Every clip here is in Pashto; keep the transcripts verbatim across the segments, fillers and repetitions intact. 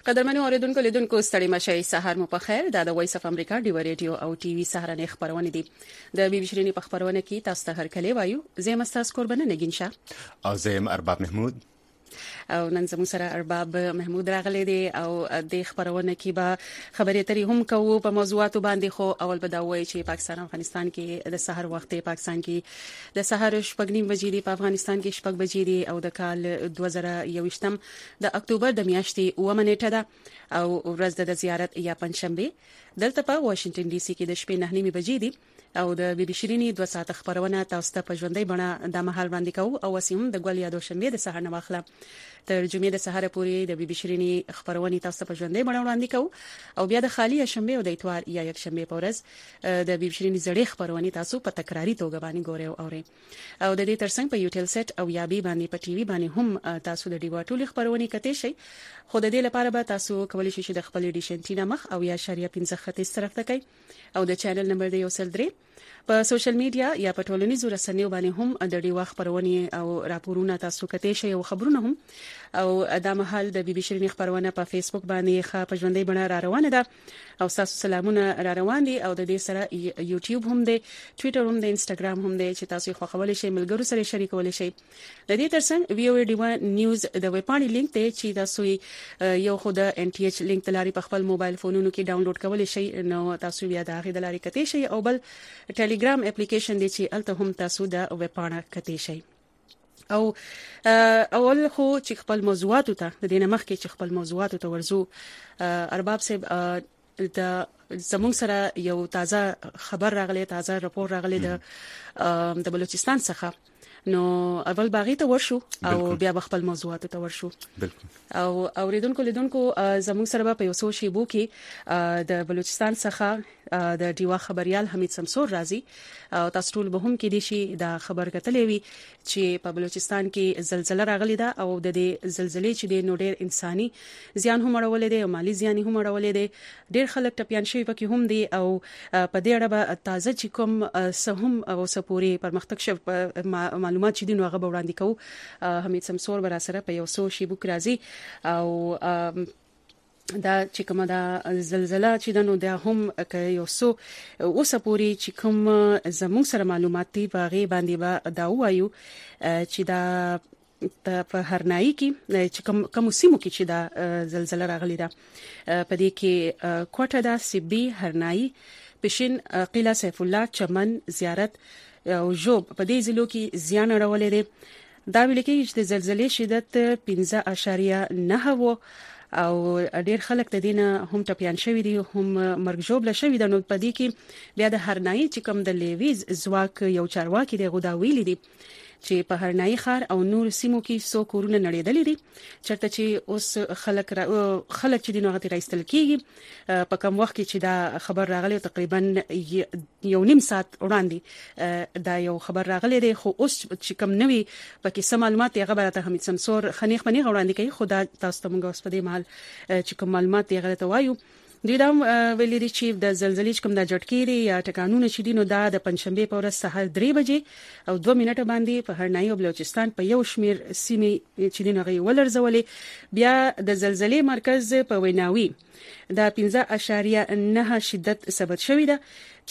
قدرمنو اوریدونکو لیدونکو ستړي مشي سهار مو په خیر. دا د وایس اف امریکا دی ریډیو او ټي وي سهارنې خبرونه دي. د بي بي شيرینی په خبرونه کې تاسو ته هر کله وایو زه مستاس قربانه نگینشا او زه ارباب محمود او نن زموږ سره ارباب محمود راغلی دی او د خبرونه کې به خبرې ترې هم کوو په موضوعاتو باندې. خو اول به دا وایي چې پاکستان او افغانستان کې د سحر وخت پاکستان کې د سحر شپږ نیم بجې دی، په افغانستان کې شپږ بجې دی او د کال دوه زره یوویشتم د اکتوبر د میاشتې اووه نیټه ده او ورځ د زیارت یا پنځشنبه. دلته په واشنگټن ډي سي کې د شپې نه نیمه بجې دی او د بي بي شيرینی دوه ساعت خبرونه تاسو ته په ژوندۍ بڼه د مهال وړاندې کوو او وسیم د ګل یادو شنبه د سحر نه واخله تر جمعې د سحر پورې د بي بي شيرینی خبرونه تاسو ته په ژوندۍ بڼه وړاندې کوو او بیا د خالی شنبه او د اتوار یا یک شنبه په ورځ د بي بي شيرینی زړې خبرونه تاسو په تکراری توګه باندې ګورئ او اورئ او د دې ترڅنګ په یوټیل سیټ او یا بي باندې په ټي وي باندې هم تاسو د ډیوا ټولې خبرونه کته شي. خو د دې لپاره به تاسو کولی شئ چې د خپل ډیشن ټینا مخ او یا شریعه پنځه خط طرف ته کوي او د چینل نمبر دی یو سل درې په سوشل میډیا یا په ټولنیزو رسنیو باندې هم د ډیوا خبرونه او راپورونه تاسو کته شي او خبرونه هم او د مهال د بي بي شيرینی خبرونه په فیسبوک باندې ښه په ژوندۍ بڼه را روانه ده او تاسو سلامونه را روان دي او د دې سره یوټیوب هم دی، ټوئیټر هم دی، انستګرام هم دی چې تاسو خو خبرې شي ملګرو سره شریکول شي. د دې ترڅنګ وی او ډیوا نیوز د ویب پاڼې لینک ته چې تاسو یو خو د ان ټي ایچ لینک تلاري په خپل موبایل فونونو کې ډاونلوډ کولای شئ نو تاسو بیا د هغه د لاري کته شي او بل ټیلیګرام اپلیکیشن دی چې الته هم تاسو د ویب پاڼه کته شي. او اول خو چې خپل موضوعات ته د دینه مخ کې چې خپل موضوعات ته ورزو ارباب صاحب د زموږ سره یو تازه خبر راغلی، تازه راپور راغلی د د بلوچستان څخه. نو اول باغی ته ورشو او بیا خپل موضوعات ته ورشو. بالکل. او اوریدونکو لیدونکو زموږ سره په یو څو شی بو کې د بلوچستان څخه د ډیوا خبريال حمید سمسور راځي او تاسو ټول به هم کې دي شي د خبر کتلې وي چې په بلوچستان کې زلزلہ راغلی ده او د دې زلزلې چې د نو ډېر انساني زیان هم اړولې ده او مالی زیان هم اړولې ده. ډېر خلک ټپيان شوی پکې هم دي او په دې اړه به تازه چې کوم سهم او سپوري پرمختګ شو معلومات چې دین هغه وړاندې کوو. حمید سمسور برا سره په یو څو شی بو راځي او دا چې کومه دا زلزلہ چې د نو د هم کې یو سو اوسه پوری چې کوم زموږ سره معلومات دي باغې باندې با دا وایو چې دا په هرنايي کې چې کوم کوم سیمو کې چې دا زلزلہ راغلی دا په دې کې کوټه دا سیبي هرنايي پښین قلعه سیف الله چمن زیارت او جوب په دې ضلعو کې زیان اړولې دي. دا ویل کې چې د زلزلې شدت پنځه اعشاریه نه وو او ډېر خلک د دینه هم ټپيان شوی دي هم مرګ جوړ شوی دي. نو په دې کې بیا د هرنايي چې کوم د لیویز زواک یو چارواکي د غوډا ویل دي چې په هرنايي خار او نور سیمو کې سو کورونه نړیدلې دي چرته چې اوس خلک را خلک چې دینه غتی راستل کیږي په کوم وخت کې چې دا خبر راغلی تقریبا یو نیم ساعت وړاندې دا یو خبر راغلی دی. خو اوس چې کوم نوي پکې سم معلومات یې غبره ته حمید سمسور خنیخ منی وړاندې کوي. خو دا تاسو ته موږ اوس په دې مال چې کوم معلومات یې غلطه وایو دوی دا ویلي دي چې د زلزلې کوم د جټکيري یا ټکانونه چې دینو دا د پنځشنبه په ورځ سهار درې بجې او دوه منټه باندې په هرنايي او بلوچستان په یو شمیر سیمې چې دینو غي ولرزولې. بیا د زلزلې مرکز په ویناوي دا پنځه اعشاریه نه شدت ثبت شوی ده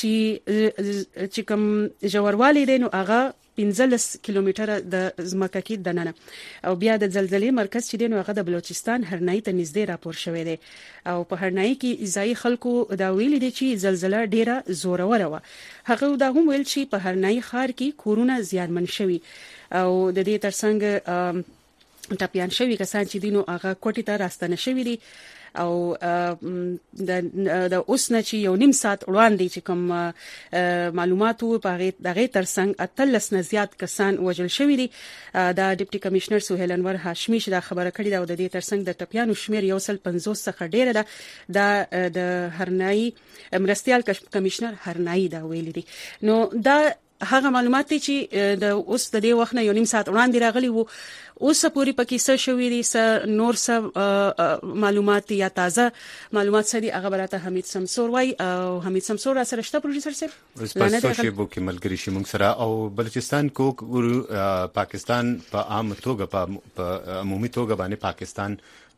چې چې کوم جوړوالي دي نو هغه پنځلس کیلومتره د زمکه کې دننه او بیا د زلزلې مرکز چې دینو هغه د بلوچستان هرنايي ته نږدې راپور شوی دی او په هرنايي کې ځای خلکو دا ویل دي چې زلزلہ ډیره زوروره و. هغه دا هم ویل چې په هرنايي خار کې کورونه زیانمن شوی او د دې ترڅنګ ټپيان شوی کسان چې دینو هغه کوټی ته راستنه شوی دي او د د اوسنه چې یو نیم ساعت وړاندې چې کوم معلوماتو په هغه دغه ترڅنګ اتلس نه زیات کسان وژل شوی دي. دا ډیپټي کمشنر سهیل انور هاشمي چې دا خبره کړې ده او د دې ترڅنګ د ټپيانو شمیر یو سل پنځوس څخه ډیره ده. دا د هرنايي مرستيال کمشنر هرنايي دا ویل دي. نو دا هغه معلومات چې د اوس د دې وخت نه یو نیم ساعت وړاندې راغلي وو اوس پوری پکې څه شوې دي څه نور څه معلومات یا تازه معلومات څه دي هغه براته حمید سمسور وای او حمید سمسور را سره شته پروډوسر صاحب په سوشي بو کې ملګری شي موږ سره او بلوچستان کو پاکستان په عام توګه په عمومي توګه باندې پاکستان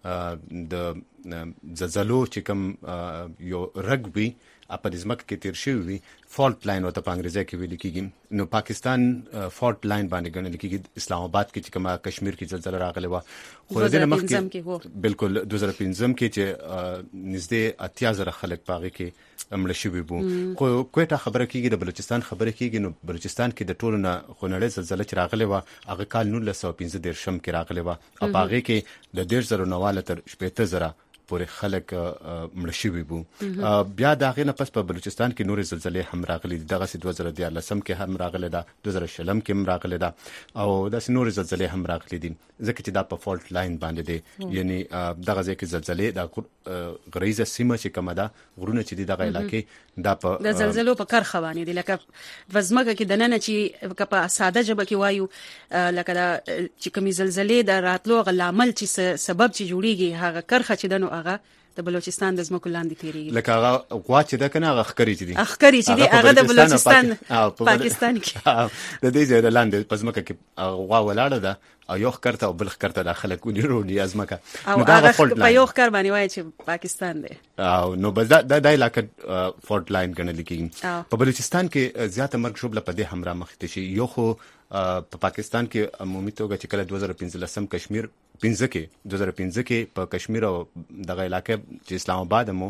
د زلزلو چې کوم یو رګوي په دې ځمکه کې تیر شوی وي فالټ لاین وته په انګریزي کې ویل کېږي نو پاکستان فالټ لاین باندې ګڼل کېږي اسلام آباد کې چې کومه کشمیر کې زلزلہ راغلی و خو د مخکې بالکل دوه زره پنځم کې چې نږدې اتیا زره خلک پاغي کې مړ شوي وو خو کوټه خبره کېږي د بلوچستان خبره کېږي نو بلوچستان کې د ټولو نه خونړې زلزلہ چې راغلی و هغه کال نولس سوه پنځه دېرشم کې راغلی و او پاغي کې د دېرش زره نواله تر شپېته زره پورې خلک مړ شوي وو بیا دا غي نه پس په بلوچستان کې نور زلزلې هم راغلي دغه دوه زره دیارلسم کې هم راغلي دا دوه زره شلم کې هم راغلي دا او د نور زلزلې هم راغلي دي ځکه چې دا په فالټ لاین باندې دي یعنی دغه ځکه زلزلې د غریزه سیمه چې کومه ده غرونه چې دي دغه علاقې دا په د زلزلو په کرخه باندې دي لکه وزمګه کې دننه چې په ساده ژبه کې وایو لکه دا چې کومي زلزلې د راتلو غلامل چې سبب چې جوړیږي هغه کرخه چې دنو هغه د بلوچستان د زمکو لاندې تیریږي لکه هغه غوا چې ده کنه هغه خکري چې دي خکري چې دي هغه د بلوچستان پاکستان کې د دې ځای د لاندې پزمکه کې غوا ولاړه ده او یو خکرته او بل خکرته داخله کوي ورونی ازمکه نو دا په یو خکر باندې وایي چې پاکستان دی او نو بس دا د علاقه فالټ لاین ګڼل کېږي په بلوچستان کې زیاته مرګ شوبله په دې همرا مخته شي یو خو په پاکستان کې عمومي توګه چې کله دوه زره پنځلسم کشمیر پنځه کې دوه زره پنځه کې په کشمیر او دغه علاقې چې اسلام آباد مو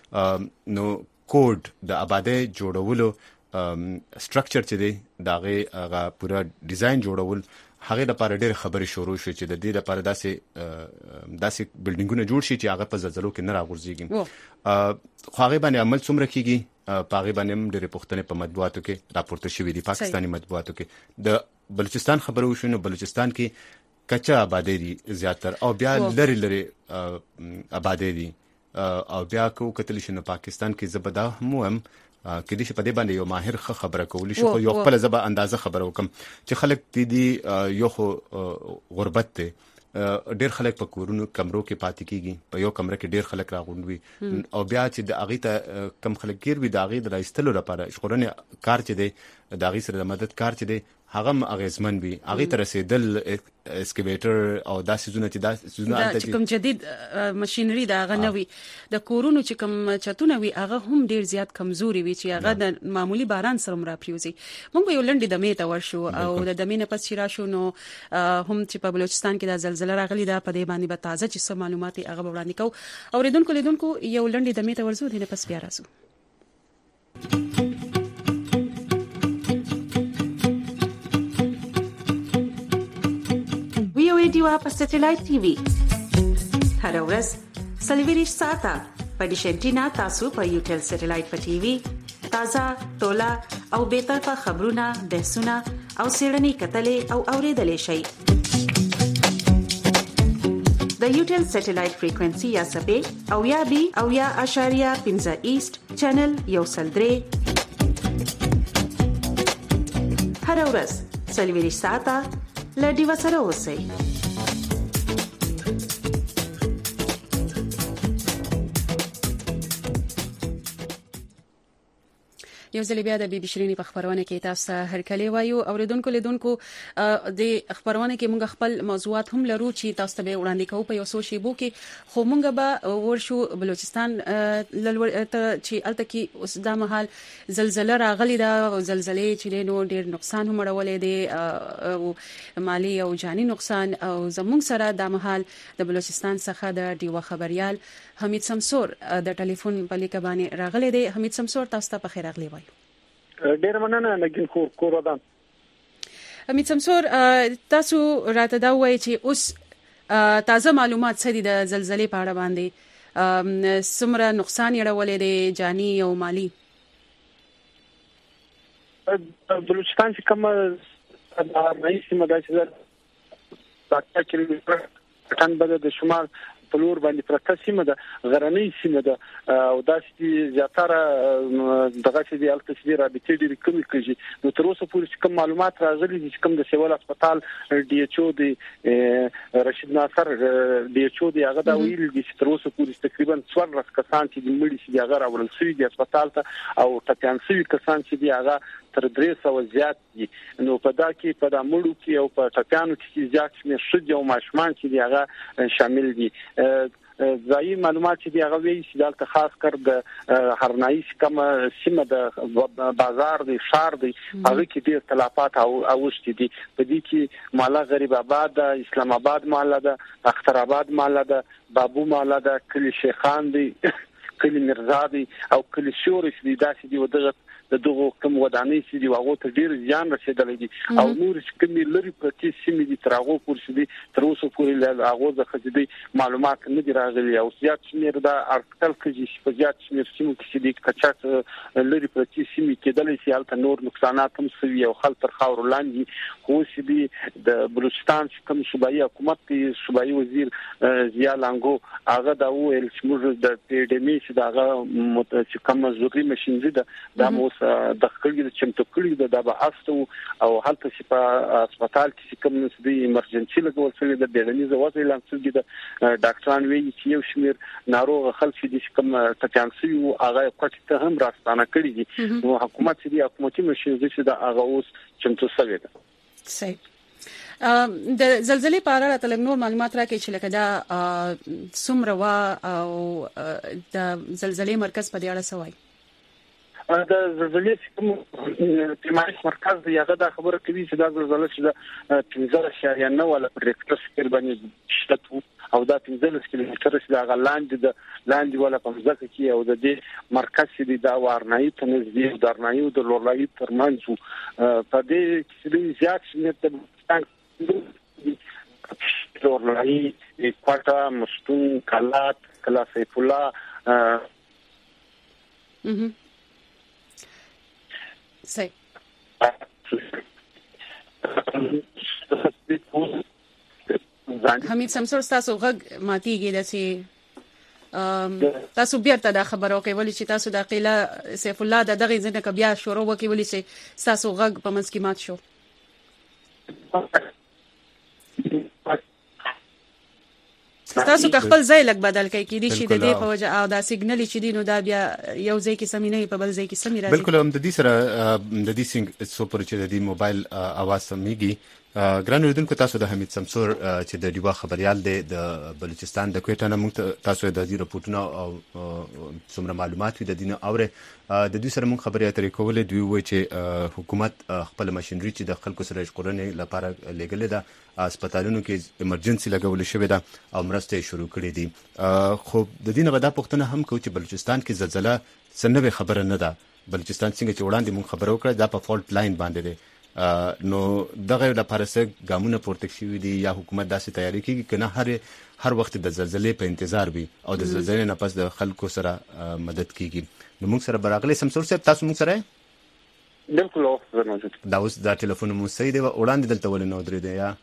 نو کوډ د آبادی جوړولو سټرکچر چې دی دغه هغه پورا ډیزاین جوړول هغه د لپاره ډېر خبرې شروع شو چې د دې لپاره داسې داسې بلډینګونه جوړ شي چې هغه په زلزلو کې نه راغورځيږي خو هغه باندې عمل څومره کیږي په هغه باندې هم ډېر پوښتنې په مطبوعاتو کې راپورته شوې دي پاکستاني مطبوعاتو کې د بلوچستان خبرو شنو بلوچستان کې کچا آبادی دي زیاتر او بیا لری لری آبادی دي او بیا کو کتل شنو پاکستان کې زبدا هم هم کې دې په دې باندې یو ماهر خبره کولی شو خو یو خپل زبا اندازه خبره وکم چې خلک دې یو غربت ته ډېر خلک په کورونو کمرو کې پاتې کیږي په یو کمره کې ډېر خلک راغونډوي او بیا چې د اغه ته کم خلک گیر وي د اغه د راستلو لپاره شغلونه کار چې دی د اغه سره د مدد کار چې دی هغه اغیزمن وي اغه تر رسیدل اسکیویټر او داسې زونه چې داسې زونه چې کوم جدید ماشينري دا غنوي د کورونو چې کوم چتونه وي هغه هم ډیر زیات کمزوري وي چې هغه د معمولی باران سره مرا پریوزي موږ یو لنډي د میته ورشو او د دمینه پس چې راشو نو هم چې په بلوچستان کې د زلزلہ راغلي دا په دې باندې به تازه چې سم معلومات هغه وړاندې کو او ریدونکو لیدونکو یو لنډي د میته ورزو دینه پس بیا راسو دیوا په سټلایټ ټي وي هر ورځ سلویریش ساعته په ډیشنټینا تاسو په یوټل سټلایټ په ټي وي تازه ټولا او به طرفه خبرونه بحثونه او سیړنی کتلې او اوریدلې شي د یوټل سټلایټ فریکوئنسي یا سبې او یا بي او یا اشاریه پنځه ایست چینل یو سلدري هر ورځ سلویریش ساعته لډي وسره اوسئ یو ځل بیا د بي بي شيريني په خبرونه کې تاسو هر کله وایو اوریدونکو لیدونکو د خبرونه کې موږ خپل موضوعات هم لرو چې تاسو ته وړاندې کوو په یو څو شیبو کې خو موږ به ورشو بلوچستان لور ته چې الته کې اوس د محل زلزلہ راغلي دا زلزلې چې نو ډیر نقصان هم اړولې دي او مالی او جاني نقصان او زموږ سره د محل د بلوچستان څخه د دیوا خبريال حمید سمسور د ټلیفون په لیک باندې راغلي دي حمید سمسور تاسو ته په خیر راغلی وای ډیر مننه لګین خو کور ودان حمید سمسور تاسو راته دا وایي چې اوس تازه معلومات څه دي د زلزلې په اړه باندې څومره نقصان یې اړولې دي جاني او مالی بلوچستان چې کوم د رئیس مدرسې ډاکټر کلي پټن بده د شمال په لور باندې پرته سیمه ده غرنۍ سیمه ده او داسې زیاتره دغه چې د التسبیر رابطې ډېری کمی کوي نو تر اوسه پورې کوم معلومات راغلي دي چې کوم د سیول هسپتال ډي ایچ او دی رشید ناصر ډي ایچ او دی هغه دا ویل دي چې تر اوسه پورې تقریبا څوارلس کسان چې د مړي چې هغه راوړل شوي دي هسپتال ته او ټپيان شوي کسان چې دي هغه تر درې سوه زیات دي نو په دا کې په د مړو کې او په ټپيانو کې زیات شمېر شوي او ماشومان چې دي هغه شامل دي ځایي معلومات چې دی هغه وی چې دلته خاص کر د هرنایي کوم سیمه د بازار د شهر دی هغه کې ډېر تلافات او اوښتي دي په دې کې مالا غریب آباد د اسلام آباد مالا د اختر آباد مالا د بابو مالا د کلی شیخان دی کلی مرزا دی او کلی شورش دی داسې دی ودغه د دغه کوم ودانۍ چې دی هغه ته ډیر ځان رسیدلې دي او نور چې کومې لري پرتی سیمې دي تر هغه پورې دي تر اوسه پورې له هغه ځخه دي معلومات نه دي راغلي او زیات شمیر د ارتکل کې چې زیات شمیر سیمو کې دي کچا لري پرتی سیمې کېدلې چې البته نور نقصانات هم سوي او خلک تر خاور لاندې خو چې دي د بلوچستان کوم صوبایي حکومت کې صوبایي وزیر ضیا لانګو هغه دا ویل چې موږ د پیډمي چې دا چې کوم ضروري ماشينري ده د د خلګو د چمتو کړي د به استو او هلته چې په هسپتال کې کوم نسبي ایمرجنسي لګول شوی د بیړني زوځي اعلان شوی د ډاکټران ویلي چې یو شمیر ناروغ خلک چې کوم تکانسي او هغه کوټه ته هم راستانه کړی دي نو حکومت چې د حکومتي مشورې چې د هغه اوس چمتو شوی ده صحیح د زلزلې په اړه تلګ نور معلومات راکړي چې لکه دا څومره وا او د زلزلې مرکز په دې اړه سوای د زلزلې کوم پیمایش مرکز دی هغه دا خبره کوي چې دا زلزلې چې د پنځه اشاریه نه ولا پر ریکټر سکیل باندې شته او دا پنځه کیلومتره چې د غلاند د لاندې ولا په ځکه کې او د دې مرکز چې دا وارنایي ته نږدې د ارنایي او د لورلایي ترمنځ په دې کې زیات شمېر د لورلایي کوټه مستون کلات کلا سیف الله صحیح حمید سمسور تاسو غږ ماتيږي داسې تاسو بیرته دا خبرو کوي ولې چې تاسو د قیله سیف الله د دغه ځنه ک بیا شروع وکي ولې چې تاسو غږ په منځ کې مات شو تاسو که خپل ځای لګ بدل کړئ کې دي چې د دې په وجه او دا سیګنل چې دي نو دا بیا یو ځای کې سمې نه په بل ځای کې سمې راځي بالکل هم د دې سره د دې سنگ سوپر چې د دې موبایل اواز سمېږي ګران اوریدونکو تاسو د حمید سمسور چې د ډیوا خبريال دی د بلوچستان د کوټه نه موږ تاسو د دې رپورټونو او څومره معلومات د دینه اوره د دې سره موږ خبرې اترې کولې دوی وایي چې حکومت خپل ماشينري چې د خلکو سره ژغورنې لپاره لګلې ده هسپتالونو کې ایمرجنسي لګول شوې ده او مرسته شروع کړې دي خو د دې نه غدا پښتنه هم کوي چې بلوچستان کې زلزلہ سنوي خبره نه ده بلوچستان څنګه چې وړاندې موږ خبرو کړې دا په فالټ لاین باندې ده نو دغه لپاره څه ګامونه پورته شوي دي یا حکومت داسې تیاری کوي کنه هر هر وخت د زلزلې په انتظار وي او د زلزلې نه پس د خلکو سره مدد کیږي نو موږ سره براغلي سمسور صاحب تاسو موږ سره بالکل اوس موجود دا اوس دا ټلیفون مو صحیح دی وړاندې دلته ول نه درې دی یا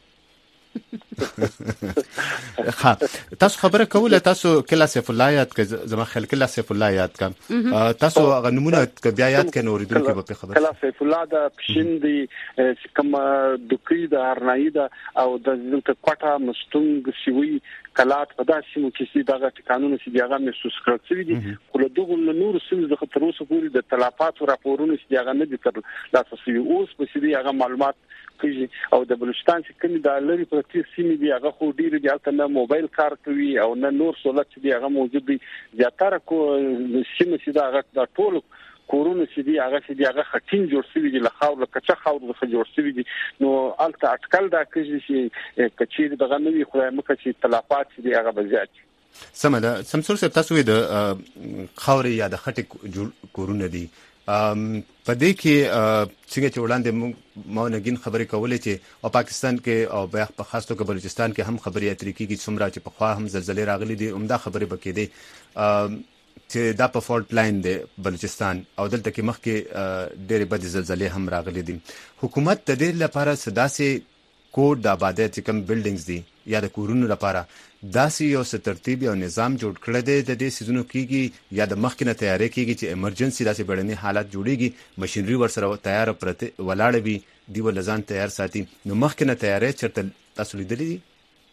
ها تاسو خبره کوله تاسو کله سیف الله یاد ک زما خل کله سیف الله یاد ک تاسو غنمونه ک بیا یاد ک نور دونکو په خبره کله سیف الله د پښیندي کوم دوکې د ارنایي د او د دلته کوټه مستونګ شوی کلات په داسې مو کې دغه قانون چې دغه محسوس کړی شوی دي کله دغه نور سیمه د خطر اوسه پورې د تلافات راپورونه چې دغه نه دي تر لاسه اوس په سیدي هغه معلومات او د بلوچستان چې کوم د لری پرتی سیمې دی هغه خو ډیر دی البته نه موبایل کار کوي او نه نور سہولت دی هغه موجود دي زیاتره کو سیمه چې دا هغه د ټول کورونه چې دی هغه چې دی هغه خټین جوړ شوی دی لخوا له کچا خاور څخه جوړ شوی دي نو البته اټکل دا کوي چې کچیر دغه نوې خدای مکه چې تلافات دی هغه بزیات سمه ده سمسور صاحب تاسو د خاورې یا د خټې کورونه دي ام په دې کې څنګه چې وړاندې مو نګین خبرې کولې چې او پاکستان کې او بیا په خاص توګه بلوچستان کې هم خبرې اترې کېږي څومره چې په خوا هم زلزلې راغلي دي عمده خبرې بکې دي چې دا په فالټ لاین دی بلوچستان او دلته کې مخکې ډېرې بد زلزلې هم راغلي دي حکومت د دې لپاره سداسي کوډ د آبادی چې کوم بلډینګز دي یا د کورونو لپاره داسې یو څه ترتیب او نظام جوړ کړی دی د دې سيزونو کېږي یا د مخکنه تیاری کېږي چې ایمرجنسي داسې بیړني حالات جوړيږي ماشينري ورسره تیار پرته ولاړ وي دی ولزان تیار ساتي نو مخکنه تیاری چرته تاسو لیدلې دي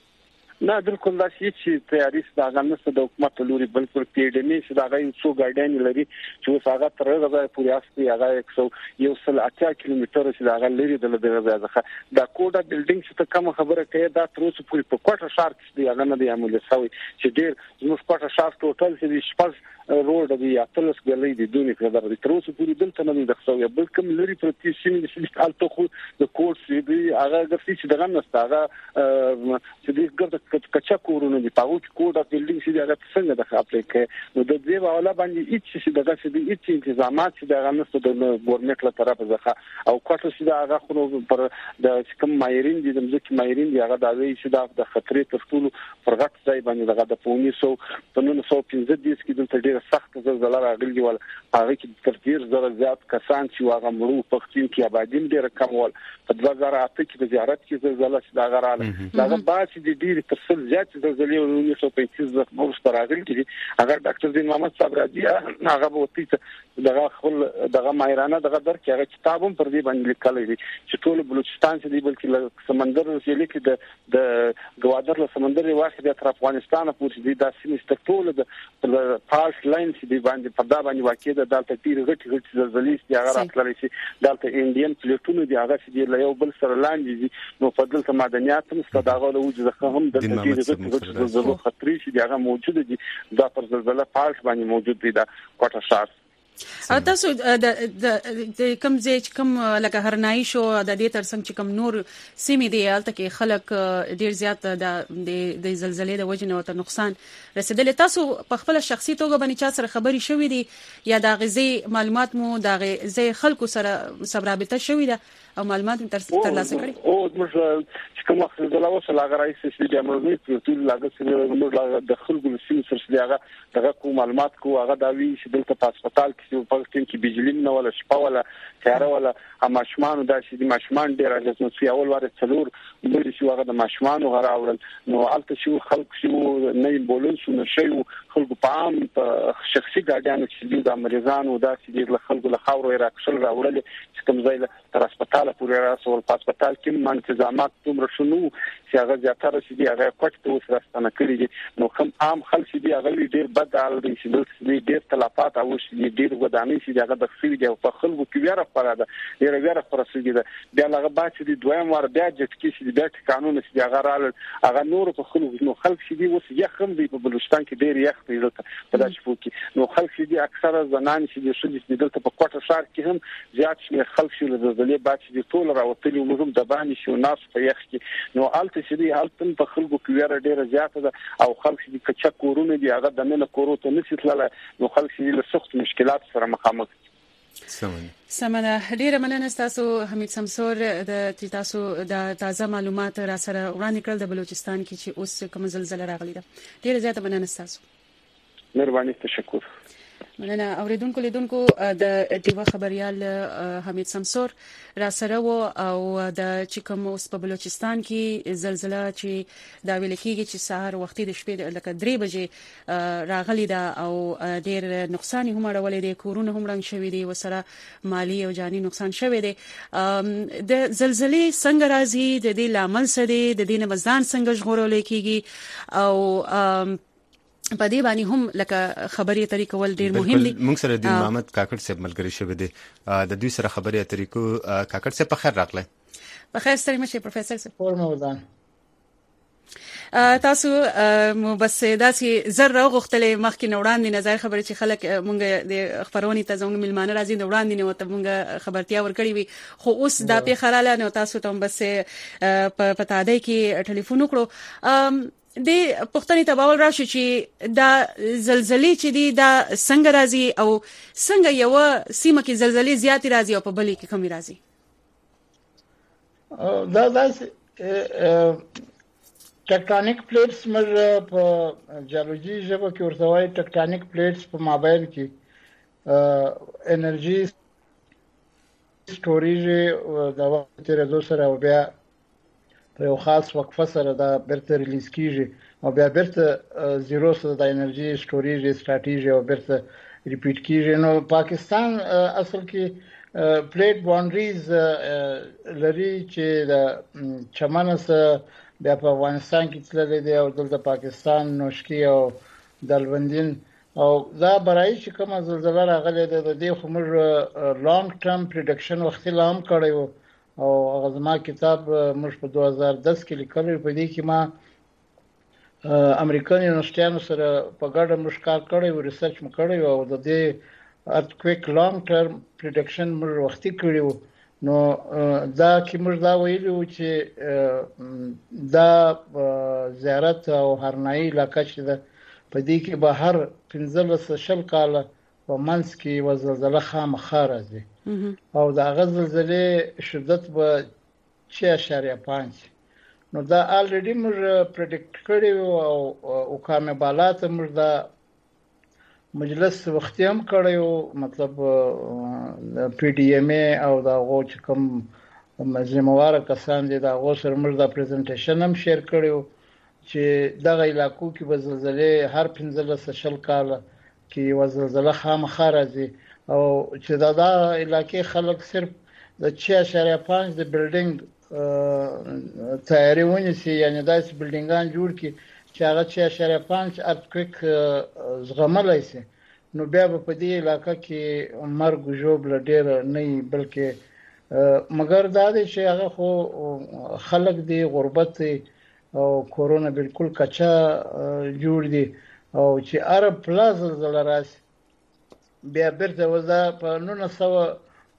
نه بالکل دا چې تیاری ستاسو نه د حکومت لوري بالکل پیډمي ستاسو څو ګایډلاین لري چې څنګه تر هغه پورې اصلي هغه یو سل اته کیلومتر ستاسو لري د دغه ځخه دا کوډه بلډینګ چې کوم خبره کوي دا تر اوسه پورې په کوټه شهر کې دی هغه نه دی عمل شوی چې ډیر زموږ کوټه شهر ټوټل چې شپږ روډ دی اتلس ګلې دي دونی خبره تر اوسه پورې دلته نه دی ښوی بل کوم لري پر تي سیمه چې الته خو د کوټ سي دی هغه د فیس دغه نسته هغه چې د ګرد کچا کورونه دي پاو چې کوډه بلډینګ چې هغه څنګه د خپل کې نو د دې والا باندې هیڅ چې دغه چې د هیڅ انتظامات چې دغه نسته د ګورنمنت له طرفه ځخه او کوټه چې هغه خو پر د کوم مایرین دي د مځکې مایرین دي هغه د وی چې د خطرې تر ټولو فرغت ځای باندې دغه د پونیسو په نن سو پنځه دیس کې دلته ډیره سخت زلزلہ راغلي ول هغه کې تر ډیر زره زیات کسان چې هغه مړو پښتون کې آبادین ډیره کم ول په دوه زره اته کې د زیارت کې زلزلہ چې دا غراله دا بعد چې ډیر تر څل زیات زلزلې او نو څو پنځه زره مو راغلي دي هغه ډاکټر دین محمد صاحب راځي هغه وتی دغه خپل دغه مایرانه دغه در کې هغه کتابم پر دې باندې لیکل دي چې ټول بلوچستان چې دی بلکې سمندر چې لیکي د د گوادر له سمندر واخد تر افغانستان پورې دی د سیمه ټول د پاس لاین چې دی باندې په دا باندې واقع ده دلته ډیر غټ غټ زلزلې چې هغه راتللی شي دلته انډین پلیټونو دی هغه چې له یو بل سره لاندې دي نو په دلته معدنیات هم ستداغه له وجه هم د ډیر غټ غټ زلزلو خطرې چې هغه موجود دي دا پر زلزلہ پاس باندې موجود دي دا کوټه شهر او تاسو د د کوم ځای کوم لکه هرنای شو د دې ترڅنګ چې کوم نور سیمې دی البته کې خلک ډیر زیات د د زلزلې د وجې نه ته نقصان رسیدلی تاسو په خپل شخصي توګه باندې چا سره خبري شوې دي یا د غزي معلومات مو د غزي خلکو سره سبرابطه شوې ده او معلومات تر ترلاسه کړي او موږ چې کوم وخت زلزلہ وسه لاغ رئیس چې د امروزي په ټول لاګه سره موږ د خلکو سیمې سره هغه دغه کوم معلومات کو هغه دا وی چې دلته په هسپتال کې په ټیم کې بجلی نه ولا شپه ولا تیاره ولا ماشومان دا چې د ماشومان ډیر اجازه نو اول واره څلور بل چې هغه د ماشومان غره اورل نو البته شو خلک شو نه بولل شو نه شي خلکو په عام شخصي ګاډیانو چې د مریضانو دا چې د خلکو له خاورو راکشل راوړل چې کوم ځای تر هسپتال پورې راسول په هسپتال کې منتظمات دومره شنو چې هغه زیاتره چې هغه کوټ ته وسرستانه کړی دي نو کوم عام خلک چې هغه ډیر بد حال دي چې ډیر تلفات او چې ډیر ودانې چې هغه د خسوي دي په خلکو کې ویره خبره ده ډیر ویره خبره سږي ده بیا هغه با چې د دویم ور بیا چې کې چې د قانون چې هغه رال هغه نور په خلکو نو خلک چې دي اوس یې خم دي په بلوچستان کې ډیر یخ دی دلته په داسې فو کې نو خلک چې دي اکثره زنان چې دي شو دي دلته په کوټه شهر کې هم زیات شمیر خلک چې د زلزلې بعد چې ټول راوتلي موږ د باندې شو ناس په یخ کې نو الته چې دي الته په خلکو کې ویره ډیره زیاته ده او خلک چې کچا کورونه دي هغه د منه کورو ته نشي تللی نو خلک چې له سخت مشکلات سره مخامخ سمنه ډیره مننه تاسو حمید سمسور د تاسو د تازه معلومات را سره وړاندې کړل د بلوچستان کې چې اوس کوم زلزلہ راغلی ده ډیره زیاته مننه تاسو مهرباني تشکر مننه اوریدونکو لیدونکو د دیوا خبريال حمید سمسور را سره و او د چیکم اوس په بلوچستان کې زلزلہ چې دا ویل کېږي چې سهار وختي د شپې لکه درې بجې راغلی دا او ډیر نقصان هم اړولې دي کورونه هم رنګ شوی دي وسره مالی او جاني نقصان شوی دی د زلزلې څنګه راځي د دې لامل څه دی د دې نه مزان څنګه ژغورل کېږي او په دې باندې هم لکه خبرې اترې کول ډیر مهم دي موږ سره د محمد کاکړ صاحب ملګری شوی دی د دوی سره خبرې اترې کو کاکړ صاحب په خیر راغلی په خیر ستړي مشه پروفیسور صاحب ورمودان تاسو مو بس داسې زر راغختلې مخکې نوړاندې نظر خبرې چې خلک مونږ د خبرونې ته زموږ ملمانه راځي نوړاندې نو ته مونږ خبرتیا ورکړې وي خو اوس دا په خراله نو تاسو ته بس په پتا دی کې ټلیفون وکړو د پښتني تباول راشي چې دا زلزلې چې دي دا څنګه راځي او څنګه یو سیمه کې زلزلې زیاتې راځي او په بلې کې کمی راځي دا دا ټکټونیک پلیټس مر په جیولوژي ژبه کې ورته وایي ټکټونیک پلیټس په مابین کې انرژي سټوریج دا وخت تر دوه سره بیا په یو خاص وقفه سره دا برته ریلیز کیږي او بیا برته زیرو سره د انرژي سټوریج استراتیژي او برته ریپیټ کیږي. نو پاکستان اصل کې پلیټ باونډریز لري چې د چمن سره بیا په افغانستان کې تللی دی او دلته پاکستان نوشکی او دلبندین او دا برای چې کومه زلزلہ راغله د دې خو موږ لانګ ټرم پریډکشن وختي لام کړو او غزما کتاب موږ په دوه هزار دس کې لیکلی په دې کې ما امریکایي یونیورسيټانو سره په ګډه موږ کار کړی ریسرچ مو کړی او د دې ارتکویک لانګ ټرم پریډکشن موږ وختي کړو. نو دا کې موږ دا ویلو چې دا زیارت او هرنایي علاقه چې ده په دې کې به هر پنځلس شل کاله په منځ کې یو زلزلہ خامخا راځي او دا غ زلزلې شدت به چې اشاریه پنځه. نو دا الریډي موږ پریډکټ کړی او او کومه بالات موږ دا مجلس وختي هم کړیو مطلب پی ډی ایم ای او دا غو چې کوم مزمواره کسان دي دا غو سره موږ دا پریزنټیشن هم شیر کړیو چې دغه علاقو کې به زلزلې هر پنځلس شل کاله کې یو زلزلہ خامخا راځي او چې دا د علاقې خلک صرف د چې اشاریه پنځه د بلډینګ تیاری ونیسي یعنی داسې بلډینګان جوړ کړي چې هغه چې اشاریه پنځه ارتکویک زغملای شي. نو بیا په دې علاقې کې مرګ او ژوبل ډېر نه بلکې مګر دا دی چې هغه خو خلک دی غربت او کورونا بالکل کچا جوړ دي او چې عرب پلاز زلزلہ راشي بیا برته وځه په نو سو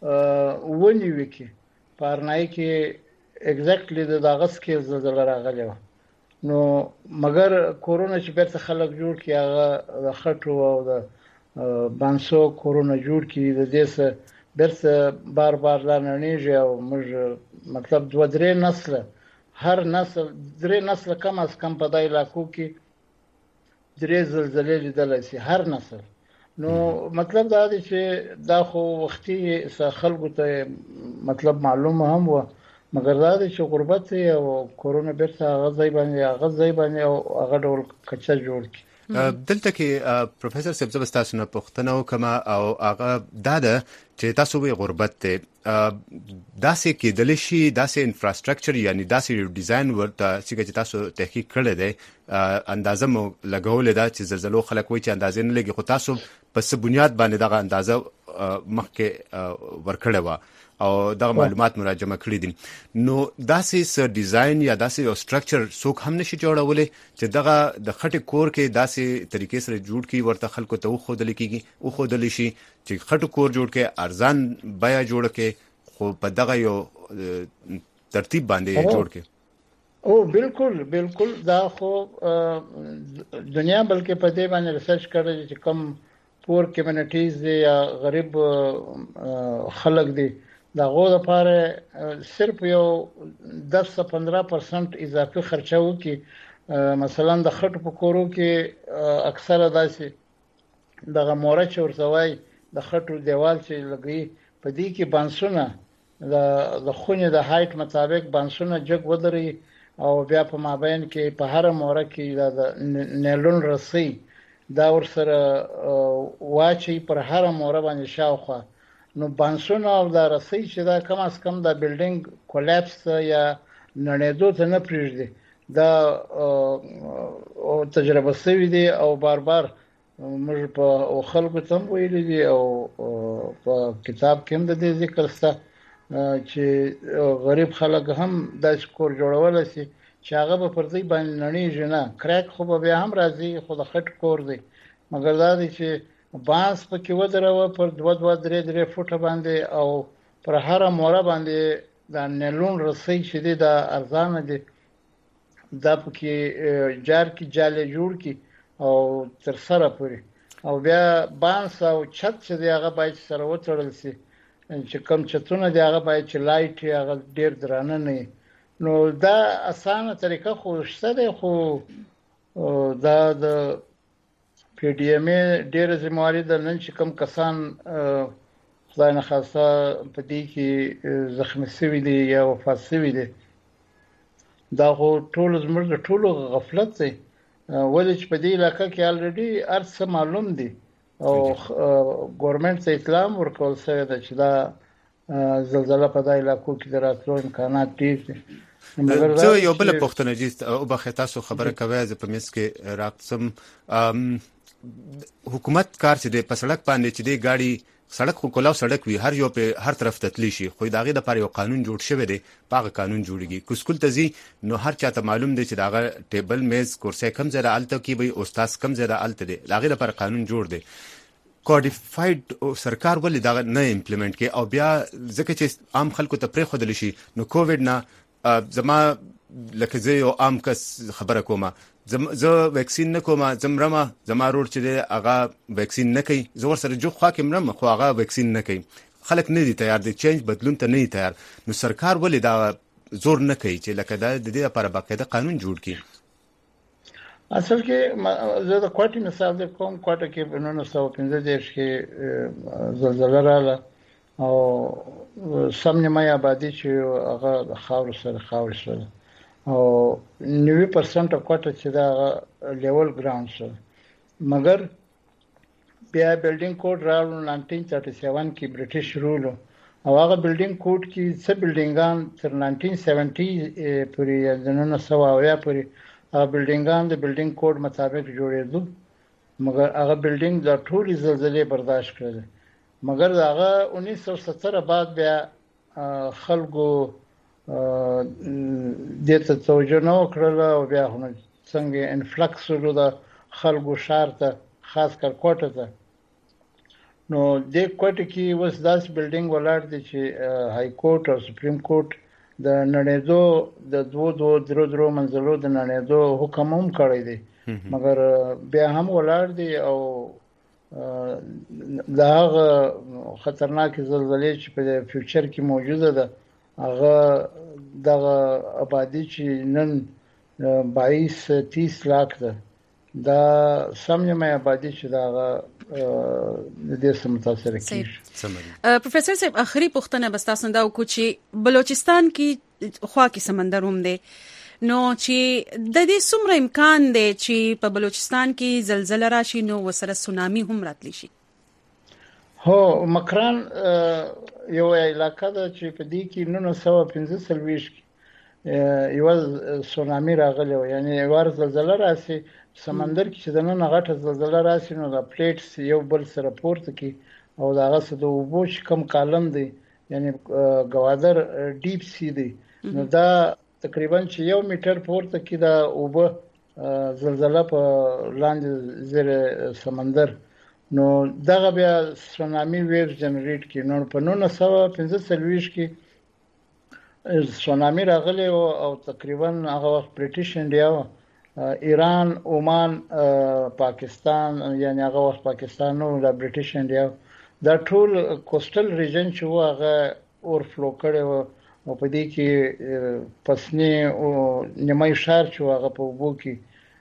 ونی وکي پارنای کې ایگزیکټلی د دغه سکیل زلزلہ راغلی و. نو مګر کورونا چې برته خلک جوړ کی هغه د خټو او د بانسو کورونا جوړ کی د دې سره برته بار بار لانهږي او موږ مطلب دوه درې نسل هر نسل درې نسل کم از کم په دای علاقو کې درې زلزلې لیدل شي هر نسل. نو مطلب دا دی چې دا خو وختي خلکو ته مطلب معلومه هم و مګر دا دی چې غربت او کورونا بیرته غځي باندې غځي باندې او هغه ډول کچا جوړ کی. دلته کې پروفیسور صاحب زبستا تاسو نه پوښتنه وکما او هغه دا ده چې تاسو وی غربت ته داسې کې د لشي داسې انفراستراکچر یعنی داسې ډیزاین ورته چې تاسو تحقیق کړی دی اندازه مو لګولې ده چې زلزلو خلک وایي چې اندازې نه لګي خو تاسو په څه بنیاد باندې دغه اندازه مخکې ورکړې و او دغه معلومات مراجعه کړې دي. نو داسې س ډیزاین یا داسې یو سټرکچر څوک هم نشي جوړولای چې دغه د خټې کور کې داسې طریقې سره جوړ کی ورته خلکو ته خو د لیکيږي او خو د لشي چې خټو کور جوړ کې ارزان بیا جوړ کې خو په دغه یو ترتیب باندې جوړ کې. او بالکل بالکل دا خو دنیا بلکې په دې باندې ریسرچ کړی چې کم پور کمیونټیز دي یا غریب خلک دي دا غو د پاره صرف یو دس سے پندرہ پرسنٹ اضافي خرچه وکي. مثلا د خټو په کورو کې اکثره داسې دغه مورچ ورسوي د خټو دیوال چې لګي په دې کې بانسونه د د خونې د هایټ مطابق بانسونه جګ ودري او بیا په مابین کې په هر موره کې د نیلون رسۍ دا ورسره واچي پر هر موره باندې شاوخوا. نو بانسونه او د رسۍ چې دا کم از کم د بلډینګ کولاپس یا نړېدو ته نه پریږدي. دا او تجربه شوی دی او بار بار موږ په خلکو ته ویلي دي او په کتاب کې هم د دې ذکر شته چې غریب خلک هم د کور جوړول شي چې هغه په پردي باندې نړیږي نه کراک خو بیا هم راځي خو د خټ کور دی مګر دا دی چې بانس په کې ودرو پر دوه دوه درې درې فوټه باندې او پر هر موره باندې د نیلون رسۍ چې دی د ارزانه دی دا په کې جار کې جاله جوړ کی او تر سره پوري او بیا بانس او چت چې دی هغه باید سره وتړل شي چې کم چتونه دی هغه باید چې لایټ هغه ډیر درانه نه. نو دا اسانه طریقه خو شته دی خو دا د پی ډی ایم ای ډیر ذمہواری د نن چې کم کسان خدای نه خاصه په دې کې زخمی شوي دي یا وفات شوي دي دا خو ټول زموږ د ټولو غفلت دی ولې چې په دې علاقې کې الریډي ارڅ معلوم دي او ګورنمنت ته اطلاع ورکول شوی ده چې دا زلزلہ په دای علاقو کې دراتلو امکانات ډیر دي. زه یو بل پوښتنه جست او به تاسو خبره کوي ز په مس کې راځم حکومت کار چې د پسړک باندې چې د گاډي سړک خو کولاو سړک وي هر یو په هر طرف تتلی شي خو داغه د پر یو قانون جوړ شوی دی پاغه قانون جوړیږي کوسکول تزي نو هر چاته معلوم دی چې داغه ټیبل میز کرسي کم زره الته کې به استاد کم زره الته دی داغه د پر قانون جوړ دی کوډیفاید سرکار ولې دا نه امپلیمنٹ کې او بیا ځکه چې عام خلکو ته پرې خودل شي نو کووډ نه زما لکه زه یو عام کس خبره کومه زه ویکسین نه کومه زمرمه زما رور چې هغه ویکسین نه کوي زه ور سره جو خوا کې مرمه خو هغه ویکسین نه کوي خلک نه دي تیار دي چینج بدلون ته نه تیار نو سرکار ولې دا زور نه کوي چې لکه دا د دې لپاره باقاعده قانون جوړ کړي. اصل کې زه د کوټې مثال د کوم کوټه کې په نولس سوه پنځه دېرش کې زلزلہ راغله او سم نیمه آبادی چې هغه خاور سره خاور سره او نوي پرسنټ کوټه چې دا لیول ګراوند سره مګر بیا بلډینګ کوډ راغلو نولس سوه سیاسی کې برټیش رول او هغه بلډینګ کوډ کې څه بلډینګان تر نولس سوه سپږمه پورې د نولس سوه اویا پورې هغه بلډینګان د بلډینګ کوډ مطابق جوړېدل مګر هغه بلډینګ د ټولې زلزلې برداشت کړل مګر هغه انیس سو ستر بعد بیا خلکو دته توجه نه وکړل او بیا هم څنګه انفلکس ورو د خلکو شارته خاص کر کوټه ته نو د کوټه کې وس داس بلډینګ ولاړ دي چې های کورټ او سپریم کورټ د نړیدو د دوه دوه درو درو منځلو د نړیدو حکم هم کړی دی مګر بیا هم ولاړ دي او دا هغه خطرناک زلزلې چې په فیوچر کې موجوده ده هغه دغه آبادی چې نن بایس تیس لاک ده دا سم نیمه آبادی چې دا د دې سم متاثر کیږي. پروفیسور صاحب اخري پوښتنه بس تاسو دا وکړو چې بلوچستان کې خوا کې سمندر هم دی نو چې د دې څومره امکان دی چې په بلوچستان کې زلزلہ راشي نو وسره سونامي هم راتلی شي؟ هو مکران یو علاقه ده چې په دې کې نولس سوه پنځه څلوېښت یو سونامي راغلی و یعنی یو زلزلہ راشي سمندر کې چې د نن غټه زلزلہ راشي نو د پلیټس یو بل سره پورته کی او دا غسه د اوبو کم کالم دی یعنی گوادر ډیپ سی دی نو دا تقریبا چې یو میټر پورته کی دا اوبه زلزلہ په لاندې زیر سمندر نو دغه بیا سونامي ویو جنریټ کی نو په نولس سوه پنځه څلوېښت کې سونامي راغلی او تقریبا هغه وخت برټیش انډیا ایران عمان پاکستان یعنی هغه وخت پاکستان نو د برټیش انډیا دا ټول کوسټل ریجن چې هغه اورفلو کړي او په دې کې پسنی او نیمه شهر چې هغه په وبو کې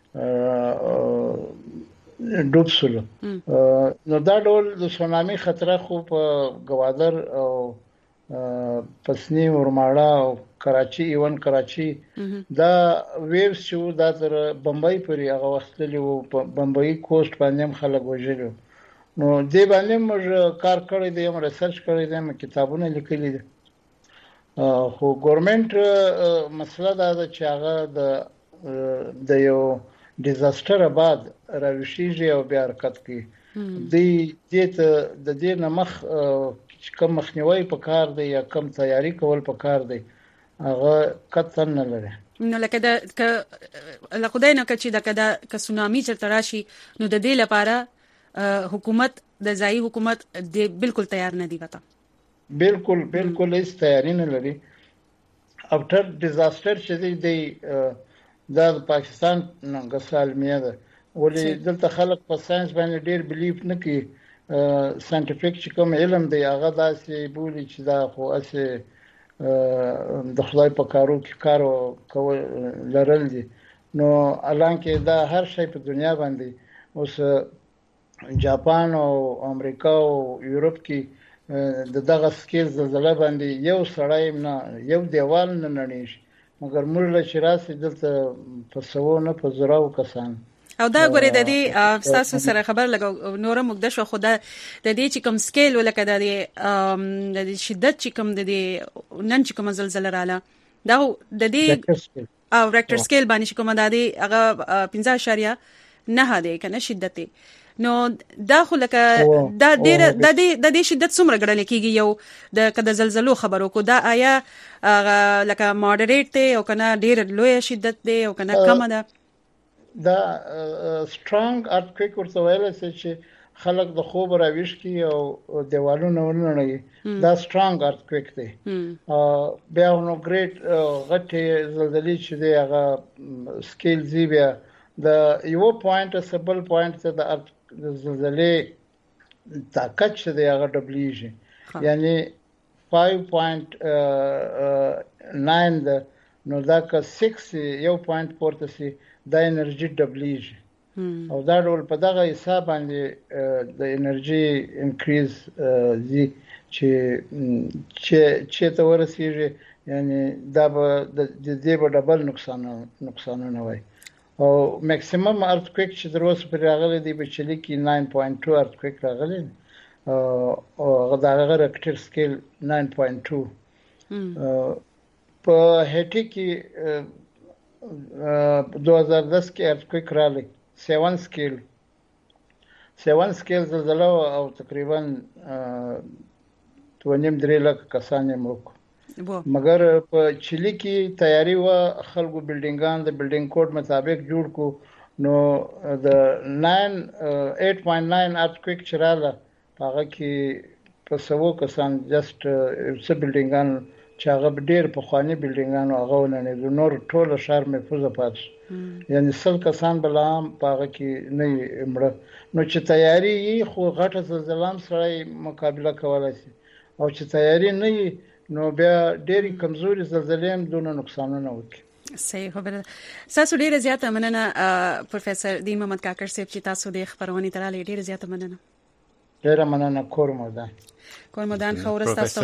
ډوب شول نو دا ډول د سونامي خطر خو په گوادر او پسنی ورماړه او کراچي ایون کراچي دا ویوز چې دا تر بمبئی پورې هغه وختلی وو په بمبئی کوست باندې خلک وژلو نو دې باندې موږ کار کړی دی موږ ریسرچ کړی دی موږ کتابونه لیکلي دي خو ګورنمنت مسله دا ده چې هغه د د یو ډیزاستر بعد راوشيږي او بیا حرکت کوي د دې د دې نمخ کم مخنیوي په کار دی یا کم تیاری کول په کار دی هغه قطعا نه لري نو لکه دا ک لکه نه کچې دا کدا ک سونامي چرته راشي نو د دې لپاره حکومت د ځای حکومت د بالکل تیار نه دی وتا بالکل بالکل هیڅ تیاری نه لري افټر ډیزاستر چې دی د پاکستان ننګسال میه ده ولې دلته خلک په ساينس باندې ډیر بلیف نه کوي ساينټیفیک چې کوم علم دی هغه داسې بولی چې دا خو اسه د خدای په کارو کې کار کول لرل دي نو الانکه دا هر شی په دنیا باندې اوس جاپان او امریکا او یورپ کې د دغه سکیل زلزلہ باندې یو سړی نه یو دیوال نه نړیږي مګر موږ له شراسي دلته په سوو نه په زراو کسان او دا غوړې د دې تاسو سره خبر لګو نور مقدس خو دا د دې چې کوم سکیل ولکه د د شدت چې کوم د دې نن چې کوم زلزلہ رااله دا د دې او ریکټر سکیل باندې کوم د دې هغه پنځه اعشاریه نه دی کنه شدت نو دا خو لکه دا ډېر د دې د دې شدت څومره ګڼل کېږي یو د کده زلزلو خبرو کو دا آیا لکه ماډریټ دی او کنه ډېر لوی شدت دی او کنه کم ده دا سترونګ ارتکویک ورته ویل چې خلک د خوب راويش کی او دیوالونه ورنړي دا سترونګ ارتکویک دی بیا نو ګریټ غټه زلزلې چې دی هغه سکیل زی بیا د یو پوینټ سبل پوینټ ته د زلزلې طاقت چې دی هغه ډبلیږي یعنی five point nine د نو دا که six یو پوینټ پورته سي دا انرژي ډبلیږي او دا ډول په دغه حساب باندې د انرژي انکریز زی چې چې چې ته ورسیږي یعنی دا به د دې په ډبل نقصان نقصانونه وي او میکسیمم ارتکویک چې دروس پر راغلي دی په چلی کې nine point two ارتکویک راغلي او دا هغه ریکټر سکیل nine point two په هټي کې دو هزار دس کې ارتکویک راغلی seven سکیل seven سکیل زلزلہ او تقریبا دوه نیم درې لک کسان یې مړ مګر په چلی کې تیاری و خلکو بلډینګان د بلډینګ کوډ مطابق جوړ کو نو د nine eight point nine ارتکویک چراله هغه کې په سوو کسان جست څه بلډینګان چې هغه ډیر په خواني بلډینګانو هغه وننه نور ټول شهر محفوظ پات یعنی سل کسان بلام پاغه کې نه مړه نو چې تیاری یې خو غټه زلزلام سره مقابله کولای شي او چې تیاری نه نو بیا ډېری کمزوري زلزلې هم دونه نقصانونه وکړي صحیح خبره تاسو ډیره زیاته مننه پروفیسور دین محمد کاکړ صاحب چې تاسو د خبرونې تراله ډیره زیاته مننه ډیره مننه کورمودان کورمودان خورست تاسو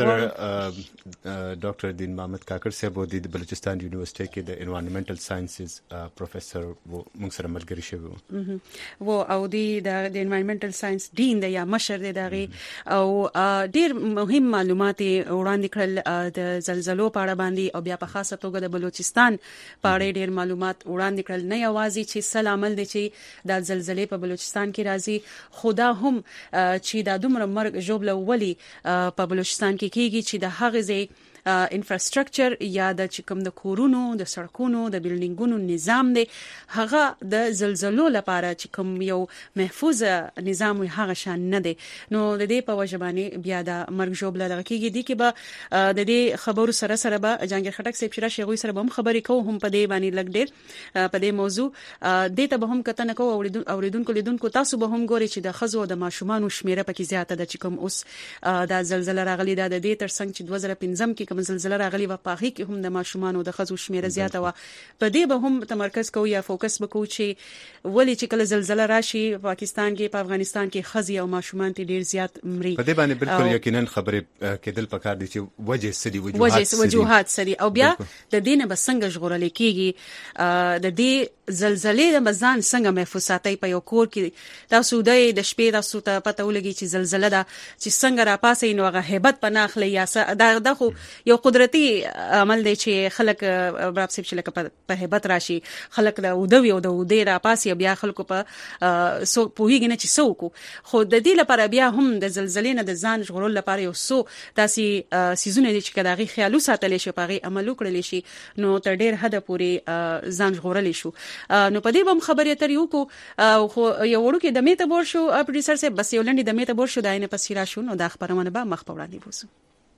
ډاکټر دین محمد کاکړ صاحب د بلوچستان یونیورسيټي کې د انوایرنمنټل ساينسز پروفیسور وو موږ سره ملګری شوی وو او د د انوایرنمنټل ساينس دین د یا مشر دی دغه او ډیر مهم معلومات وړاندې کړل د زلزلو په اړه باندې او بیا په خاصه توګه د بلوچستان په اړه ډیر معلومات وړاندې کړل نه یوازې چې سلامل دي چې د زلزلې په بلوچستان کې راځي خدا هم چې د دومره مرګ جوړل ولي په بلوچستان کې کېږي چې د هغه ځای انفراستراکچر یا د چکم د کورونو د سړکونو د بلډینګونو نظام دی هغه د زلزلو لپاره چې کوم یو محفوظ نظام وي هغه شان نه دی نو د دې په وجبانی بیا د مرګ جوړل دغه کېږي دي کې به د دې خبرو سره سره به جهانگیر خټک صاحب شرا شیغوي سره به هم خبرې کوو هم په دې باندې لګ ډېر په دې موضوع د ته به هم کتنه کوو اوریدونکو لیدونکو تاسو به هم ګوري چې د خزو د ماشومان شمیره پکې زیاته ده چې کوم اوس د زلزلہ راغلي د دې ترڅنګ چې دوه زره پنځم کې کوم زلزلہ راغلي و پاغي کې هم د ماشومان او د خزو شمیره زیاته و په دې به هم تمرکز کوو یا فوکس وکړو چې ولی چې کله زلزلہ راشي پاکستان کې په افغانستان کې خزي او ماشومان ته ډیر زیات مري په دې باندې بالکل یقینا خبره کېدل پکار دي چې وجه سدي وجوهات سدي وجوهات سدي او بیا د دینه بسنګ ژغورل کېږي د دې زلزلې د مزان څنګه محفوظ ساتي په یو کور کې تاسو د شپې تاسو ته پته ولګي چې زلزلہ ده چې څنګه را پاسې نو هغه hebat پناخلي یا دا د خو یو قدرتي عمل دی چې خلک برابر سپ چې لکه په hebat راشي خلک د ودوي او د ودې را پاسې بیا خلکو په سو پوهیږي نه چې سو کو خو د دې لپاره بیا هم د زلزلې نه د ځان ژغورل لپاره یو سو تاسو سيزونه دي چې کداغي خیالو ساتل شي په غي عمل وکړل شي نو تر ډیر حد پورې ځان ژغورل شي نو په دې بم خبرې تر یو کو خو یو وړو کې د میته بور شو پروډوسر سه بس یو لنډي د میته بور شو داینه پسې را شو نو د خبرونه به مخ په وړاندې وسو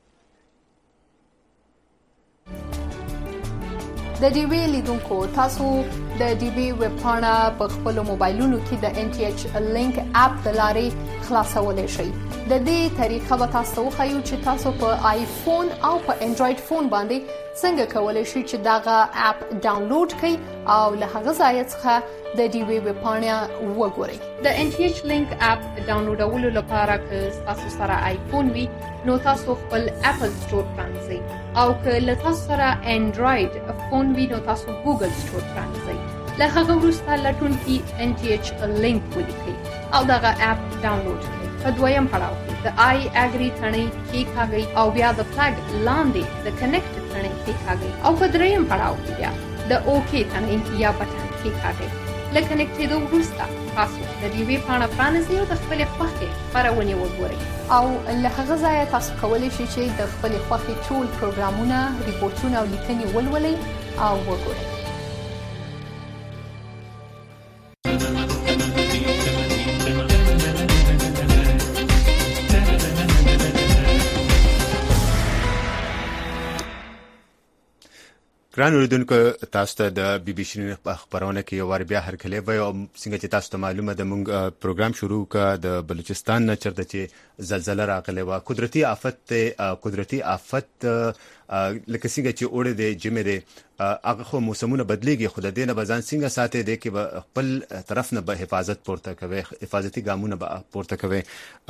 د ډي وی لیدونکو تاسو د ډي وی ویب پاڼه په خپل موبایلونو کې د ان ټي ایچ لینک اپ د لارې خلاصولای شئ د دې طریقه به تاسو خو چې تاسو په آیفون او په انډراید فون باندې څنګه کولای شي چې دغه اپ ډاونلوډ کړئ او له هغه ځای څخه د ډي وی ویب پاڼه وګورئ. د ان ټي ایچ لینک اپ ډاونلوډولو لپاره که تاسو سره آیفون وي نو تاسو خپل اپل سٹور پرانځئ او که له تاسو سره انډراید فون وي نو تاسو ګوګل سٹور پرانځئ. له هغه وروسته لټونکي ان ټي ایچ لینک ولیکئ او دغه اپ ډاونلوډ کړئ. په دویم پړاو کې د آی اګری تڼۍ کېکاږئ او بیا د فلګ لاندې د کنیکټ تڼۍ کېکاږئ او په دریم پړاو کې بیا د اوکې تڼۍ یا بټن کېکاږئ. له کنیکټېدو وروسته تاسو د ډي وی پاڼه پرانیزئ او د خپلې خوښې خپرونې وګورئ او له هغه ځایه تاسو کولی شئ چې د خپلې خوښې ټول پروګرامونه، ریپورټونه او لیکنې ولولئ او وګورئ. ګران اوریدونکو، تاسو ته د بي بي سي خبرونه کې یو ور بیا هرکلی وای او څنګه چې تاسو ته معلومه ده موږ پروګرام شروع کړ د بلوچستان نه چرته چې زلزلہ راغلی و، قدرتي آفت قدرتي آفت لکه څنګه چې اوړه د جمع دی هغه خو موسمونه بدلیږي، خو د دې نه بزان څنګه ساتي دی کې خپل طرف نه به حفاظت پورته کوي، حفاظتي ګامونه به پورته کوي.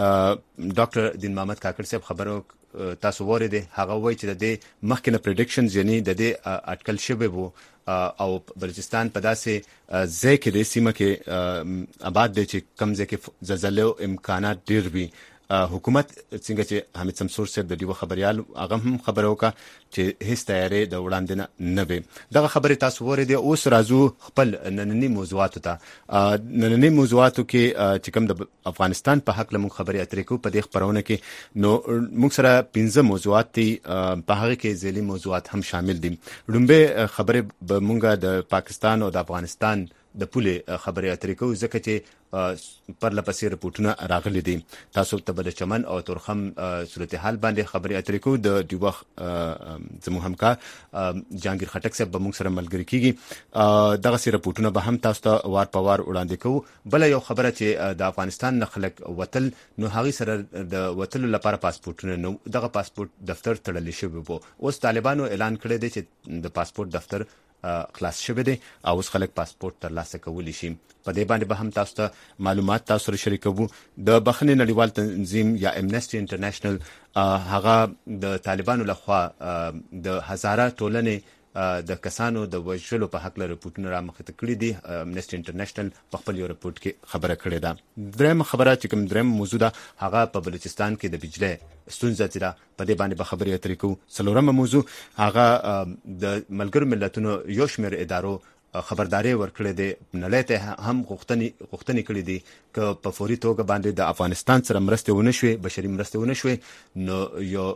ډاکټر دین محمد کاکړ صاحب خبرو تاسو وریدي هغه وایي چې د دې مخکنه پریډکشنز یعنی د دې اټکل شوی وو او بلوچستان په داسې ځای کې د سیمه کې آباد دی چې کم ځای کې زلزلې امکانات ډیر وي. حکومت څنګه چې حمید سمسور صاحب د دیو خبريال هغه هم خبرو کا چې هیڅ تیارې د وړاندې نه وي. دغه خبره تاسو ورېدي. اوس راځو خپل نننی موضوعات ته. نننی موضوعاتو کې چې کوم د افغانستان په حق لمون خبري اترې کو په دې خبرونه کې نو موږ سره پنځه موضوعات دي، په هغه کې ځلې موضوعات هم شامل دي. لومبه خبره به مونږه د پاکستان او د افغانستان د پوله خبري اترې کو ځکه چې پر لپسې رپورټونه راغلي دي. تاسو ته بل چمن او تورخم صورتحال باندې خبري اترې کو د دیوخ زموږ همکار جانگیر خټک صاحب به موږ سره ملګری کیږي. دغه سي رپورټونه به هم تاسو ته وار په وار وړاندې کوو. بل یو خبره چې د افغانستان نه خلک وتل نو هغه سره د وتل لپاره پاسپورتونه نو دغه پاسپورت دفتر تړل شوی وو. اوس طالبانو اعلان کړی دی چې د پاسپورت دفتر خلاص شوه دي او اوس خلک پاسپورت ترلاسه کولی شي. په دې باندې به هم تاسو ته معلومات تاسو سره شریکوو. د بخښنې نړیوال تنظیم یا امنسټي انټرنیشنل هغه د طالبانو لخوا د هزاره ټولنې د کسانو د وژلو په حق لري رپورټونه را مخته کړی دي. امنسټي انټرنیشنل په خپل یو رپورټ کې خبره کړې ده. دریم خبره چې کوم دریم موضوع ده هغه په بلوچستان کې د بجلی ستونزه ده، په دې باندې به خبرې اترې کوو. څلورمه موضوع هغه د ملګرو ملتونو یو شمېر ادارو خبرداري ورکړې ده، نړۍ ته هم غوښتنې غوښتنې کړې دي چې په فوري توګه باندې د افغانستان سره مرسته ونه شوي، بشري مرسته ونه شوي نو یو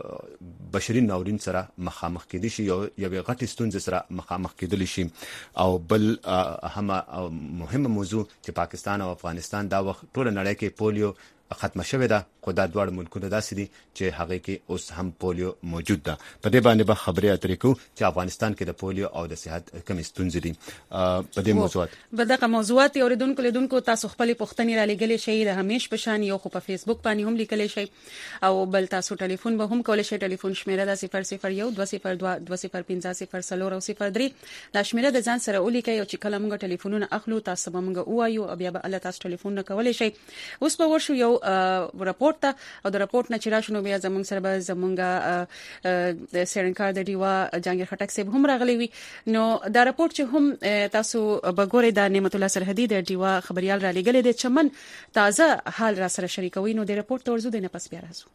بشري ناورین سره مخامخ کېدي شي، یو یو غټي ستونزې سره مخامخ کېدلی شي. او بل اهم مهمه موضوع چې پاکستان او افغانستان دا وخت ټول نړۍ کې پولیو ختمه شوې ده، خو دا دواړه ملکونه داسې دي چې هغه کې اوس هم پولیو موجود ده. په دې باندې به خبرې اترې کوو چې افغانستان کې د پولیو او د صحت کومې ستونزې دي. په دې موضوعات په دغه موضوعات اوریدونکو لیدونکو تاسو خپل پوښتنې را لګلې شي د همیش په شان یو خو په فیسبوک باندې هم لیکلې شي او بل تاسو ټلیفون به هم کولای شئ. ټلیفون شمیره د صفر صفر یو دوه صفر دوه دوه صفر پنځه صفر څلور او صفر درې دا شمیره د ځان سره ولیکئ او چې کله موږ ټلیفونونه اخلو تاسو به موږ وایو او بیا به الله تاسو ټلیفون نه کولای شي. اوس به ورشو یو رپورټ ته او د رپورټ نه چې راشنو بیا زمونږ سره به زمونږ د سرنکار د دیوا جانگیر خټک صاحب هم راغلی وي. نو دا رپورټ چې هم تاسو بګورئ د نعمت الله سرحدي د دیوا خبريال را لګلې د چمن تازه حال را سره شریکوي. نو د رپورټ تورزو د نه پس بیا راځو.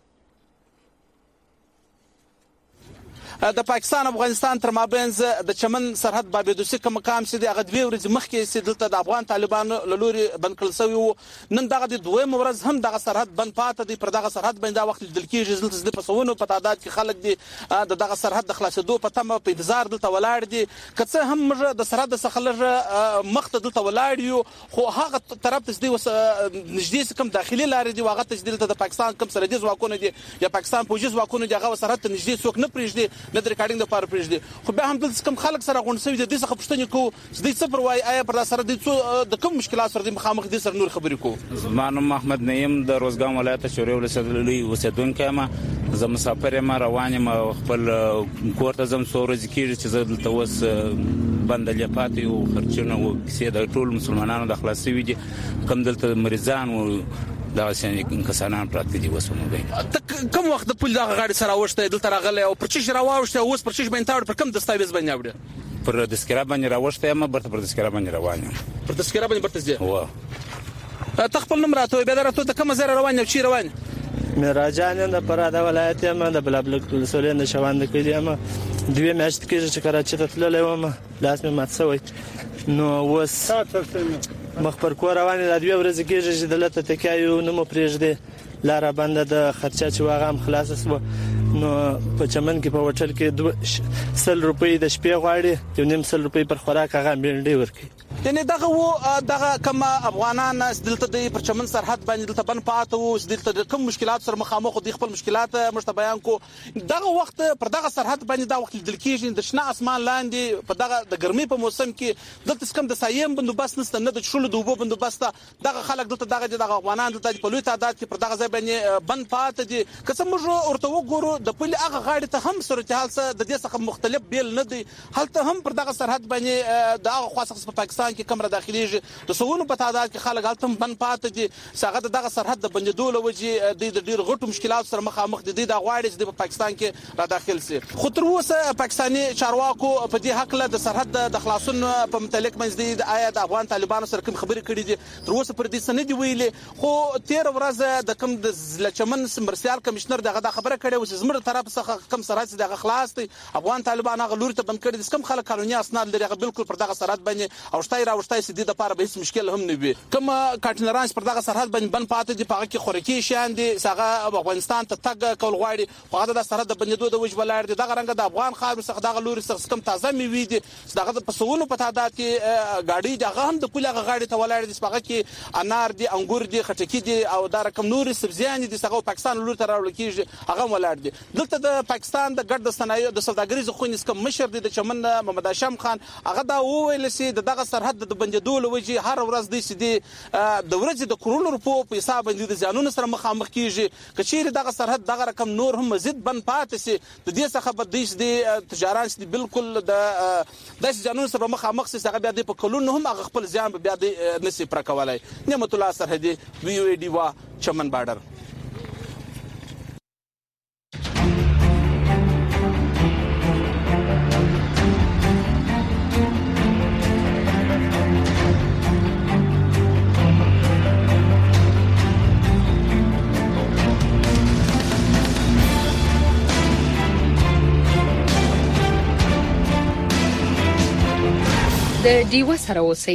د پاکستان افغانستان تر مابینځ د چمن سرحد بابیدوسي کوم مقام سي د هغه دوی ورځې مخکې سي دلته د افغان طالبانو لوري بند کړل شوی وو. نن دغه د دویم ورځ هم دغه سرحد بند پاتې دی. پر دغه سرحد باندې وخت دل کېږي دلته د پسونو په تعداد کې خلک دي د دغه سرحد د خلاصېدو په تمه په انتظار دلته ولاړ دي. که څه هم موږ د سرحد څخه لږ مخته دلته ولاړ یو خو هغه طرف ته دي نږدې کوم داخلي لارې دي هغه ته دلته د پاکستان کوم سرحدي ځواکونه دي یا پاکستان پولیس ځواکونه دي هغه سرحد ته نږدې څوک نه پرېږدي. نه د ریکارډینګ لپاره پرېږدي خو بیا هم دلته کم خلک سره غونډ شوي دي څخه پوښتنې کوو چې دوی څه پر وایي آیا پر سره د څو د کوم مشکلات سره د مخامخ دي سره نور خبرې کوو. زما نوم محمد نعیم د روزګان ولایت شوري ولسوالۍ اوسېدونکی یم. زه مسافر یم روان یم خپل کور ته ځم څو ورځې کېږي چې زه دلته اوس بنده لیپاتې او خرچونه او کیسې د ټول مسلمانانو د خلاص شوي دي کوم دلته مریضان او دا څنګه کسانان پراته دي وسمه کوم وخت د پول دغه غاړي سره واوښته دلته راغلی او پرچیش راواوښته اوس پرچیش باندې تاوړ پر کوم دستاویز باندې اوړه پر دسکرا باندې راوښته یم برته پر دسکرا باندې روان یم پر دسکرا باندې برته ځي و ته خپل نوم راته بیا راته د کوم ځای روان یو چی روان مراجعان د پراده ولایت یم د بلابلک ولسوالۍ د شواند کلی یم دوی میاشت کې چې کراچي ته تللی وم لاس مې مات شوی نو اوس مخ پر کور روان د دوی ورځې کېږي چې دلته تکایو نو مو پرېږدي لاره بنده د خرچه چې واغه هم خلاص شو نو په چمن کې په هوټل کې سل روپۍ د شپې غواړي یو نیم سل روپۍ پر خوراک هغه بیلډي ورکړي. یعنی دغه وو دغه کوم افغانان دلته د پر چمن سرحد باندې دلته بن پاتو اوس دلته کوم مشکلات سره مخامخ دي خپل مشکلات مشته بیان کو دغه وخت پر دغه سرحد باندې دا وخت دل کېږي د شنه اسمان لاندې په دغه د ګرمۍ په موسم کې دلته کوم د سایم بندوبست نشته نه د شلو د وبو بندوبست دغه خلک دلته دغه دغه افغانان دلته په لوی تعداد کې پر دغه ځای باندې بن پات دي که څه موږ ورته وګورو د پل هغه غاړي ته هم صورتحال څه د دې څخه مختلف بیل نه دي هلته هم پر دغه سرحد باندې دغه خاصه په پاکستان کې کم را داخليږي د سوونو په تعداد کې خلک هلته بن پات دي څنګه دغه سرحد د بندیدو لوجي د ډیر غټو مشکلات سره مخامخ دي د غواړي چې په پاکستان کې را داخل شي خو تر اوسه پاکستاني چارواکو په دې حق له د سرحد د خلاصون په متعلق منځ د آیا د افغان طالبانو سره کوم خبرې کړې دي تر اوسه پر دې سند دی ویلي خو تیر ورځ د کوم د لچمن مرسیال کمشنر دغه د خبره کړې و چې زموږ طرف څخه کوم سرحد دغه خلاص دي افغان طالبان هغه لوري ته بند کړي دي کوم خلک قانوني اسناد لري هغه بالکل پر دغه سرحد باندې او شتای راوشتای سي د لپاره به هیڅ مشکل هم نه وي کوم کارټنرانس پر دغه سرحد باندې بند پاتې دي په هغه کې خورکی شان دي څنګه افغانستان ته تګ کول غواړي خو هغه د سرحد بندیدو د وجه ولر دي دغه رنګ د افغان خاور څخه دغه لوري څخه کوم تازه میوي دي دغه په سوونو په تعداد کې گاډي دغه هم د پوله غاړي ته ولر دي څنګه کې انار دي انګور دي خټکی دي او دا رقم نوري سبزیان دي څنګه پاکستان لوري ته راول کېږي هغه ولر دي دلته د پاکستان د ګډ صنایع د سوداګریز خونې کوم مشر دي د چمن محمد هاشم خان هغه دا وویل سي دغه سرحد د بندیدو لوجه هر ورځ د سدي د ورځې د کرونو روپو په حساب باندې د ځانونو سره مخامخ کیږي کچېر دغه سرحد دغه رقم نور هم مزید بن پاتې سي د دې څخه به د تجاران سي بالکل د د ځانونو سره مخامخ سي څنګه بیا د په کلونو هم هغه خپل ځان بیا د نسی پر کولای نعمت الله سرحدي وی وی ډی وا چمن بارډر د ډیو سره اوسئ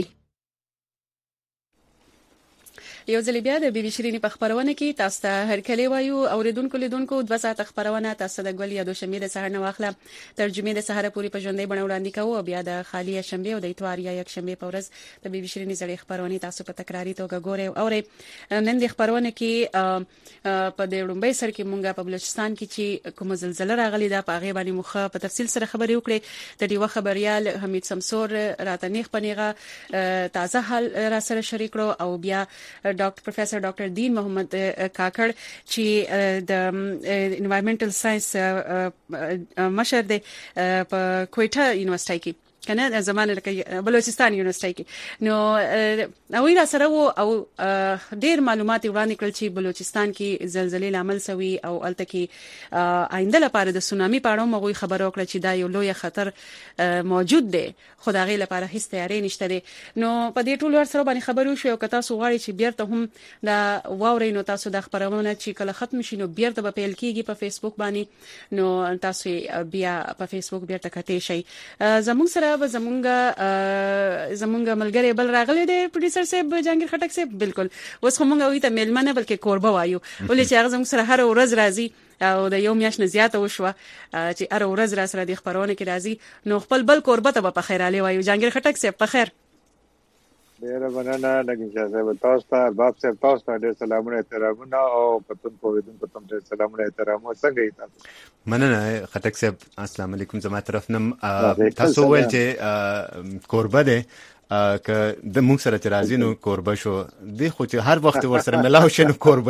یو ځل بیا د بي بي شيرين په خبرونه کې تاسو ته هرکلی وایو اوریدونکو لیدونکو دوه ساعت خبرونه تاسو د ګل یا د شنبه د سهار نه واخله ترجمه د سهار پوری په ژوندۍ بڼه وړاندې کوو بیا د خالی شنبه او د اتوار یا یک شنبه په ورځ د بي بي شيرين زړې خبرونه تاسو په تکراری توګه ګورئ او نن د خبرونه کې په د وړمبۍ سر کې مونږه په بلوچستان کې چې کوم زلزلہ راغلی دا په غیبه باندې مخه په تفصیل سره خبرې وکړي د ډیو خبريال حمید سمسور راتنیخ پنیغه تازه حال را سره شریک کړو او بیا ډاکټر پروفیسور ډاکټر دین محمد کاکړ چې د انوایرنمنټل ساينس مشر دی په کوټه یونیورسيټي کې کنه زمانه لکه بلوچستان یونیورسيټي کې نو او را سره او ډیر معلومات وړاندې کړل چې بلوچستان کې زلزلې لامل سوي او الته کې آینده لپاره د سونامي په اړه موږ خبرو کړل چې دا یو لوی خطر موجود دی خدای لپاره هیڅ تیاری نشته دی نو په دې ټول ور سره باندې خبرو شو او کتا سو غواړي چې بیرته هم دا واوري نو تاسو د خبرونه چې کله ختم شي نو بیرته په پیل کېږي په فیسبوک باندې نو تاسو بیا په فیسبوک بیرته کته شي زموږ سره زمونږه زمونږه ملګری بل راغلی دی پروډوسر صاحب جهانگیر خټک صاحب بالکل اوس خو مونږ وی ته میلمنه بلکې کوربه وایو ولې چې هغه زموږ سره هر ورځ راځي او د یو میاشت نه زیاته وشوه چې هر ورځ را سره د خبرونه کې راځي نو خپل بل کوربه ته په خیر علي وایو جهانگیر خټک صاحب په خیر ډیره مننه نګین شاه صاحب تاسو ته باب صاحب تاسو ته ډیر سلامونه احترامونه او پتون کو ودون ته ډیر سلامونه احترامونه څنګه یې تاسو مننه خټک صاحب السلام علیکم زما طرف نم تاسو ول چې کوربه ده که د موږ سره چې راځي نو کوربه شو دی خو چې هر وخت ورسره ملاو شنو کوربه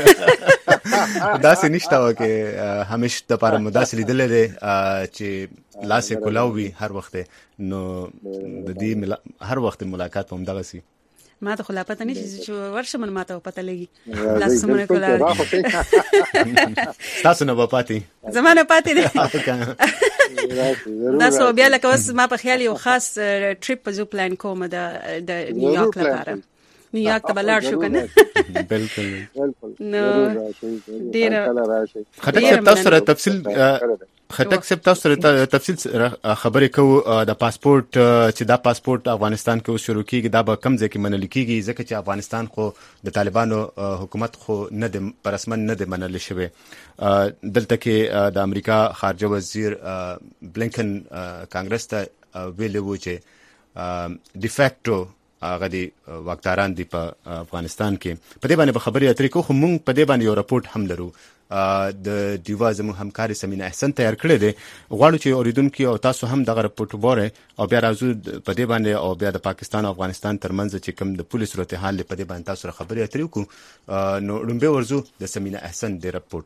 دا څه نشته وکي همیشه د پاره مداسې لیدل دي چې لاسه کولاوي هر وخت نو د دې هر وخت ملاقات هم دغه سي ما ته خلا پته نشي چې ورشه من ماته پته لګي لاس سمونه کولاوي تاسو نه پاتې زمانه پاتې دي دا سو بیا لکه اوس ما په خیال یو خاص ټریپ په زو پلان کوم د د نیویارک لپاره نیویارک ته بلار شو کنه بالکل بالکل نو ډیر خټک صاحب تاسو سره تفصیل خټک صاحب تاسو سره تفصیل خبرې کوو د پاسپورت چې دا پاسپورت افغانستان کې شروع کیږي دا به کم ځای کې منل کیږي ځکه چې افغانستان خو د طالبانو حکومت خو نه د رسمن نه د منل شوی دلته کې د امریکا خارجه وزیر بلینکن کانګرس ته ویلي و چې ډیفیکټو هغه دی واکداران دی په افغانستان کې په دې باندې خبرې اترې کوو خو موږ په دې باندې یو راپورټ هم لرو د دیوا زمو همکاري سمینه احسن تیار کړی دی غواړو چې اوریدونکو او تاسو هم دغه راپورټ وګورئ او بیا راځو په دې باندې او بیا د پاکستان او افغانستان ترمنځ چې کوم د پولیس صورتحال په دې باندې تاسو خبرې اترې وکړو نو لومبه ورزو د سمینه احسن دی راپورټ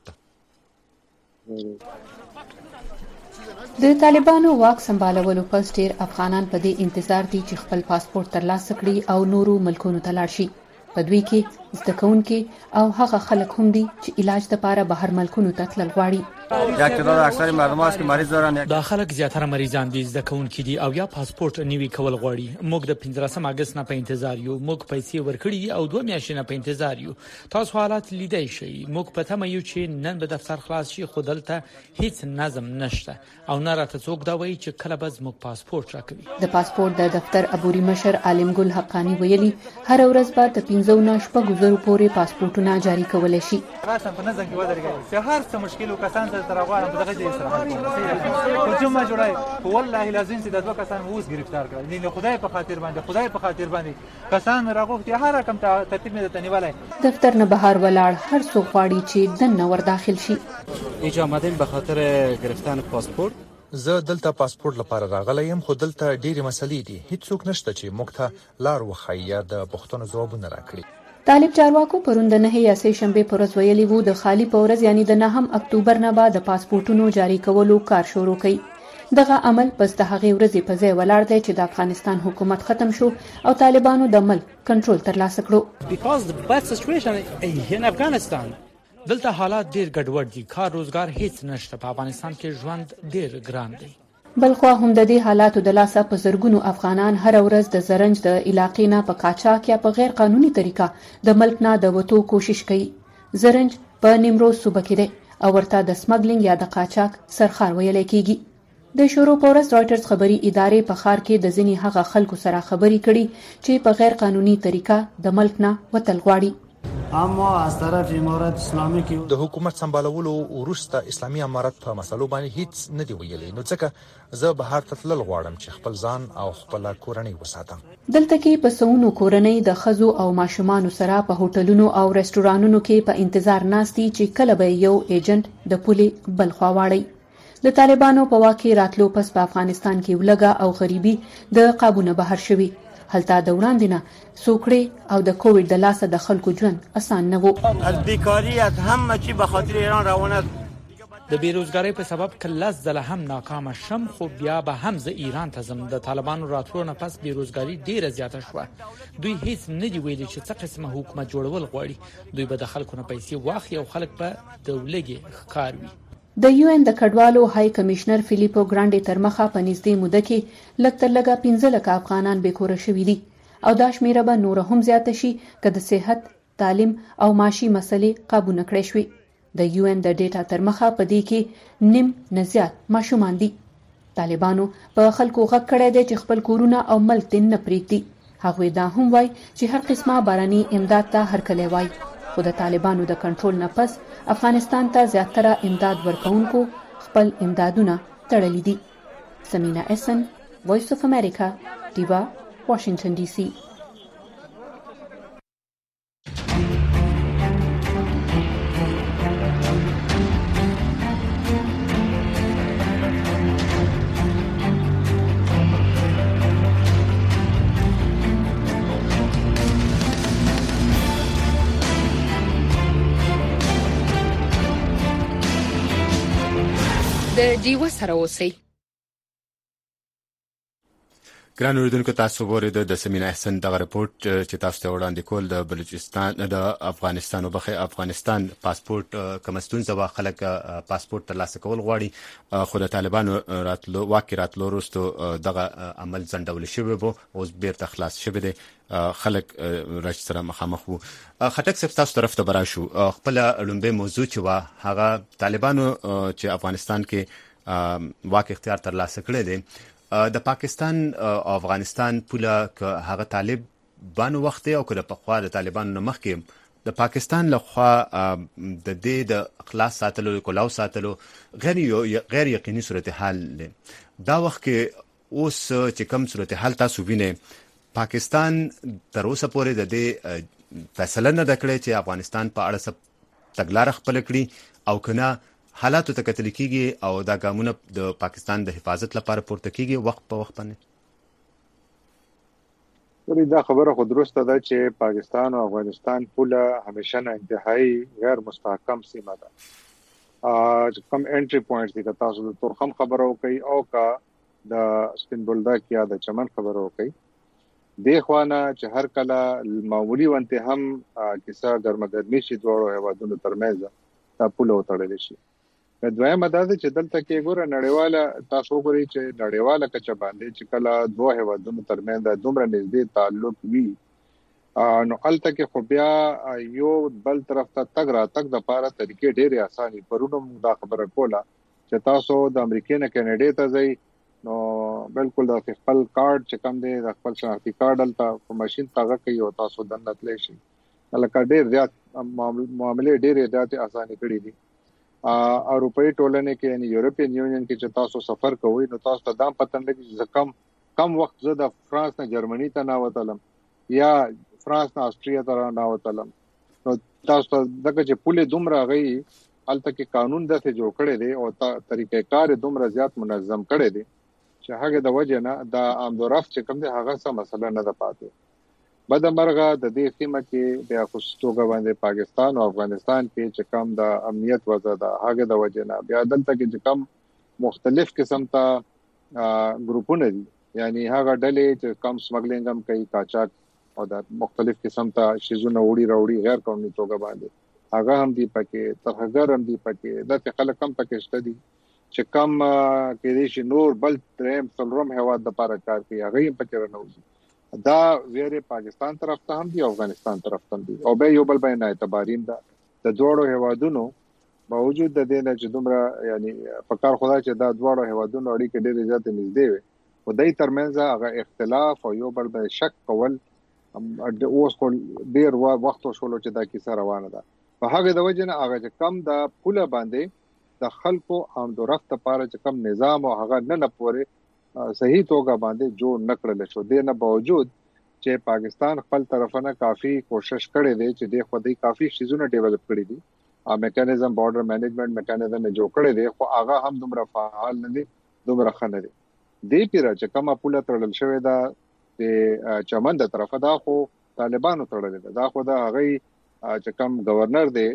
د طالبانو واک سمبالولو پس ډیر افغانان په دې انتظار دي چې خپل پاسپورت ترلاسه کړي او نورو ملکونو ته لاړ شي په دوی کې زده کوونکي او هغه خلک هم دي چې علاج لپاره بهر ملکونو ته تلل غواړي ډاکټرانو اکثر معلومات کې مریض دوران دا خلک زیاتره مریضان دي زده کوونکي دي او یا پاسپورت نیوي کول غواړي موږ د پنځلسم اگست نه په انتظار یو موږ پیسې ورکړي دي او دوه میاشتې نه په انتظار یو تاسو حالات لیدای شئ موږ په تمه یو چې نن به دفتر خلاص شي خو دلته هیڅ نظم نشته او نه راته څوک دا وایي چې کله به زموږ پاسپورت راکوي د پاسپورت د دفتر ابوري مشر عالم ګل حقانی ویلي هر ورځ به د پنځو نه شپږو زرو پورې پاسپورتونه جاری کولای شي راشم په نظم کې ودرېږي چې هر څه مشکل وکسان ته تر غواړم په دغه ځای سره حل کوم خو چې ما جوړای والله لازم چې د دوه کسان ووس گرفتار کړل نه خدای په خاطر باندې خدای په خاطر باندې کسان راغوښتي هر رقم ته ترتیب مې ته نیولای دفتر نه بهر ولاړ هر څوک غواړي چې دنه ور داخل شي اجازه به خاطر گرفتن پاسپورت زه دلته پاسپورت لپاره راغلی یم خو دلته ډېری مسلې دي هیڅوک نشته چې موږ ته لار وښایي یا د پوښتنو ځوابونه راکړي طالب چارواکو پروند نه یا سه شنبه پر ورځ ویلي وو د خالی په ورځ یعنی د نهم اکتوبر نه بعد د پاسپورتونو جاری کولو کار شروع کړي دغه عمل پس د هغې ورځې په ځای ولاړ دی چې د افغانستان حکومت ختم شو او طالبانو د ملک کنټرول ترلاسه کړو دلته حالات ډیر ګډوډ دي کار روزګار هیڅ نشته په افغانستان کې ژوند ډیر ګران دی بلخو هم د دې حالاتو د لاسه په زرګونو افغانان هر ورځ د زرنج د علاقې نه په قاچاق یا په غیر قانوني طریقه د ملک نه د وټو کوشش کوي زرنج په نیمروز صوبه کې دی او ورته د سمګلینګ یا د قاچاق سرخار ویل کېږي د شروع پورس رائټرز خبري ادارې په خار کې د ځینی هغه خلکو سره خبري کړي چې په غیر قانوني طریقه د ملک نه وتل غواړي اما از طرف امارت اسلامي کې د حکومت سمبالولو وروسته اسلامي امارت په مسلو باندې هیڅ نه دی ویلي نو ځکه زه بهر ته تلل غواړم چې خپل ځان او خپل کورنۍ وساتم دلته کې په سونو کورنۍ د خزو او ماشومان سره په هوټلونو او رستورانونو کې په انتظار ناستي چې کله به یو ایجنټ د پولي بل خوا واړي د طالبانو په واکې راتلو پس په افغانستان کې ولګه او غریبي د قابونه بهر شوي هلته د وړاندې نه سوکړې او د کووډ د لاسه د خلکو ژوند اسان نه وو از بیکاری از همه چی به خاطر ایران روانه د بیروزګاری په سبب کله ځله هم ناکام شم خو بیا به هم ز ایران ته زم د طالبانو راتلو نه پس بیروزګاری ډیره زیاته شوه دوی هیڅ نه دی ویلي چې څه قسمه حکومت جوړول غواړي دوی به د خلکو نه پیسې واخلي او خلک په دولګي ښکار وي د یو ان د کډوالو های کمشنر فلیپو ګرانډي تر مخه په نږدې موده کې لږ تر لږه پنځه لک افغانان بیکور شوي دي او دا شمیره به نور هم زیات شي که د صحت تعلیم او معاشي مسلې قابو نکړې شوي د یو ان د ډیټا تر مخه په دې کې نیم نه زیات ماشومان دي طالبانو په خلکو غږ کړی دی چې خپل کورونه او ملک دې نه پرېږدي هغوی دا هم وایي چې هر قسمه باراني امداد ته هرکلی وایي خو د طالبانو د کنټرول نه پس افغانستان ته زیاتره امداد ورکوونکو خپل امدادونه تړلي دي سمینه اسن وایس اف امریکا دیوا واشنگټن ډي سي د ډیو سره اوسئ. ګران اوریدونکو تاسو ورته د سمینه احسن دغه رپورت چې تاسو ته وړاندې کول د بلوچستان د افغانستان او بخې افغانستان پاسپورت کمستون زوا خلک پاسپورت ترلاسه کول غواړي خو د طالبانو راتلو واقع راتلو وروسته دغه عمل ځنډول شوی وو اوس بیرته خلاص شوی دی خلک راځي سره مخامخ وو. خټک صاحب تاسو طرف ته براشو خپل لومبه موضوع چې وا هغه طالبانو چې افغانستان کې واقع اختیار ترلاسه کړی دی د پاکستان او افغانستان پوله که هغه طالبانو وخت او که د پخوا د طالبانو مخ کې د پاکستان لخوا د دې د اخلاص ساتلو کلاو ساتلو غیر غیر یقیني صورتحال دا وخت کې اوس چې کوم صورتحال تاسو وینئ پاکستان تر اوسه پورې د دې فیصله نه کړې چې افغانستان په اړه څه تګلارې خپل کړي او کنه حالاتو ته کتل کیږي او دا ګامونه د پاکستان د حفاظت لپاره پورته کیږي وخت په وخت باندې. ورې دا خبره خو درسته ده چې پاکستان او افغانستان پوله همیشه نه انتهایی غیر مستحکم سیمه ده. ا کوم انټری پوینټس دي تاسو د تورخم خبرو کوي او کا د سپین بولدک یا د چمن خبرو کوي د خوانه چې هر کله معمولی ونته هم کیسه ګرمګرمي شي دوه هوادونو ترمنځ دا پوله وتړل شي. د دویمه دا چې دلته کې ګوره نړیواله تاسو ګورئ چې نړیواله کچه باندې چې کله دوه هوادونو ترمنځ د دومره نږدې تعلق وي نو الته کې خو بیا یو بل طرف ته تګ را تګ د پاره طریقې ډېرې اساني پرونو دا خبره کوله چې تاسو د امریکا نه کینیډا ته ځئ نو بالکل د خپل کارت چې کوم دی د خپل شناختی کارت دلته په ماشين تاغه کوي او تاسو دنه تللی شي لکه ډېر زیات معاملې ډېرې زیات اساني کړې دي. اروپאי ټولنه کې یعنی یورپین یونین کې چې تاسو سفر کوئ نو تاسو ته دا پته لګي چې کم کم وخت زه د فرانس نه جرمني ته نه وتلم یا فرانس نه استریا ته نه وتلم نو تاسو دغه چې پوله دومره غي الته کې قانون دته جوړ کړي دي او طریقې کار دومره زیات منظم کړي دي چې هغه د وجه نه د امدورف چې کوم دي هغه څه مسله نه ده پاتې. بد مرغه د دې سیمه کې د خصوصي باندې پاکستان او افغانستان کې چې کوم د امنیت وضع ده هغه د وجه نه بیا دلته کې چې کوم مختلف قسم ته ګروپونه دي یعنی هغه ډلې چې کم سمګلینګ هم کوي قاچاق او د مختلف قسم ته شیزونه وړي راوړي غیر قانوني توګه باندې هغه هم دي پکې ترهګر هم دي پکې د خلک هم پکې شته دي چې کم کې دي چې نور بل ترم څلورم هواد د لپاره کار کوي هغه هم پکې رانوځي دا ویره پاکستان طرف ته هم دی او افغانستان طرف ته هم دی او به یو بل به نه اعتباریم ده د دوړو هوادونو باوجود د دې نه چې دومره یعنی فکر خدای چې دا دوړو هوادونو اړیکې ډېرې زیات نږدې وي او دای ترمنځ هغه اختلاف او یو بل به شک کول اوس کو ډېر وخت شول چې دا کیسه روانه ده په هغه د وجه نه هغه کم د پوله باندې د خلکو آمدورفت لپاره چې کم نظام او هغه نه نه پوره صحیح توګه باندې جوړ نکړل شو د نه باوجود چې پاکستان خپل طرفانه کافي کوشش کړي دي چې د خودي کافي شیزونه ډیولپ کړي دي ا میکانیزم بارډر مینجمنت میکانیزم جوړ کړي دي خو هغه هم دومره فعال نه دي دومره خنه دي د پیرا چې کومه پوله تړل شوې ده د چمن د طرفه دا خو طالبانو تړل دي دا خو دا هغه چې کوم گورنر دی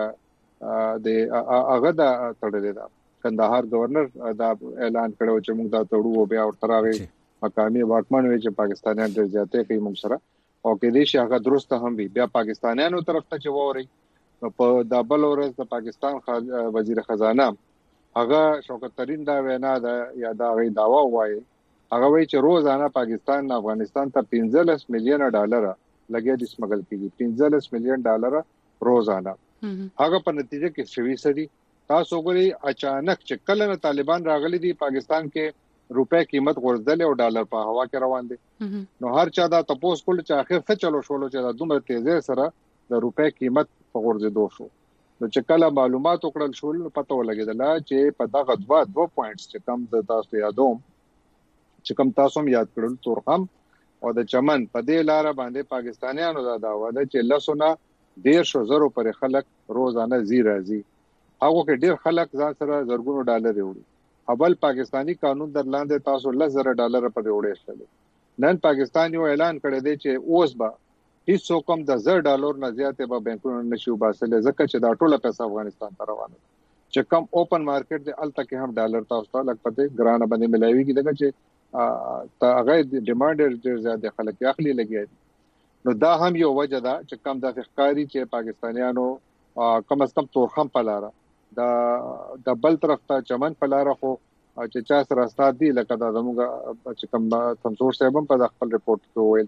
د هغه دا تړل دي کندهار گورنر دا اعلان کړو چې موږ دا تړو بیا ورتراغي مقامي واکمن وي چې پاکستانیان ډېر زیاتې کوي موږ سره او کې دې شي هغه درسته هم وي بیا پاکستانیانو طرف ته چې ووري په د بل ورځ د پاکستان وزیر خزانه هغه شوکت ترين دا وینا دا یا دا غي داوا وایي هغه وایي چې روزانه پاکستان افغانستان ته پنځلس میلیون ډالر لګي د سمګل کیږي پنځلس میلیون ډالر روزانه هغه په نتیجه کې شوي سړي تاسو ګوري اچانک چې کله نه طالبان راغلي دي پاکستان کې روپے قیمت غورځل او ډالر په هوا کې روان دي نو هر چا دا تپوس کول چې اخر څه چلو شول چې دا دومره تیزه سره د روپے قیمت په غورځېدو شو نو چې کله معلومات وکړل شول پته ولګیدل چې په دغه دوا دوه پوینټس چې کم د تاسو یادوم چې کم تاسو هم یاد کړل تورخم او د چمن په دې لار باندې پاکستانیانو دا داوا ده چې لسونه ډیر شو زرو پر خلک روزانه زی راځي هغه کې ډیر خلک ځان سره زرګونو ډالر وړي اول پاکستانی قانون در لاندې تاسو لزر ډالر پر وړي شل نن پاکستان یو اعلان کړی دی چې اوس به هیڅ کوم د زر ډالر نه زیاتې به بانکونو نشي وباسل ځکه چې دا ټوله پیسې افغانستان ته روانه چې کم اوپن مارکیټ دی الته کې هم ډالر تاسو ته لګ پته ګرانه باندې ملایوي کې دغه چې تا هغه ډیمانډ ډیر زیات خلک اخلي لګي نو دا هم یو وجه ده چې کم د ښکاری چې پاکستانیانو کم از کم تورخم پلاره دا د بل طرف ته چمن پلاره خو چې چا سره استاد دی لکه دا زموږ چې کوم سمسور صاحب په خپل رپورت کې ویل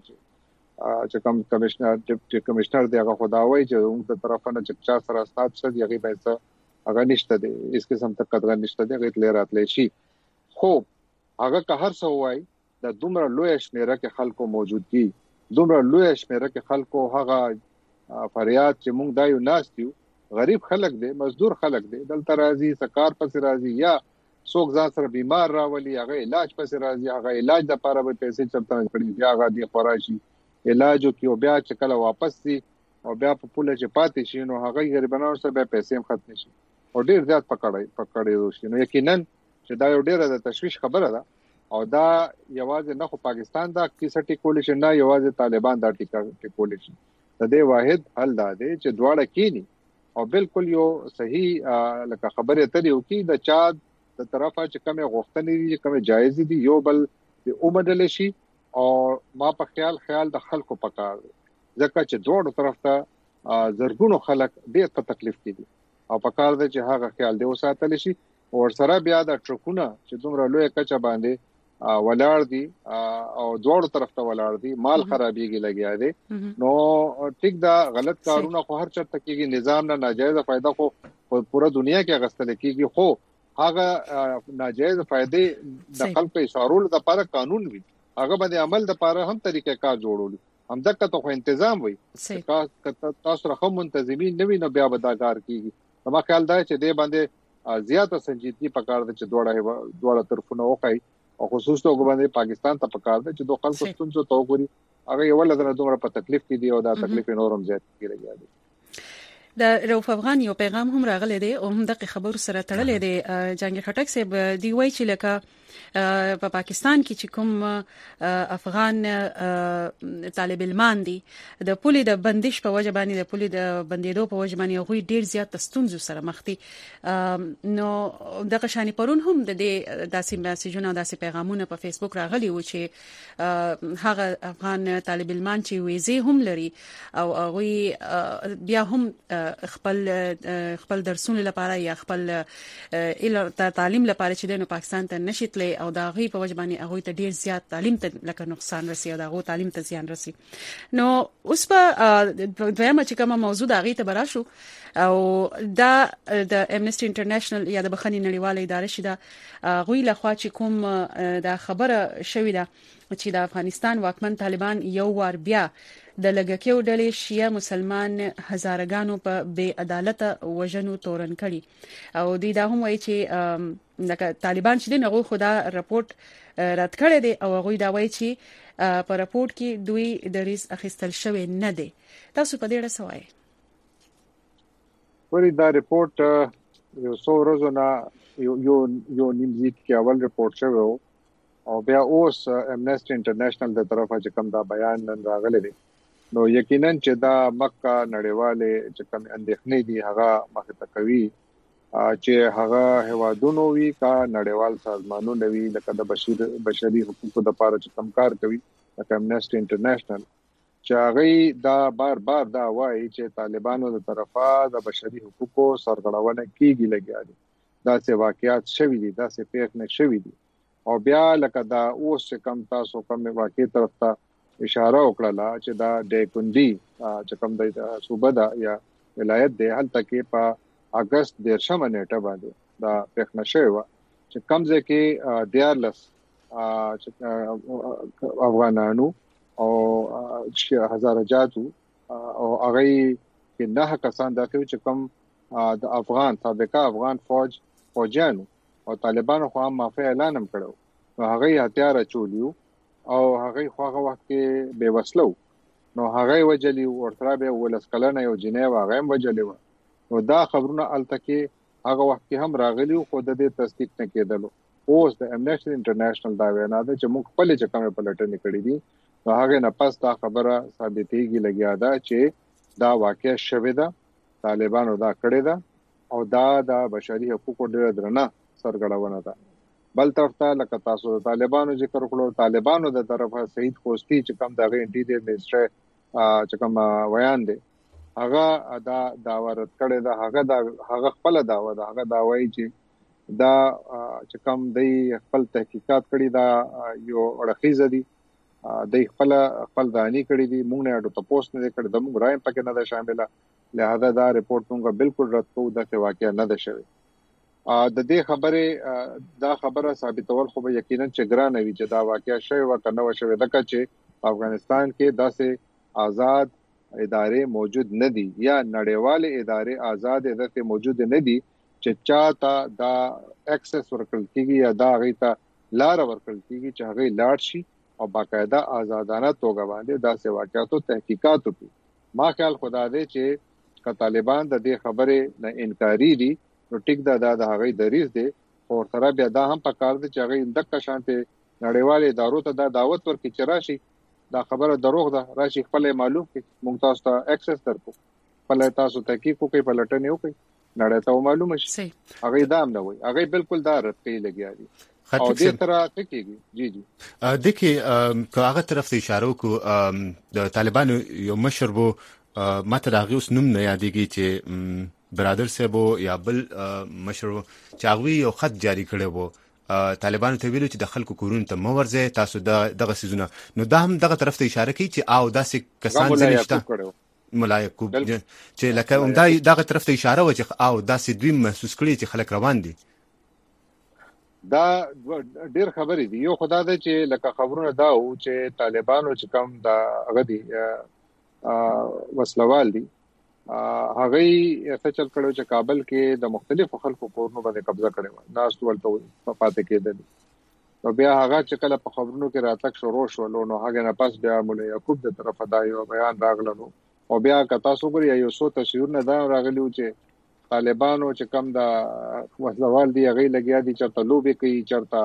چې کوم کمشنر ډیپټي کمشنر دی هغه خداوي چې موږ د طرفه نه چې چا سره استاد څه دی هغه پیسې هغه نشته دی اس قسم ته قدر نشته دی هغه لري راتلی شي خو هغه که هر څه وای د دومره لوی شمیره کې خلکو موجود دي دومره لوی شمیره کې خلکو هغه فریاد چې موږ دایو ناستیو غریب خلک دي مزدور خلک دي دلته راځي سکار پس راځي یا څوک ځان سره بیمار راولي هغه علاج پسې راځي هغه علاج د لپاره به پیسې چمتان کړي بیا هغه دی خوراشي علاج او بیا چې کله واپس سي او بیا په پوله چې پاتې شي نو هغه غریبانو سره به پیسې هم ختم شي او ډیر زیات پکړای پکړې وشي نو یقینا چې دا یو ډیره د تشویش خبره ده او دا یوازې نه خو پاکستان دا کیسه ټیکولیشن نه یوازې طالبان دا ټیکولیشن د دې واحد حل دا دی چې دواړه کینی او بالکل یو صحیح لکه خبره ترې وکي د چا د طرفه چې کومه غوښتنې دي کومه جایز دي یو بل د اومدل شي او ما په خیال خیال د خلکو پکار ځکه چې دوه طرف ته زرګونو خلک ډېر په تکلیف کې دي او پکار دی چې هغه خیال دی وساتل شي او سره بیا د ټرکونه چې دومره لوی کچا باندې ولاړ دي او دوه طرف ته ولاړ دي مال خرابېږي لګیا دي نو ټیک دا غلط کارونه خو هر چرته کېږي نظام نه ناجایز فائدہ خو پوره دنیا کې غستل کېږي خو هغه ناجایز فائدې د خلکو اشارول د لپاره قانون وي هغه باندې عمل د لپاره هم طریقې کار جوړول هم دغه ته خو تنظیم وي تاسو رقم منتظمین نوی نو بیا بداګار کیږي ما خیال دا چې دې باندې زیاته سنجیدګي پکار ده چې دوړه دوړه طرفونه وکړي او خصوصا وګورئ پاکستان ته پکار ده چې دوه خلکو ستونزو ته وګوري هغه یو لدنه دومره په تکلیف کې دي او دا تکلیف نورم زیات کیږي دي د روف افغان یو پیغام هم راغلی دی او هم د خبرو سره تړلې دی جنگي خټک صاحب دی وایي چې لکه په پاکستان کې چې کوم افغان طالب علمان دي د پولي د بندش په وجه باندې د پولي د بندیدو په وجه باندې غوي ډیر زیات ستونزو سره مخ دي نو د قشانی پرون هم د داسې میسجونه داسې پیغامونه په فیسبوک راغلي و چې هغه افغان طالب علمان چې ویزه هم لري او غوي بیا هم خپل خپل درسونه لپاره یا خپل تعلیم لپاره چې د پاکستان ته نشیتلې او دا غي په وجبانی هغه ته ډیر زیات تعلیم ته لکه نقصان رسي او دا غو تعلیم ته زیان رسي نو اوس په دویمه چې کومه موضوع دا غي ته براشو او دا د امنستي انټرنیشنل یا د بخښنې نړیواله ادارې شیدا غوي لخوا چې کوم دا خبره شوې ده چې د افغانستان واکمن طالبان یو وار بیا د لګکیو ډلې شیعه مسلمان هزارګانو په بې عدالت وژنو تورن کړي او دوی دا هم وایي چې لکه طالبان چې دغه خدا رپورت رد کړی دی او هغه دا وایي چې په رپورت کې دوی د ریس اخیستل شوی نه دی تاسو په دې اړه څه وایي ورې دا رپورت یو څو ورځې نه یو یو یو نیمزیت کې اول رپورت شوی او بیا اوس امنستي انټرنیشنل د طرفه چې کوم دا بیان نن راغلی دی نو یقینا چې دا مکه نړیواله چې کوم اندېښنې دي هغه مخه تکوي چې هغه هوادونو وی کا نړیوال سازمانونو وی لکه د بشیر بشري حقوقو د لپاره چې کم کار کوي لکه امنستي انټرنیشنل چې هغه دا بار بار دا وایي چې طالبانو د طرفه د بشري حقوقو سرغړونه کیږي لګیا دي دا څه واقعیت شوي دي دا څه پیښ نه شوي دي او بیا لکه دا اوس کم تاسو کوم واقعي طرف ته اشاره وکړه چې دا ډیکوندي چې کوم د صوبه دا یا ولایت دی هلته کې په اگست دیرشمه نیټه باندې دا پیښ نشوي چې کمزې کې دیارلس افغانانو او هزار جاتو او هغه کې نه کسان دا کوي چې کوم د افغان سابقه افغان فوج فوجانو او طالبانو خو هم معافي اعلان هم کړو نو هغه هتیار چولیو او هغه خو هغه وخت کې بے وسلو نو هغه وجلی ورتره به ولسکلنه یو جنیو هغه هم وجلی و نو دا خبرونه التکه هغه وخت کې هم راغلی خو د دې تصدیق نه کېدلو اوس د امنستي انټرنیشنل دا وینا ده چې موږ خپل چې کومه پلټنې کړې دي نو هغه نه پس دا خبره ثابتېږي لګیا ده چې دا واقع شوه ده طالبانو دا کړی ده او دا د بشري حقوقو ډېر درنه سرغړونه ده. بل طرف ته لکه تاسو د طالبانو ذکر کړو، طالبانو د طرفه سعید خوستی چې کوم د انټیریئر منسټر چې کوم ویان دي هغه دا داورت کړي دا هغه دا هغه خپل داوا دا هغه دا وایي چې دا چې کوم دی خپل تحقیقات کړي دا یو اړخیزه دي، د خپل خپل دانی کړي دي، موږ نه اډو تاسو نه کړي د موږ رایم پکې نه ده شامله، لہذا دا رپورټ موږ بالکل رد کوو دا چې واقعا نه ده شوی. د دې خبره دا خبره ثابتول خو به یقینا چې ګران وي چې دا واقعیا شوی و کنه و شوی دغه چې افغانستان کې داسې آزاد ادارې موجود نه دي یا نړیوال ادارې آزاد ادارې موجود نه دي چې چاته دا اکسس ورکړل کیږي یا دا غیته لار ورکړل کیږي چې هغه لاړ شي او باقاعده آزادانه توګه باندې داسې واقعاتو تحقیقات وکړي. ما خیال خدا دې چې ک طالبان د دې خبره نه انکاری دي نو ټیک دا د هغه دریز دی او تر بیا دا هم پکار دي چې هغه دغه شانته نړیوال ادارو ته دا دعوت ورکړي چې راشي دا خبره دروغ ده، راشي خپل معلوم کړي، موږ تاسو ته اکسس درکو، خپل تاسو تحقیق کوئ، په لټنه وکړي، نړۍ ته معلومه شي. هغه دا هم نه وایي، هغه بالکل دا رد کوي لګیا دي او دې طرح کوي. جی جی دغه کاغه طرف ته اشاره وکړو د طالبانو یو مشر وو ماته دا غوس نوم نه یادېږي چې برادر صاحب یا بل مشر چاغوي یو خط جاری کړی وو طالبانو ته ویلو چې د خلکو کورونو ته مو ورځي، تاسو دغه سيزونه نو دا هم دغه طرف ته اشاره کوي چې او داسې کسان ځنيشته مولا یعقوب چې لکه هم دا دغه طرف ته اشاره و چې او داسې دوی محسوس کړي چې خلک روان دي. دا ډېر خبرې دي. یو خدا دې چې لکه خبرونه دا و چې طالبانو چې کوم دا غدي وسلوال دي هغه یې څه چل کړو چې کابل کې د مختلفو خلکو کورونو باندې قبضه کړي و، ناس ولته پاتې کېدل. نو بیا هغه چې کله په خبرونو کې راتک شروع شو نو هغه نه پاس بیا مولا یعقوب د طرفه دا یو بیان راغلو او بیا که تاسو ګورئ یو څو تصویر نه دا راغلی چې طالبانو چې کم دا وسلوال دی هغه لګیا دي چې طلوب کوي چرته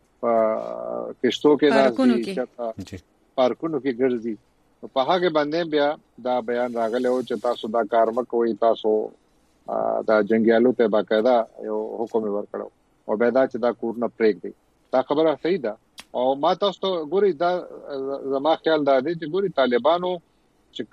کشتو کې راځي چرته پارکونو کې ګرځي. په هغه باندې بیا دا بیان راغلی او چې تاسو دا کار مکوئ، تاسو دا جنگیالو ته باقاعده یو حکم ورکړو او بیا دا چې دا کورونه پریک دی. دا خبره صحیح ده او ما تاسو ته ګوري دا زما خیال دا دی چې ګوري طالبانو چې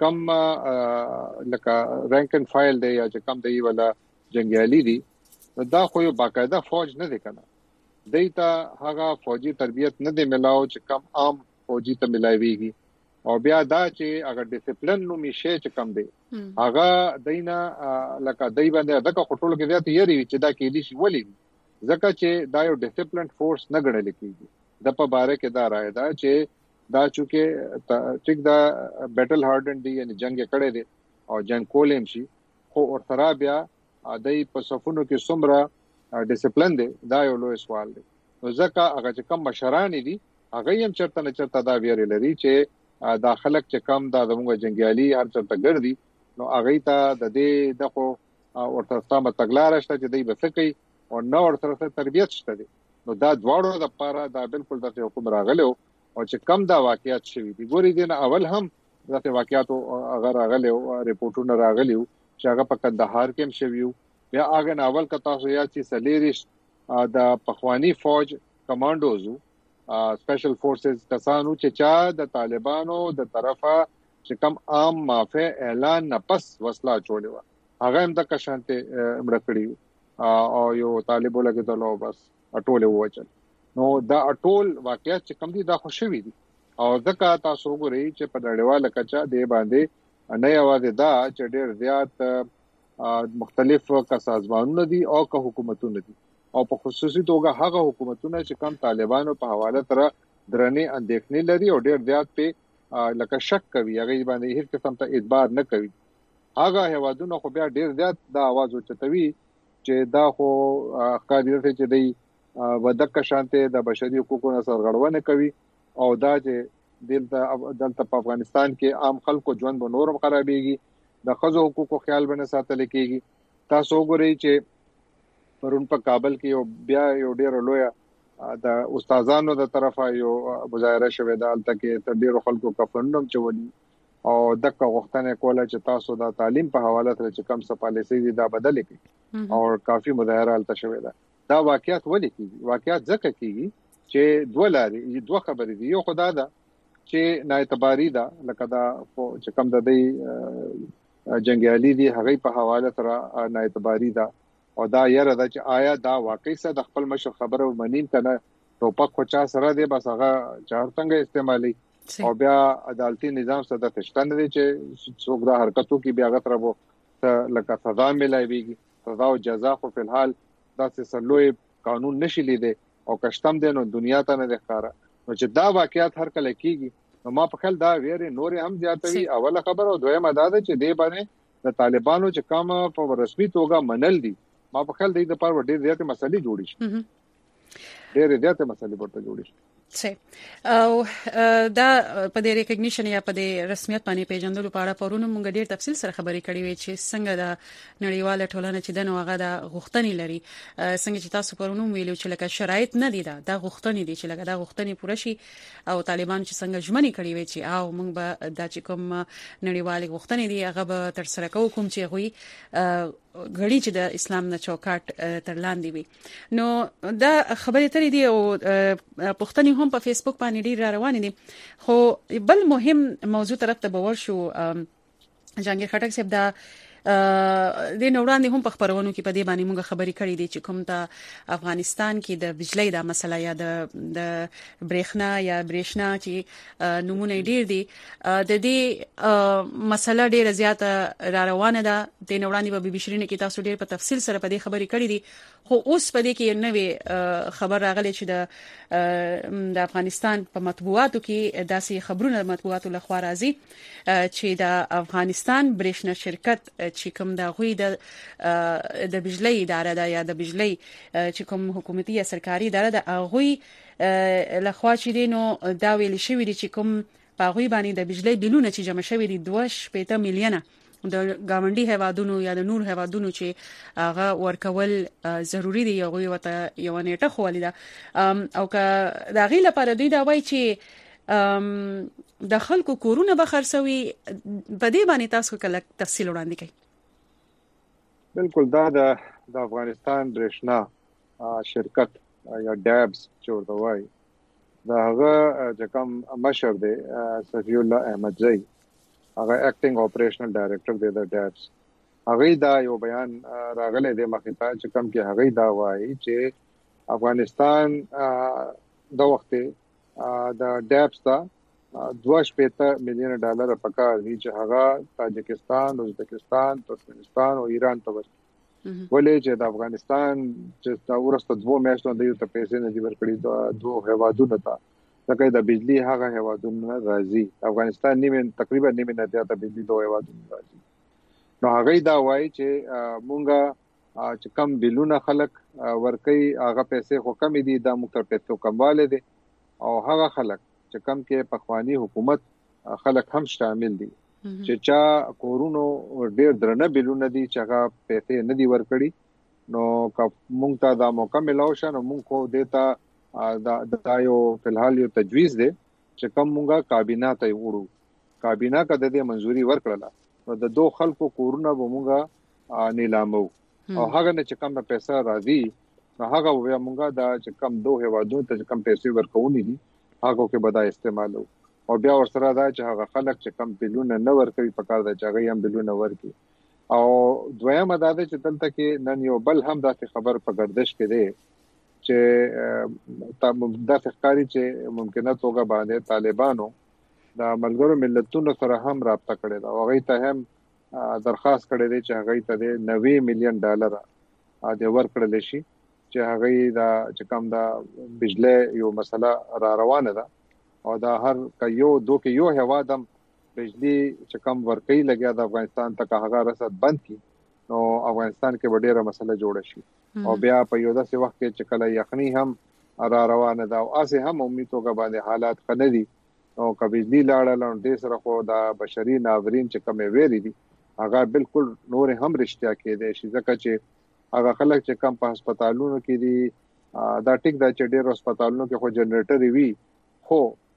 کم لکه رانک ان فایل دی یا چې کم دی ولا جنگیالي دي دا خو یو باقاعده فوج نه دی کنه، دیتا هغه فوجي تربیت نه دی ملاو چې کم عام فوجي ته ملایويږي او بیا دا چې اگر ډیسپلین نو می شي چې کم دی هغه دینه لکه دای باندې دغه خټول کې زیات یری چې دا کې دي شي ولې ځکه چې دا یو ډیسپلین فورس نه ګڼل کیږي. د په باره کې دا راي دا چې دا چې ټیک دا بیټل هارډن دی یعنی جنگ کړي دي او جنگ کولم شي خو ورته بیا دای په صفونو کې څومره ډیسپلین دی دا یو لوی سوال دی. نو ځکه هغه چې کم مشران دي هغه هم چرته نه چرته دا ویری لري چې دا خلک چې کم دا زموږ جنگیالي هر چرته ګرځي نو هغه ته د دې دغه ورته سم تګلار شته چې دوی بسکي او نو ورته تربیت شته دي. نو دا دواړو د لپاره دا بالکل د حکومت راغلو او چې کم دا واقعیت شوی دي. ګوري دین اول هم د واقعیاتو هغه راغلو ریپورتونه راغلیو چې هغه په کندهار کې هم شویو، بیا هغه ناول کا تاسو یا چې سلیریش د پخوانی فوج کمانډوزو سپیشل فورسز کسانو چې چا د طالبانو د طرفه چې کم عام مافه اعلان نه پس وسله چولې و هغه هم د کشانته امرکړي او یو طالبو لګیدلو بس اټول وچل. نو دا اټول واقعیت چې کم دي دا خوشوي دي او ځکه تاسو وګورئ چې په نړیواله کچا دی باندې نه یوازې دا چې ډېر زیات مختلف کا سازمانونه دي او کا حکومتونه دي او په خصوصي توګه هغه حکومتونه چې کم طالبانو په حواله تر درنې اندېښنې لري او ډېر زیات په لکه شک کوي هغه باندې هیڅ قسم ته اعتبار نه کوي. هغه هوادونه خو بیا ډېر زیات دا आवाज اوچتوي چې دا خو قاعده ته چې دی ودک شانته د بشري حقوقو سرغړونه کوي او دا چې دلته دلته په افغانستان کې عام خلکو ژوند به نورم خرابېږي، د خزو حقوقو خیال بنه ساتل کېږي. تاسو وګورئ چې پرون په کابل کې یو بیا یو ډېر لوی د استادانو د طرفه یو مظاهره شوه د الته کې تر ډېر خلکو کفنوم چولي او دغه غوښتنه کوله چې تاسو د تعلیم په حواله سره چې کوم څه پالیسي دي دا بدل کړي او کافي مظاهره الته شوې ده. دا واقعیت ولې کیږي؟ واقعیت ځکه کیږي چې دوه لارې دوه خبرې دي. یو خدا ده چې نااعتباری ده لکه دا چې کوم د دې جنگیالي دي هغه په حواله سره نااعتباری ده او دا یره ده چې آیا دا واقعي څه د خپل مشر خبره ومنین کنه ټوپک خو چا سره دی بس هغه چار څنګه استعمالي او بیا عدالتي نظام سره د تشتن دي چې څوک دا حرکتو کې بیا غتر وو لکه سزا ملایويږي. سزا او جزا خو په الحال دا سلوي قانون نشي لیدي او کشتم دي نو دنیا ته نه ښکارا. نو چې دا واقعیت هر کله کیږي نو ما په خل دا ویری نور هم زیاتوي. اوله خبر او دویمه دا ده چې دی باندې د طالبانو چې کوم په رسمي توګه منل دي ما په خل د پر وړي زیاتې مسلې جوړې شي ډېر زیاتې مسلې ورته جوړې شي. صحیح او دا په دې ریکګنیشن یا په دې رسمیت باندې پیژندلو په اړه پرونه مونږ ډېر تفصیل سره خبرې کړې وې چې څنګه د نړیواله ټولنه چې د نوغه د غوښتنې لري څنګه چې تاسو پرونه ویلو چې لکه شرایط نه دي دا د غوښتنې دي چې لکه د غوښتنې پوره شي او طالبان چې څنګه ژمنې کړې وې چې او مونږ به د چې کوم نړیواله غوښتنې دي هغه به تر سره کوو کوم چې غوي غړي چې د اسلام نه چوکاټ تر لاندې وي. نو دا خبرې ترې دي او پښتني هم په فیسبوک باندې ډیر روان دي. خو بل مهم موضوع طرف ته باور شو جهانگیر خټک صاحب دا د نوړاندې هم په خبرونو کې په دې باندې موږ خبرې کړې دي چې کوم ته افغانستان کې د بجلی د مسله یا د د برېښنا یا برېښنا چې نمونه ډیر دي د دې مسله ډیره زیاته را روانه ده. د نوړاندې په بي بي شيرین کې تاسو ډیر په تفصیل سره په دې خبرې کړې دي. خو اوس په دې کې نوې خبر راغلی چې د د افغانستان په مطبوعاتو کې داسې خبرونه مطبوعاتو لخوا راځي چې د افغانستان برېښنا شرکت چې کوم د غوي د د بجلی اداره ده یا د بجلی چې کوم حکومتي یا سرکاري اداره ده غوي لخوا چې دینو دا ویل شوی دي چې کوم په غوي باندې د بجلی بلونه چې جمع شوی دي دوه شپږ میلیونه د ګاونډي هوادونو یا د نور هوادونو چې هغه ورکول ضروری دی یو وته یو نیټه خولې ده او که دا غي لپاره دوی دا وایي چې د خلکو کورونه به خرڅوي. په دې باندې تاسو کله تفصیل وړاندې کړئ؟ بالکل دا د افغانستان برېښنا شرکت یا ډابز چې ورته وایي دا هغه چې کوم مشر دی صفی الله احمد زئی هغه اکټینګ اپریشنل ډایریکټر دی د ډابز. هغه دا یو بیان راغلی دی مخې ته چې کوم کې هغه دا وایي چې افغانستان د وخت د ډابز ته دوه شپږ میلیون ډالر پکار دي چې هغه تاجکستان، ازبکستان، ترکمنستان او ایران ته ورکړي. ولې چې د افغانستان چې دا ورسته دوه میاشتو د یو ته پیسې نه دی ورکړي دوه هوادونو ته لکه د بجلی هغه هوادونو راځي. افغانستان نیمه تقریبا نیمه نه د بجلی دوه هوادونو راځي. نو هغه دا وایي چې مونږه چې کم بلونه خلک ورکړي هغه پیسې خو کم دي د موږ تر پیسو کمواله دي او هغه خلک چې کم کې پخوانی حکومت خلک هم شامل دي چې چا کورونو ډېر درنه بلونه دي چې هغه پیسې نه دي ورکړي نو موږ ته دا موقع ملو شنه موږ خو دیتا دا د یو فلحال یو تجویز دی چې کوم موږ کابینه ته وړو. کابینه کده دې منځوري ورکړه نو د دوه خلکو کورونه به موږ نیلامو او هغه نه چې کوم پیسې راځي نو هغه به موږ دا چې کوم دوه هوادونو ته کوم پیسې ورکونی دي هغه کې به دا استعمالو او بیا ورسره دا چې هغه خلک چې کم بلونه نه ورکوي په کار د چاغي هم بلونه ورکي. او دویمه دا چې دلته کې نن یو بل هم داسې خبر په گردش کې دی چې دا ښکاری چې ممکنه توګه باندې طالبانو د ملګرو ملتونو سره هم رابطه کړې ده او هغه ته هم درخواست کړې ده چې هغه ته نوي میلیون ډالر د ورکړل شي چې هغه دا چې کوم دا بجلی یو مسله را روانه ده او دا هر یو دوه کې یو هوادم بجلی چې کوم ورکې لګیا د افغانستان ته هغه رسد بند کی نو افغانستان کې ډېره مسله جوړه شي او بیا په یو داسې وخت کې چې کله یخني هم را روانه ده او اسه هم امید توګه باندې حالات خنه دي او کبيجلی لاړه لاند دې سره خو دا بشري ناظرین چې کومه ویری دي هغه بالکل نور هم رښتیا کېده شي ځکه چې هغه خلک چې کم په هسپتالونو کې دي دا ټیک دا چې ډېر هسپتالونو کې خو جنریټر وي خو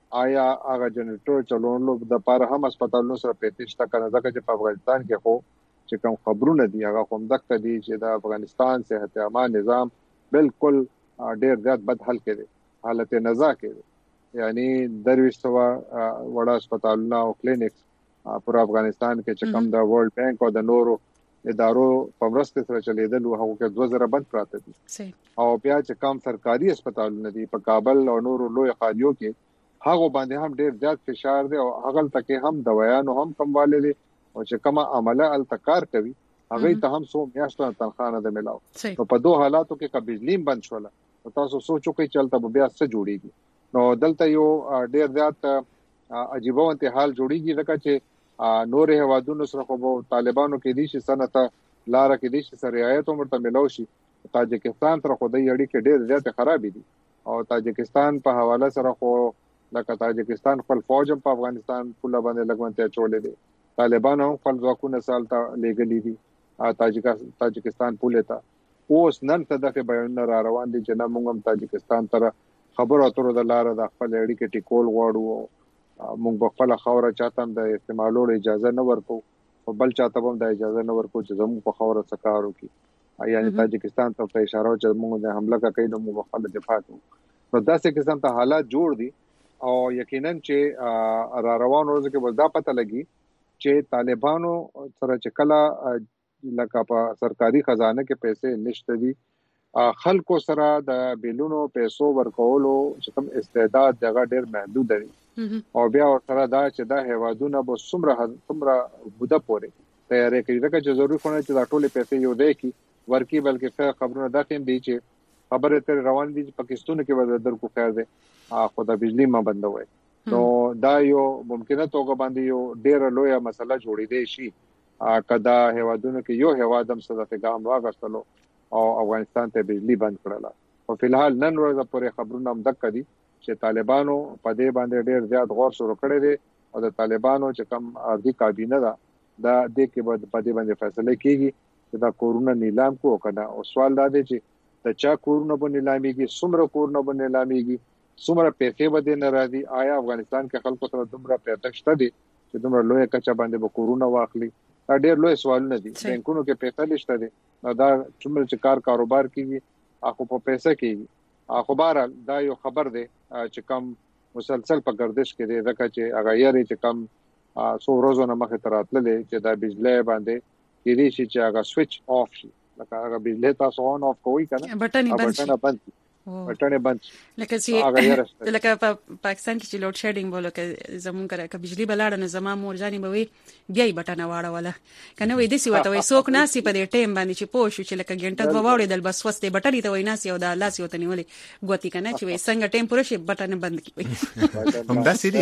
آیا هغه جنریټر چلولو د لپاره هم هسپتالونو سره پېټیش تا کنه ځکه چې په افغانستان کې خو چې کوم خبرونه دي هغه کوم دغه دي چې د افغانستان صحت عامه نظام بالکل ډېر زیات بد حال کې دي، حالت نزا کې دي، یعنی درویش سوا وړا هسپتالونه او کلینیکس پر افغانستان کې چې کوم د ورلد بانک او د نورو ادارو په مرسته سره چلیدل او هغه کې دوه زره بند پراته دي او بیا چې کوم سرکاري هسپتالونه دي په کابل او نورو لوی ښاریو کې هغه باندې هم ډېر زیات فشار دی او هغه تکي هم دوايانو هم کمواله دي او چې کومه عمله التکار کوي هغه ته هم سو میاشتو تنخواه نه ملاو. نو په دوه حالاتو کې که بجلی بند شول تاسو سوچو کې چلته بیا څه جوړیږي. نو دلته یو ډېر زیات عجیب او انتحال جوړیږي ځکه چې نور هوادونو سره خو طالبانو کې دي چې سنته لار کې دي چې رعایت عمر ته ملو شي. تاجکستان سره خو د اړیکې ډېر زیات خراب دي او تاجکستان په حواله سره خو لکه تاجکستان خپل فوج په افغانستان پوله باندې لګونته چولې دي، طالبان هم خپل ځواکونه سالته لګلې دي تاجکستان تاجکستان پوله ته اوس نن څه دغه بیان را روان دي چې نه موږ هم تاجکستان تر خبرو اترو د لار د خپل اړیکې ټیکول غواړو، موږ خپل خوره چاته د استعمالولو اجازه نه ورکو او بل چاته هم د اجازه نه ورکو چې زموږ په خوره سکارو کې یعنی تاجکستان ته اشاره چې موږ د حمله کوي نو موږ خپل دفاع کوو. نو داسې قسم ته حالات جوړ دي او یقینا چې را روان ورځ کې ولدا پته لګي چې طالبانو سره چې کله لکه په سرکاري خزانه کې پیسې نشته دي، خلکو سره د بیلونو پیسو ورکولو چې کوم استعداد دغه ډېر محدود دی او بیا سره دا چې دا هوادونه به څومره څومره بوده پوري تیارې کوي ځکه چې ضروري خونه چې دا ټول پیسې یو دی کی ورکی بلکې خبرونه دا هم دي چې خبره تر روان دي چې پاکستان کې به درکو خیر دی خو د بجلی ما بندوي. نو دا یو ممکنه توګه باندې یو ډېر لویه مسله جوړې دی شي کدا هوادونو کې یو هوادم صدقه ګام واغستلو او افغانستان ته بجلی بند کړل. او فلحال نن ورځ پورې خبرونه هم دک دي چې طالبانو په دې باندې ډېر زیات غور شروع کړی دی او د طالبانو چې کوم ارضي کابینه ده دا د کې په دې باندې فیصله کیږي چې دا کورونه نیلام کو کنه. او سوال دا دی چې د چا کورونه باندې نیلاميږي، څومره کورونه باندې نیلاميږي، څومره پیسې به نه راځي، آیا افغانستان کې خلکو سره دومره پیسې شته دي چې دومره لوی کچا باندې به کورونه واخلي؟ دا ډېر لوی سوالونه دي. بانکونو کې پیسې نشته دي، دا څومره چې کار کاروبار کوي اخو په پیسې کوي. خو بهرحال دا یو خبر دی چې کم مسلسل په گردش کې دی ځکه چې هغه یې چې کم څو ورځې نه مخې تر اتللې چې دا بجلی باندې کېږي چې هغه سوئچ اف شي، لکه هغه بجلی تاسو اون اف کوئ کنه بټن بند بټن بند لکه چې لکه په پاکستان کې چې لوډ شیډینګ بوله کې زمون کرا ک بجلی بلاړه نه زما مور جاني به وي بیا یې بټن واړه ولا کنه وې د سی وته وې سوک ناسي په دې ټیم باندې چې پوه شو چې لکه ګنټه دوه واړې دل بس وسته بټن ته وې ناسي او د الله سی وته نیولې ګوتی کنه چې وې څنګه ټیم پوره شي بټن بند کی هم دا سری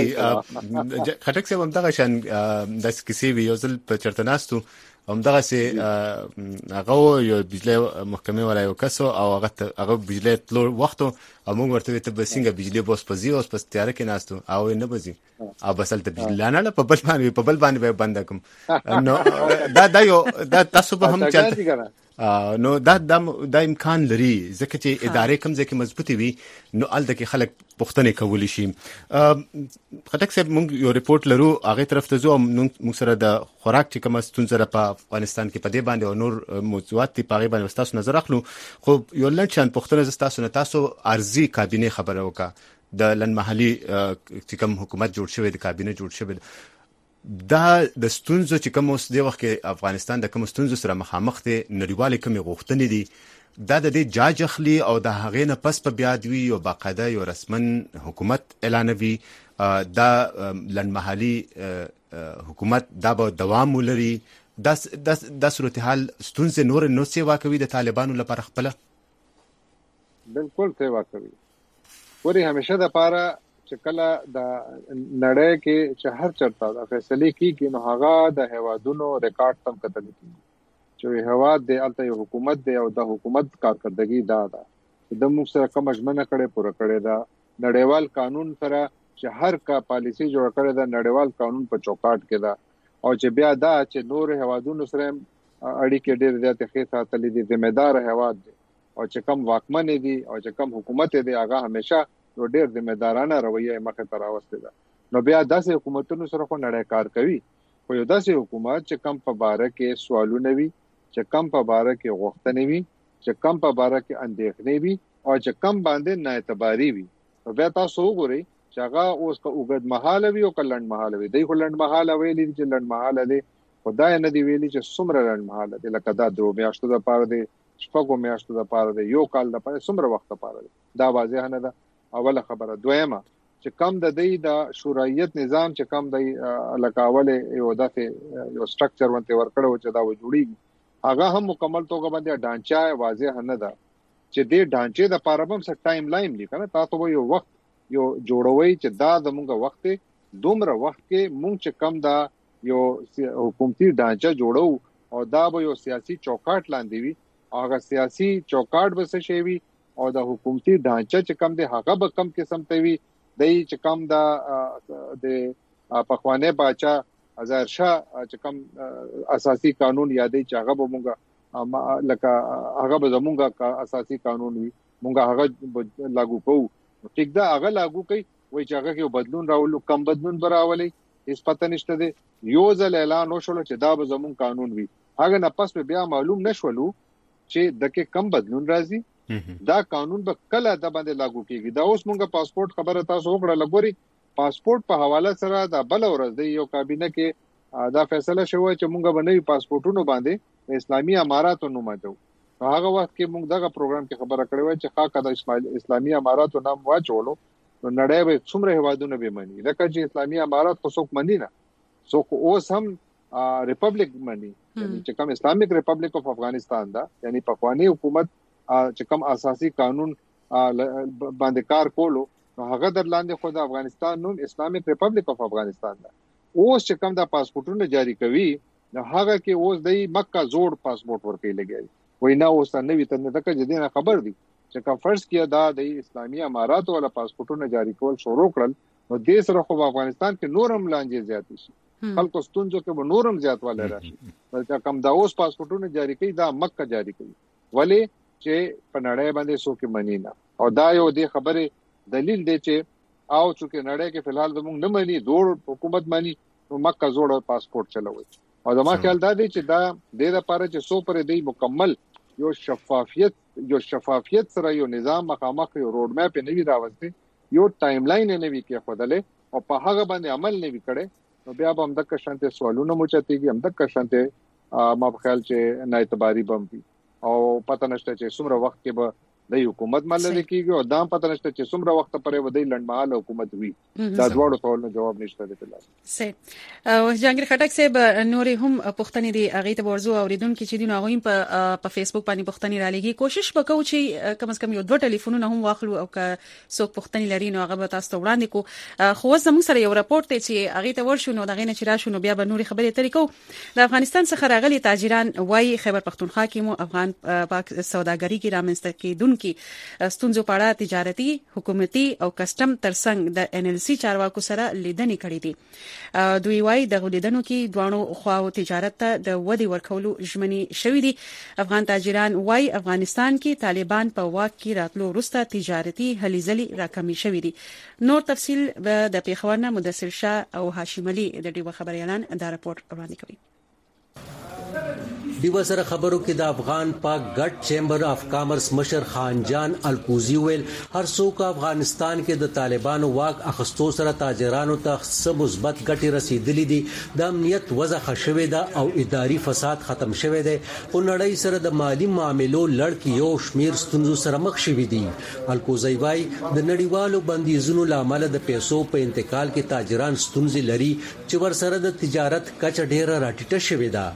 خټک څه هم دا شان د کیسې وی یوزل په چرتناستو هم دغه سي هغه یو بجلی محکمه ولا یو کسو او هغه هغه بجلی تلو وخت او موږ ورته ته بسنګ بجلی بوس پزي اوس پس تیار کې ناستو او نه بزي او بسل ته بجلی نه په بل باندې په بل باندې بند کوم نو دا دا یو دا تاسو به هم چلته نو دا دا امکان لري ځکه چې ادارې کوم ځکه مضبوطي وي نو ال د خلک پښتنه کولی شي. خټک صاحب موږ یو ریپورت لرو هغه طرف ته زو موږ سره د خوراک چې کوم ستونزه په افغانستان کې په دې باندې او نور موضوعات په هغه باندې تاسو نظر اخلو. خو یو لنډ پښتنه ز تاسو نه تاسو ارزي کابینه خبره وکا د لن محلي چې کوم حکومت جوړ شوی د کابینه جوړ شوی دا د ستونزو چې کوم اوس د وخت کې افغانستان د کوم ستونزو سره مخامخ دي نړیوالې کومې غوښتنې دي دا د دې جاج اخلي او د هغې نه پس په بیا دوی یو باقاعده یو رسمن حکومت اعلانوي دا لنډمهالي حکومت دا به دوام ولري. دا د صورتحال ستونزې نور نو سیوا کوي د طالبانو لپاره خپل بالکل سیوا کوي. ورې همیشه د پاره چې کله د نړۍ کې چې هر چرته د فیصله کیږي نو هغه د هوادونو ریکارډ تم کتل کیږي چې هواد د الته یو حکومت دی او د حکومت کارکردګي دا ده چې د موږ سره کوم ژمنه کړي پوره کړي دا نړیوال قانون سره چې هر کا پالیسی جوړ کړي دا نړیوال قانون په چوکاټ کې دا او چې بیا دا چې نور هوادونو سره اړیکې ډېر زیات ښه ساتلې دي ذمہ دار هواد دي او چې کوم واکمن دي او چې کوم حکومت دي هغه همیشه یو ډېر ذمہدارانه رویه مخه ته راوستې ده. نو بیا داسې حکومتونو سره خو نړۍ کار کوي، خو یو داسې حکومت چې کم په باره کې سوالونه وي، چې کم په باره کې غوښتنې وي، چې کم په باره کې اندېښنې وي او چې کم باندې نااعتباري وي. نو بیا تاسو وګورئ چې هغه اوس که اوږد مهاله وي او که لنډ مهاله وي. دی خو لنډ مهاله ویلي دي چې لنډ مهاله دی، خدای نه دی ویلي چې څومره لنډ مهاله دی، لکه دا درو میاشتو دپاره دی، شپږو میاشتو دپاره دی، یو کال دپاره څومره وخت دپاره دی. دا واضح نه ده. اوله خبره. دویمه چې کم د دی د شورایت نظام چې کم دی لکه اولې یو داسې یو سټرکچر ورته ورکړو چې دا وجوړیږي، هغه هم مکمل توګه باندې ډانچه واضح نه ده چې دې ډانچې د پاره هم څه ټایم لاین دی کنه. تاسو به یو وخت یو جوړوي چې دا د مونږه وخت دومره وخت کې مونږ چې کم دا یو حکومتي ډانچه جوړو او دا به یو سیاسي چوکاټ لاندې وي، هغه سیاسي چوکاټ به څه شي وي او د حکومتي ډانچه چې کم دی هغه به کم قسم ته وي. دای چې کم دا د پخوانه باچا ظاهر شاه چې کم اساسي قانون یادې چې هغه به مونږه لکه هغه به زمونږه اساسي قانون وي، مونږه هغه لاګو کوو. ټیک دا هغه لاګو کوي وای چې هغه کې بدلون راولو، کم بدلون براولي هیڅ پته نشته دی. یو ځل اعلان وشول چې دا به زمون قانون وي، هغه نه پس بیا معلوم نشولو چې دغه کم بدلون راځي. دا قانون به کله د باندې لاګو کیږي. دا اوس مونږه پاسپورت خبره تاسو وکړه لګوري، پاسپورت په حواله سره د بل ورځ د یو کابینه کې دا فیصله شوه چې مونږه باندې پاسپورتونو باندې اسلامي اماراتو نوم اچو. هغه وخت کې مونږ دغه پروګرام کې خبره کړې و چې خاکه د اسماعیل اسلامي اماراتو نام واچولو نو نړۍ به څومره هوادونه به مني، لکه چې اسلامي امارات خو څوک مني نه، څوک اوس هم ریپبلیک مني، یعنی چې کوم اسلامیک ریپبلیک اف افغانستان دا، یعنی پخوانی حکومت چې کوم اساسي قانون باندې کار کولو نو هغه در لاندې خو د افغانستان نوم اسلامیک ریپبلیک اف افغانستان دا. اوس چې کوم د پاسپورتونه جاری کوي نو هغه کې اوس د مکه جوړ پاسپورت ورکې لګي وای نه اوس نه وي ته نه تک جدي خبر دي چې کوم فرض کیا دا د اسلامي امارات ولا پاسپورتونه جاری کول شروع کړل نو د سره خو افغانستان کې نورم لانجې زیات شي، خلکو ستونزو کې به نورم زیاتواله راشي. چې کوم دا اوس پاسپورتونه جاری کوي دا مکه جاری کوي ولی چې په نړۍ باندې څوک مني نه. او دا یو د خبره دلیل دی چې او چې نړۍ کې فلحال زموږ نه مني، دوه حکومت مني نو مکه جوړ پاسپورت چلوي. او دا ما خیال دا دی چې دا د لپاره چې سو پر دی مکمل یو شفافیت یو شفافیت سره یو نظام مخامخ یو روډ میپ نه وی راوستي، یو ټایم لاین نه وی کې خدله او په هغه باندې عمل نه وی کړي نو بیا به هم د کشانته سوالونه موچتيږي، هم د کشانته ما په خیال چې نه اعتباري بمبي او پته نشته چې څومره وخت کې به د حکومت ملل کېږي او دا پته نشته چې څومره وخت پرې ودی لړمحاله حکومت وي. دا ډوړو ټول جواب نشته دی فلال. صحیح. او جهانگیر خټک صاحب نورې هم پښتنې دی اغه ته ورزو اوریدونکو چې دین هغه په په فیسبوک باندې پښتنې را لګي، کوشش وکړو چې کم از کم یو دوه ټلیفونونه هم واخلو او که څوک پښتنې لري نو هغه به تاسو ته وړاندې کو. خو زموږ سره یو راپورټ دی چې اغه ته ورشو نو دغه نه چې راشو نو بیا به نورې خبرې ترې کو. د افغانستان څخه راغلي تاجران وای خیبر پختونخوا کې مو افغان پاک سوداګری کې رامنځته کېدونکو ستونزو په اړه تجارتي، حکومتي او کسٹم ترڅنګ د ان ال سي چارواکو سره لیدنې کړې دي. دوی وايي د لیدنو کې دوانو خواو تجارت ته د ودی ورکولو ژمنې شوې دي. افغان تاجران وايي افغانستان کې طالبان په واک کې راتلو وروسته تجارتي هلي ځلي راکمې شوې دي. نور تفصيل د پیښور نه مدثر شاه او هاشم علي د ډیو خبري اعلان دا راپورټ وړاندې کوي. دیو سره خبرو کې د افغان پاک ګډ چیمبر اف کامرس مشر خان جان الکوزی ویل هر څوک افغانستان کې د طالبانو واک اخستو سره تاجرانو ته څه مثبت ګټې رسیدلې دي، د امنیت وضع ښه ده او اداري فساد ختم شوی دی، او نړۍ سره د مالی معاملو لړ کې یو شمیر ستونزو سره مخ شوي دي. الکوزی وايي د نړیوالو بندیزونو لامل د پیسو په انتقال کې تاجران ستونزې لري چې ور سره د تجارت کچه ډیره راټیټه شوې ده.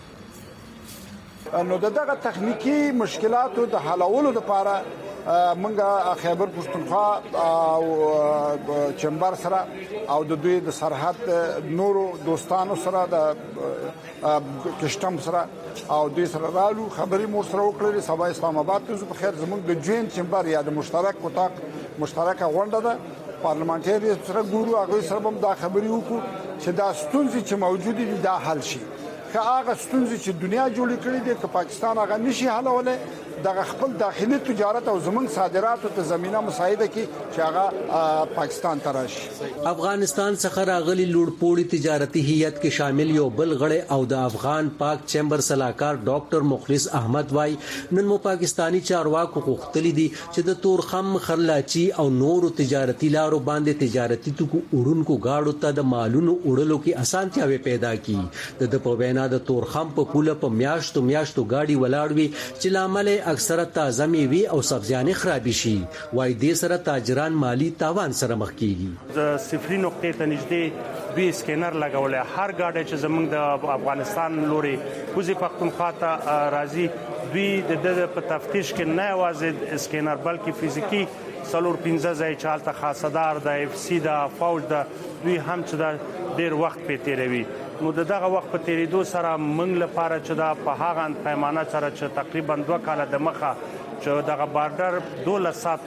نو دغه تخنیکی مشکلاتو د حلولو لپاره منګه خیبر پښتونخوا او چمبر سره او د دوی د سرحد نورو دوستانو سره د کشتم سره او دوی سره رالو خبري مور سره وکړل. سبا اسلام آباد ته په خیر زموږ د جوین چمبر یا د مشترک کوتاک مشترکه غونډه ده پارلمانتري سره ګورو هغه سره هم دا خبري وکړو چې دا ستونزې چې موجوده دي دا حل شي. هغه ستونزې چې دنیا جوړې کړې دي که پاکستان هغه نشي حلولای د خپل داخلي تجارت او زمونږ صادراتو ته زمينه مساعده کی چې هغه پاکستان ته راشي. افغانستان څخه راغلي لوړپوړي تجارتي هیئت کې شامل یو بل غړی او د افغان پاک چیمبر سلاکار ډاکټر مخلص احمد وای نن مو پاکستانی چارواکو غوښتلي دي چې د تورخم خرلاچي او نورو تجارتي لارو باندې تجارتي توکو وړونکو گاډو ته د مالونو وړلو کې اسانتیاوي پیدا کړي. د په وینا د تورخم په پوله په میاشتو میاشتو گاډي ولاړ وي چې لامل اکثره تازه میوه او سبزیانې خراب شي. وای دې سره تاجران مالی تاوان سره مخ کیږي. د صفري نقطې ته نږدې دوی سکینر لګولې هر گاډي چې زمونږ د افغانستان لوري کوزي پختونخوا ته راځي دوی د په تفتیش کې نه یوازې سکینر بلکې فزیکی څلور پنځه ځای چالت خاصدار د اف سی د فوج د دوی هم چې د ډیر وخت په تیروي. نو دغه وخت په تیریدو سره موږ لپاره چې دا په هغه پیمانه سره چې تقریبا دوه کاله د مخه چې دغه بارډر دولس ساعت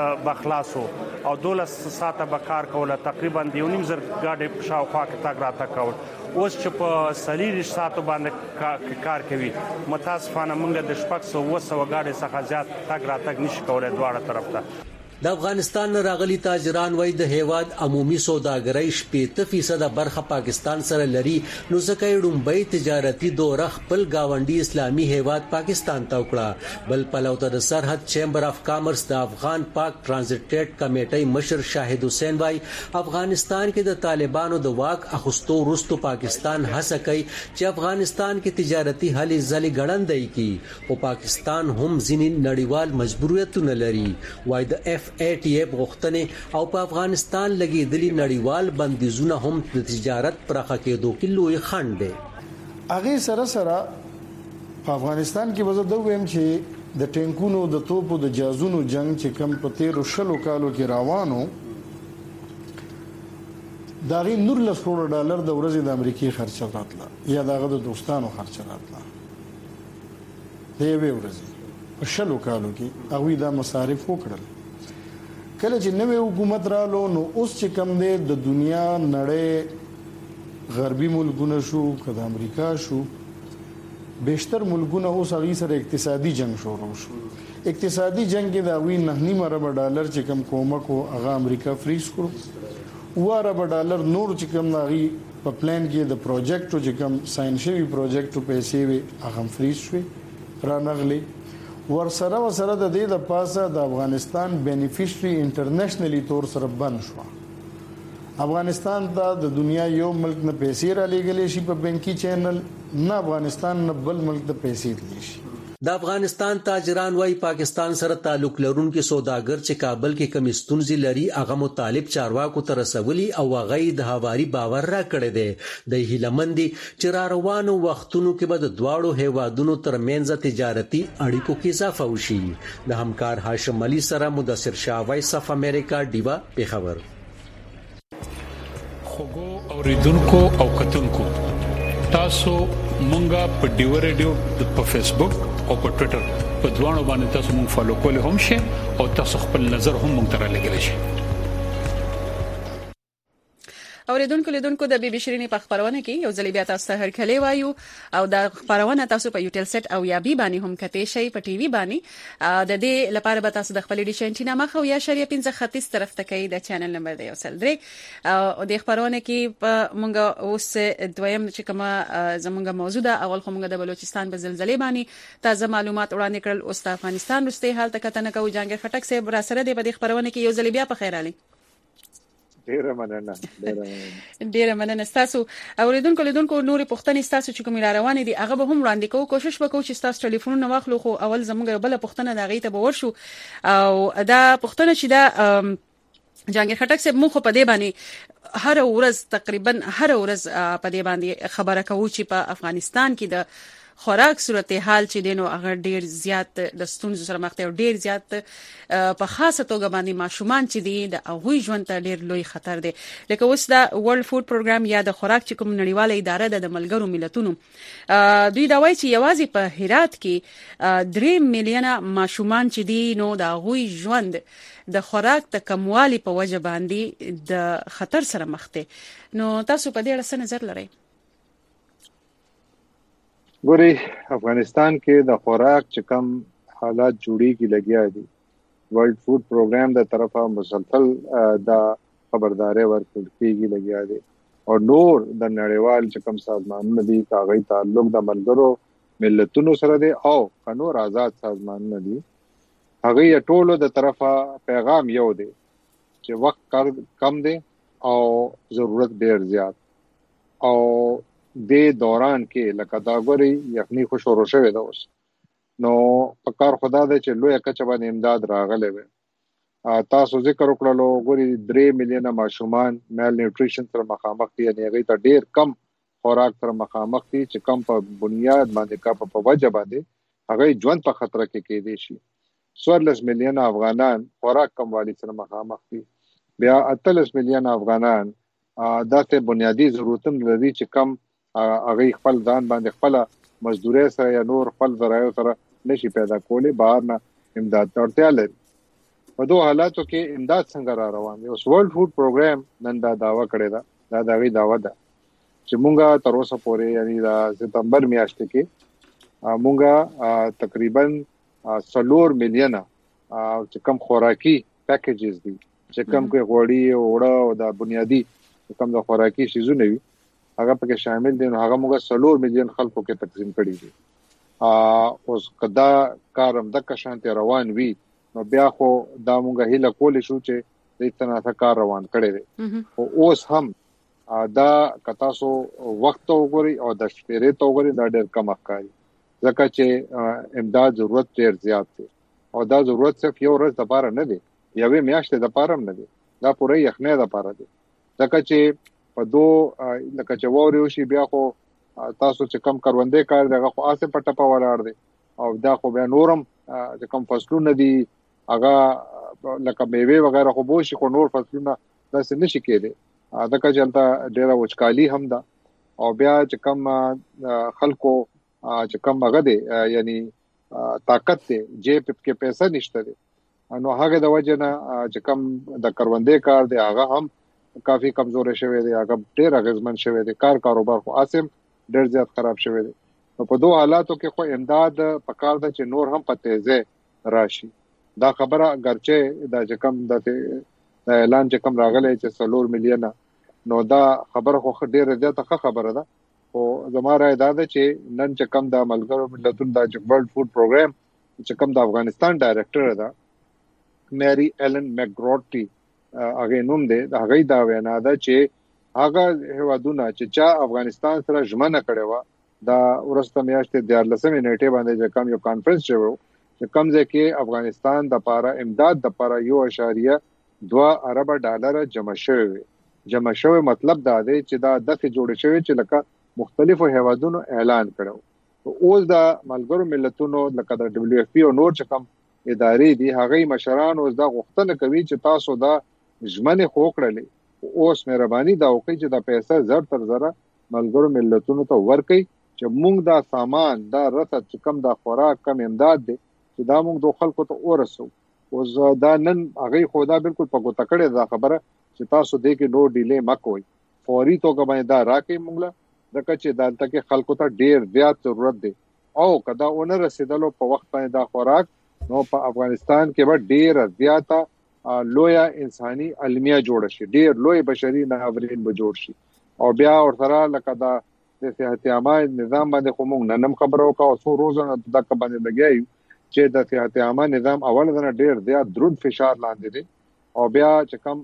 بخلاصو او دولس ساعت به کار کوله تقریبا د یو نیم زر گاډي په شاوخوا کې تګ راتګ کول. اوس چې په سلیریش ساعتو باندې کار کوي متاسفانه موږ د شپږ سوه اوه سوه گاډي څخه زیات تګ راتګ نشي کولای دواړه طرف ته. د افغانستان راغلي تاجران وای د هیواد عمومي سوداګرۍ شپږ فیصد برخه پاکستان سره لري نو ځکه ډومبۍ تجارتي دوره خپل گاونډي اسلامي هیواد پاکستان ته وکړه. بل پلوته د سرحد چیمبر اف کامرس د افغان پاک ټرانزیټ کمیټې مشر شاهد حسین وای افغانستان کې د طالبانو د واک اخستو وروسته پاکستان هڅه کوي چې افغانستان کې تجارتي هلې ځلې ګړندۍ کړي او پاکستان هم ځینې نړیوال مجبوریتونه لري. وای د اف ای ټي اف غوښتنې او په افغانستان لګیدلي نړیوال بندیزونه هم د تجارت پراخه کېدو کې لوی خنډ دی. هغه سره سره په افغانستان کې وزه د ویم چې د ټینکونو د توپو د جازونو جنگ چې کم په تیرو شلو کالو کې روانو دا غي نور لس کروڑ ډالر د ورځې د امریکای خرچه راتله یا دغه د دوستانو خرچه راتله د یوې ورځې په شلو کالو کې هغه دا مصارف وکړل. کله چې نوې حکومت رالو نو اوس چې کم دی د دنیا نړۍ غربي ملکونه شو کله امریکا شو بیشتر ملکونه اوس هغه سره اقتصادي جنگ شروع شو. اقتصادي جنگ کې دا وی نه نیم ارب ډالر چې کم کومک او هغه امریکا فریز کړو و ارب ډالر نور چې کم ناغي په پلان کې د پروجیکټو چې کم ساينسي پروجیکټو پیسې وي هغه فریز شوي رانغلي ورسره ورسره د دې د پاسه د افغانستان بینیفیشري انټرنیشنلی تور سره بند شو. افغانستان ته د دنیا یو ملک نه پیسې را لېږلې شي په بانکي چینل نه افغانستان نه بل ملک ته پیسې دي شي. د افغانستان تاجران وای پاکستان سره تعلق لرونکي سوداګر چې کابل کې کمی ستونزې لري هغه مطالب چارواکو ته رسولي او هغه د هواري باور را کړی دی. د هیلمندي چې را روانو وختونو کې به د دواړو هیوادونو ترمنځ تجارتي اړیکو کې اضافه وشي. د همکار هاشم علي سره مدثر شاه وایس اف امریکا ډیوا پیښور. خوګو اوریدونکو او کتونکو تاسو مونږه په ډیو ریډیو په فیسبوک او په ټوئیټر په دوانو باندې تاسو مونږ فالو کولای هم شئ او تاسو خپل نظر هم مونږ ته رالیږئ شئ. اوریدونکو لیدونکو د بي بي شيرينې په خبرونه کې یو ځلې بیا تاسو ته هرکلی وایو او د خبرونه تاسو په یوټل سټ او یا بي باندې هم کته شي په ټي وي باندې د دې لپاره به تاسو د خپل ډیش انټینا مخ او یا شریعه پنځه ختیځ طرف ته کې د چینل نمبر دی وسل درې او د خبرونه کې مونږ اوس دویم چې کومه زمونږ موضوع ده اول خو مونږ د بلوچستان په زلزلې باندې تازه معلومات وړاندې کړل او د افغانستان رسته حالت کتنه کوي جنگیر خټک صاحب را سره دی په خبرونه کې یو ځلې بیا په خیر علي. ډیره مننه ډیره ډیره مننه تاسو اوریدونکو لیدونکو نوري پښتنې تاسو چې کوم را روانې دي هغه به هم وړاندې کوو کوشش وکړو چې تاسو ټلیفون نه واخلو خو اول زموږ بل پښتنه دا غي ته به ورشو او دا پښتنه چې دا جنگیر خټک صاحب مخ په دې باندې هر ورځ تقریبا هر ورځ په دې باندې خبره کوي چې په افغانستان کې د خوراک صورتحال چې دینو هغه ډیر زیات د ستونزو سره مخ ته او ډیر زیات په خاصه توګه باندې ماشومان چې دي د هغوی ژوند ته ډیر لوی خطر دی. لکه اوس دا ورلد فود پروګرام یا د خوراک چې کوم نړیواله اداره ده د ملګرو ملتونو دوی دا وایي چې یوازې په هرات کې درې میلیونه ماشومان چې دي نو د هغوی ژوند د خوراک د کموالي په وجه باندې د خطر سره مخ ته. نو تاسو په دې اړه څه نظر لرئ؟ ګوري افغانستان کې د خوراک چې کم حالات جوړي کی لګیا دي ورلد فود پروګرام د طرفه مسلسل د خبرداري ورکړل کیږي لګیا دي او نور د نړیوال چې کم سازمانونه دي کاغی تعلق د ملګرو ملتونو سره دي او قانون آزاد سازمانونه دي هغه ټولو د طرفه پیغام یو دی چې وخت کم دی او ضرورت ډیر زیات او د دوران کې لکه دا غوري یخني خوشورو شوی دا اوس نو پکار خدا دې چې لوی کچ باندې امداد راغلی وي تاسو ذکر وکړلو غوري درې میلیونه ماشومان مال نیوټریشن سره مخامخ دي یعنی هغه ته ډیر کم خوراک سره مخامخ دي چې کم په بنیاد باندې کا په وجه باندې هغه ژوند په خطر کې کې دي شي څوارلس میلیونه افغانان خوراک کموالي سره مخامخ دي بیا اتلس میلیونه افغانان دغه بنیادی ضرورتونه لري چې کم هغه خپل ځان باندې خپل مزدوري سره یا نور خپل ذرایع سره نشي پیدا کولی بهر نه امداد ترتیا لري په دوه حالاتو کې امداد څنګه را روان دی اوس ورلد فود پروګرام نن دا داوا کړی دا دا دغه داوا ده چې مونږه تر اوسه پورې یعنی دا سپتمبر میاشت کې مونږه تقریبا څلور میلیونه چې کم خوراکي پیکیجز دي چې کم کې غوړي او وړه او د بنیادی کم د خوراکي شیزونه وي هغه پکې شامل دي نو هغه موږ څلور میلیون خلکو کې تقسیم کړی دي ا اوس کدا کارم د کشانته روان وي نو بیا خو دا موږ هیله کولې شو چې د اتنا کار روان کړی دي او اوس هم دا کتا سو وخت وګوري او د شپېرې ته وګوري دا ډېر کم ښکاري ځکه چې امداد ضرورت ډېر زیات دی او دا ضرورت صرف یو ورځ لپاره نه دی یوې میاشتې لپاره نه دی دا پوره یخنه لپاره دی ځکه چې په دو لکه چې ووري شي بیا خو تاسو چې کم کروندې کار دغه خو آسه پټه په ولاړ دي او دا خو بیا نورم چې کم فصلونه دي هغه لکه میوه وغیرہ خو بو شي خو نور فصلونه داسې نشي کېدي دا که چلته ډیره وچکالي هم ده او بیا چې کم خلکو چې کم هغه دي یعنی طاقت دي جیب کې پیسې نشته دي نو هغه د وجه نه چې کم د کروندې کار دی هغه هم کافی کمزور شوی دی هغه ډیر غزمن شوی دی کار کاروبار خو اسیم ډیر زیات خراب شوی دی نو په دوه حالاتو کې خو امداد پکار ده چې نور هم په تیزه راشي دا خبره ګرچه دا چې کم د اعلان چې کم راغلی چې څلور میلیونه نو دا خبره خو ډیر زیات ښه خبره ده او زموږ رائے دا ده چې نن چې کم د ملګرو ملتونو د ورلد فود پروګرام چې کم د افغانستان ډایریکټر ده میری ایلن میکګروټي هغه نوم دی هغه دا وینا ده چې هغه هوادونه چې چا افغانستان سره ژمنه کړې و دا ورسته میاشتې د لسمې نیټه باندې چې کم یو کانفرنس شوی چې کم ځکه افغانستان د لپاره امداد د لپاره یو اشاریه دوه ارب ډالر جمع شوی جمع شوی مطلب دا دی چې دا دغه جوړ شوی چې لکه مختلفو هوادونو اعلان کړو اوس د ملګرو ملتونو لکه د دبليو اف پی او نور چې کم ادارې دي هغه مشران اوس دا غوښتنه کوي چې تاسو دا ژمنه خوکړلې اوس مهرباني دا وکړي چې دا پیسې زر تر زره ملګرو ملتونو ته ورکړي چې موږ دا سامان دا رسد چې کم دا خوراک کم امداد دي چې دا موږ دوه خلکو ته ورسو اوس دا نن هغه خدا بالکل په ګوته کړي دا خبره چې تاسو دې کې نو ډیلې مکوئ فوري توګه باندې دا راکې موږ دغه چې دا تکي خلکو ته ډیر زیات ضرورت دی او کدا اون رسیدلو په وخت باندې دا خوراک نو په افغانستان کې به ډیر زیاته لویا انساني علميه جوړ شي ډیر لوی بشري ناورین به جوړ شي او بیا ورته لکه دا د صحت عامه نظام باندې کوم ننم خبرو کا او څو روزانه د کا باندې لګیایو چې د صحت عامه نظام اول نه ډیر زیات درود فشار لاندې دي او بیا چې کم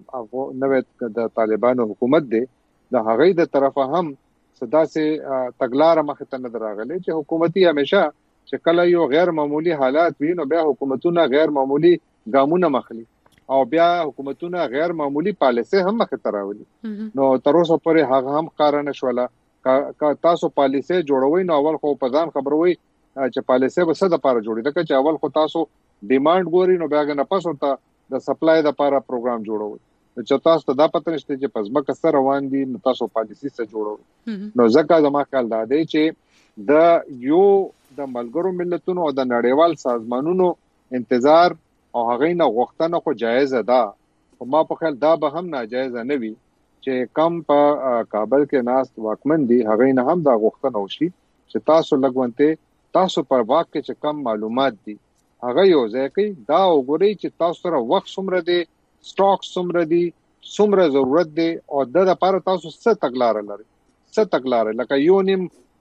نوې د طالبانو حکومت دی د هغې د طرفه هم صدا سي تګلار مخ ته نظر راغلي چې حکومتي همیشه چې کله یو غیر معمولی حالات وي نو بیا حکومتونه غیر معمولی ګامونه مخلي او بیا حکومتونه غیر معمولی پالیسي هم مخ ته راولي نو تر اوسه پورې هغه هم قرانه شوله کا تاسو پالیسي جوړوي نو اول خو په ځان خبروي چې پالیسي به څه د لپاره جوړي دا چې اول خو تاسو ډیماند ګوري نو بیا نه پس ورته د سپلای د لپاره پروګرام جوړوي چې تاسو ته دا پته نشته چې پزما کسر روان دي نو تاسو پالیسي څه جوړوي نو ځکه زما خیال دا دی چې د یو د ملګرو ملتونو او د نړیوال سازمانونو انتظار او هغه نه غوښتنه خو جایز ده او ما په خیال دا به هم ناجایز نه وي چې کم په کابل کې ناس واکمن دي هغه نه هم دا غوښتنه وشي چې تاسو لګونته تاسو پر واقع چې کم معلومات دي هغه یو ځای کې دا وګورئ چې تاسو سره وخت څومره دی سټاک څومره دی څومره ضرورت دی او د لپاره تاسو څه تګلار لرئ څه تګلار لکه یو نیم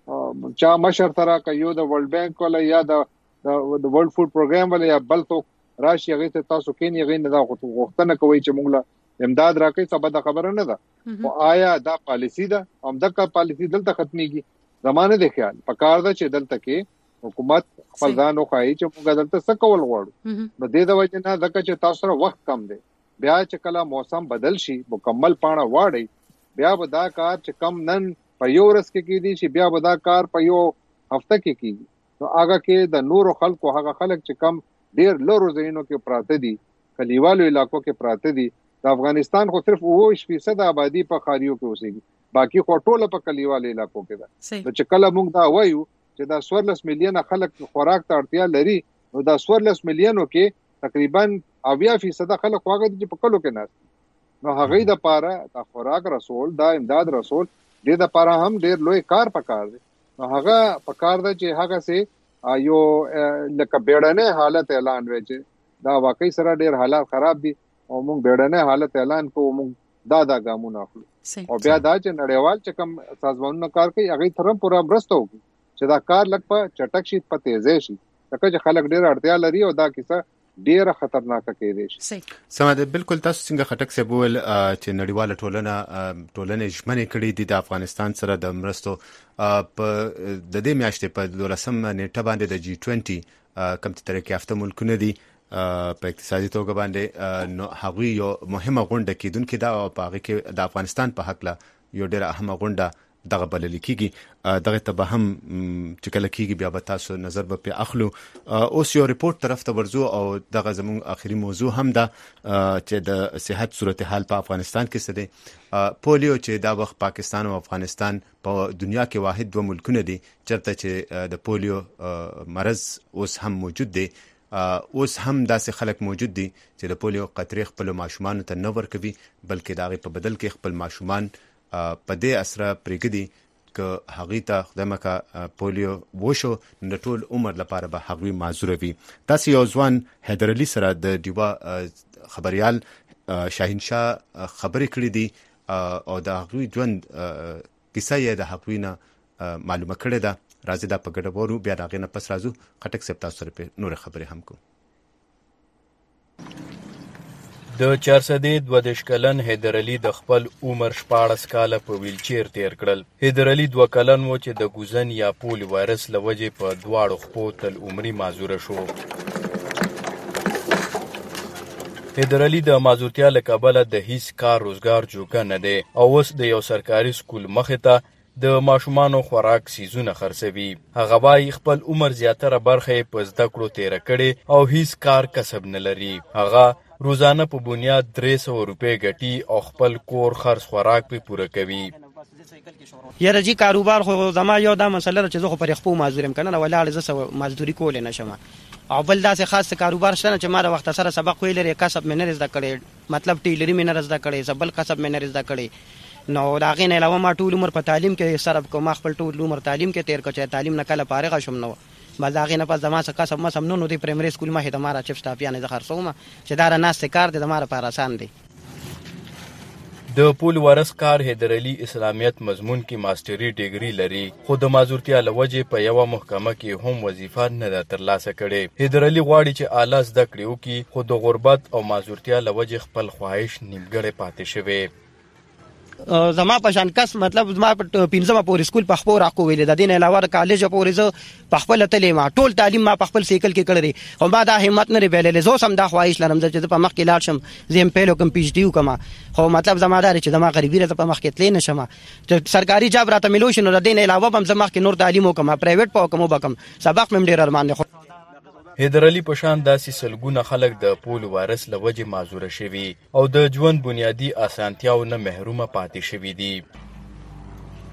چا مشر ترا کا یو د ورلد بانک ولا یا د د ورلد فود پروګرام ولا یا بل څوک راشي هغه ته تاسو کې نه غي نه دا غوښتنه کوي چې موږ له امداد راکړي څه بده خبره نه ده او آیا دا پالیسی ده هم دغه پالیسی دلته ختميږي زمانه د خیال پکار ده چې دلته کې حکومت خپل ځان وخایي چې موږ دلته څه کول غواړو نو د دې وجه نه ځکه چې تاسو سره وخت کم دی بیا چې کله موسم بدل شي مکمل پاڼه واړی بیا به دا کار چې کم نن په یو ورځ کې کیدی شي بیا به دا کار په یو هفته کې کیږي نو هغه کې د نورو خلکو هغه خلک چې کم ډیر لورو ځینو کې پراته دي کلیوالو علاقو کې پراته دي د افغانستان خو صرف اوه فیصد آبادی په خاریو کې اوسېږي باقي خو ټوله په کلیوالو علاقو کې ده نو چې کله موږ دا وایو چې دا سورلس میلیونه خلک خوراک ته اړتیا لري نو دا سورلس میلیونو کې تقریبا اویا فیصد خلک واغې چې په کلو کې نه نو هغه د پاره د خوراک رسول دا امداد رسول د د پاره هم ډیر لوی کار پکار دی نو هغه پکار دی چې هغه سه یو لکه بیړنه حالت اعلان وکړي دا واقعي سره ډیر حالات خراب دي او موږ بیړنه حالت اعلان کوو موږ دا دا ګامونه اخلو او بیا دا چې نړیوال چې کوم سازمانونه کار کوي هغه ترم پورا برسته وکړي چې دا کار لګ په چټک شي په تیزه شي ځکه چې خلک ډیر اړتیا لري او دا کیسه ډیره خطرناک کېدی شي سمه بالکل تاسو څنګه خټک سی بول چې نړیواله ټولنه ټولنه ژمنې کړې دي د افغانستان سره د مرستو په د دې میاشتې په دولسم نیټه باندې د جی بیس کم ترقی یافته ملکونه دي په اقتصادي توګه باندې نو هغوی یو مهمه غونډه کیدونکې دا او په هغه کې د افغانستان په حق لا یو ډیره اهمه غونډه دغه بلل کیږي دغه ته به هم چې کله کیږي بیا به تاسو نظر به په اخلو اوس یو ریپورت طرف ته ورزو او دغه زموږ اخري موضوع هم ده چې د صحت صورتحال په افغانستان کې څه دی پولیو چې دا وخت پاکستان او افغانستان په دنیا کې واحد دوه ملکونه دي چرته چې د پولیو مرض اوس هم موجود دی اوس هم داسې خلک موجود دي چې د پولیو قطرې خپل ماشومان ته نه ورکوي بلکې دا غي په بدل کې خپل ماشومان په دې اسره پرېګدي ک هغه ته خدمه کا پولیو وشو د ټول عمر لپاره به هغوی معذور وي تاسو یو ځوان حیدر علي سره د دیوا خبريال شاهین شاه خبرې کړې دي او د هغوی ژوند کیسه یې د هغوی نه معلومه کړې ده راځي دا په ګډه ورو بیا راغې نه پس راځو خټک سپ تاسو سره په نور خبرې هم کو د چارسدې دوه دېرش کلن حیدر علي د خپل عمر شپاړس کاله په ویلچیر تیر کړل حیدر علي دوه کلن و چې د ګوزن یا پولی وایرس له وجې په دواړو خپو تل عمري معذوره شو حیدر علي د معذورتیا له کبله د هیڅ کار روزګار جوګه نه دی او اوس د یو سرکاري سکول مخې ته د ماشومانو خوراک سیزونه خرڅوي هغه وايي خپل عمر زیاتره برخه په زده کړو تیر کړي او هیڅ کار کسب نه لري هغه روزانه په بنیاد درې سوه روپۍ ګټي او خپل کور خرڅ خوراک په پوره کوي یاره جی کاروبار خو زما یو دا مسله ده چې زه خو پر خپل معذورم کنه ولاړ زه مزدوري کول نه شم او بل داسې خاص کاروبار شته چې ما د وخت سره سبق ویل لري کسب مې نه زده کړي مطلب ټیلری مې نه زده کړي سبل کسب مې نه زده کړي نو دا غین علاوه ما ټول عمر په تعلیم کې صرف کوم خپل ټول عمر تعلیم کې تیر کړ چې تعلیم نه کله فارغ شوم نو بل دا غین په زما څخه کسب ما سم نو د پرایمري سکول ما هدا مارا چپ سټاف یانه زخر سوم چې دا نه سکار د مارا پر آسان دی د پول ورس کار حیدر علي اسلامیت مضمون کې ماستری ډیګري لري خو د معذورتیا لوجه په یو محکمه کې هم وظیفه نه ده ترلاسه کړي حیدر علي غواړي چې اعلی زده کړې وکړي خو د غربت او معذورتیا لوجه خپل خواهش نیمګړی پاتې شوی زما په شان کس مطلب زما په پنځمه پورې سکول په خپل راکو ویل د دین علاوه کالج پورې زه په خپل تلې ما ټول تعلیم ما په خپل سیکل کې کړی خو ما دا همت نه ویلې زه سم دا خواهش لرم چې په مخ کې لاړ شم زم پیلو کم پی ایچ ډی وکما خو مطلب زما دا چې زما غریبی راته په مخ کې تلې نشم چې سرکاري جاب راته ملو شنو د دین علاوه هم زما کې نور تعلیم وکما پرایویټ په کوم وبکم سبق مم ډیر ارمان نه حیدر علي په شان داسې سلګونه خلک د پول وایرس له وجې معذوره شوي او د ژوند بنیادي اسانتیاو نه محرومه پاتې شوي دي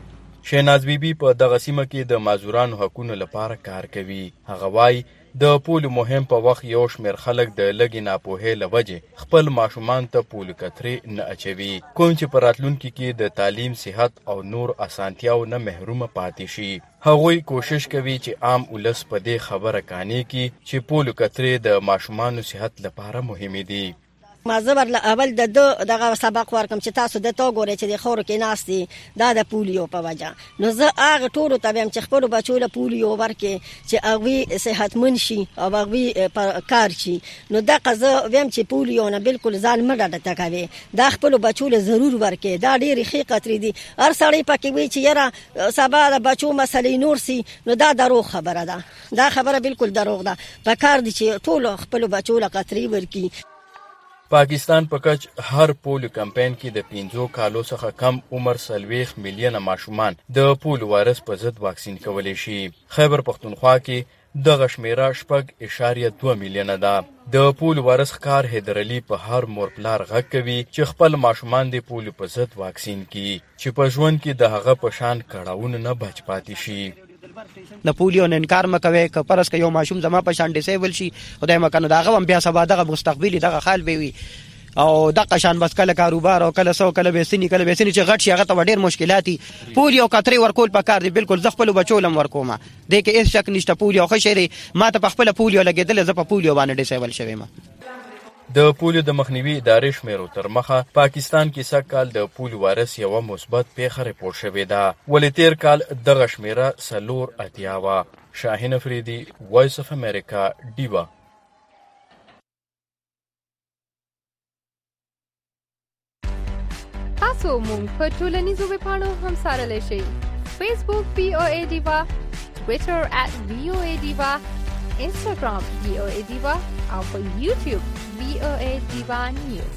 شیناز بیبي په دغه سیمه کې د معذورانو حقونو لپاره کار کوي. هغه وایي د پولیو مهم په وخت یو شمېر خلک د لږې ناپوهۍ له وجې خپل ماشومان ته پولیو کترې نه اچوي، کوم چې په راتلونکي کې د تعلیم، صحت او نور اسانتیاو نه محرومه پاتې شي. هغوی کوشش کوي چې عام ولس په دې خبره قانع کړي چې پولیو کترې د ماشومانو صحت لپاره مهمې دي. ما زه ورله اول د ده دغه سبق ورکم چې تاسو د ته وګورئ چې د خاورو کې ناست دي، دا د پولیو په وجه. نو زه هغه ټولو ته وایم چې خپلو بچو له پولیو ورکړي چې هغوی صحتمند شي او هغوی په کار شي. نو دغه زه وایم چې پولیو نه بلکل ځان مه ډډه کوي، دا خپلو بچو له ضرور ورکړي. دا ډېرې ښې قطرې دي. هر سړی پکې وایي چې یاره سبا د بچو مسلې نور سي، نو دا دروغ خبره ده. دا خبره بلکل دروغ ده. په کار دي چې ټولو خپلو بچو له قطرې ورکړي. پاکستان په کچ هر پولیو کمپاین کې د پنځو کالو څخه کم عمر څلوېښت میلیونه ماشومان د پولیو وایرس په ضد واکسین کولی شي. خیبر پښتونخوا کې دغه شمیره شپږ اشاریه دوه میلیونه ده. د پولیو وایرس ښکار حیدرعلي په هر مور پلار غږ کوي چې خپل ماشومان د پولیو په ضد واکسین کړي چې په ژوند کې د هغه په شان کړاوونه نه بچ پاتې شي. د پولیو نه انکار مکوي که پرس که یو ماشوم زما په شان ډیسیبل شي خدای مکنه دغه هم بیا سبا دغه مستقبلي دغه حال به وي او دغه شان بس کله کاروبار او کله سو کله بیسنی کله بیسنی چې غټ شي هغه ته ډېر مشکلات دي. پولیو کترې ورکول پکار دي. بالکل زه خپل بچو لم ورکوم، دې کې هیڅ شک نشته. پولیو خو شری ما ته په خپل پولیو لګیدل، زه په پولیو باندې ډیسیبل شوم. د پولیو د مخنیوي ادارې شمیرو تر مخه پاکستان کې سږ کال د پولیو وایرس یوه مثبت پیښه ریپورټ شوې ده، ولې تیر کال دغه شمیره څلور اتیا وه. شاهین افریدي، وایس اف امریکا، ډیوا. تاسو مونږ په ټولنیزو ویبپاڼو هم څارلی شئ. فیسبوک وی او ای ډیوا، ټویټر ات وی او ای ډیوا، انسټاګرام وی او ای ډیوا او په یوټیوب وی او ای ډیوا نیوز.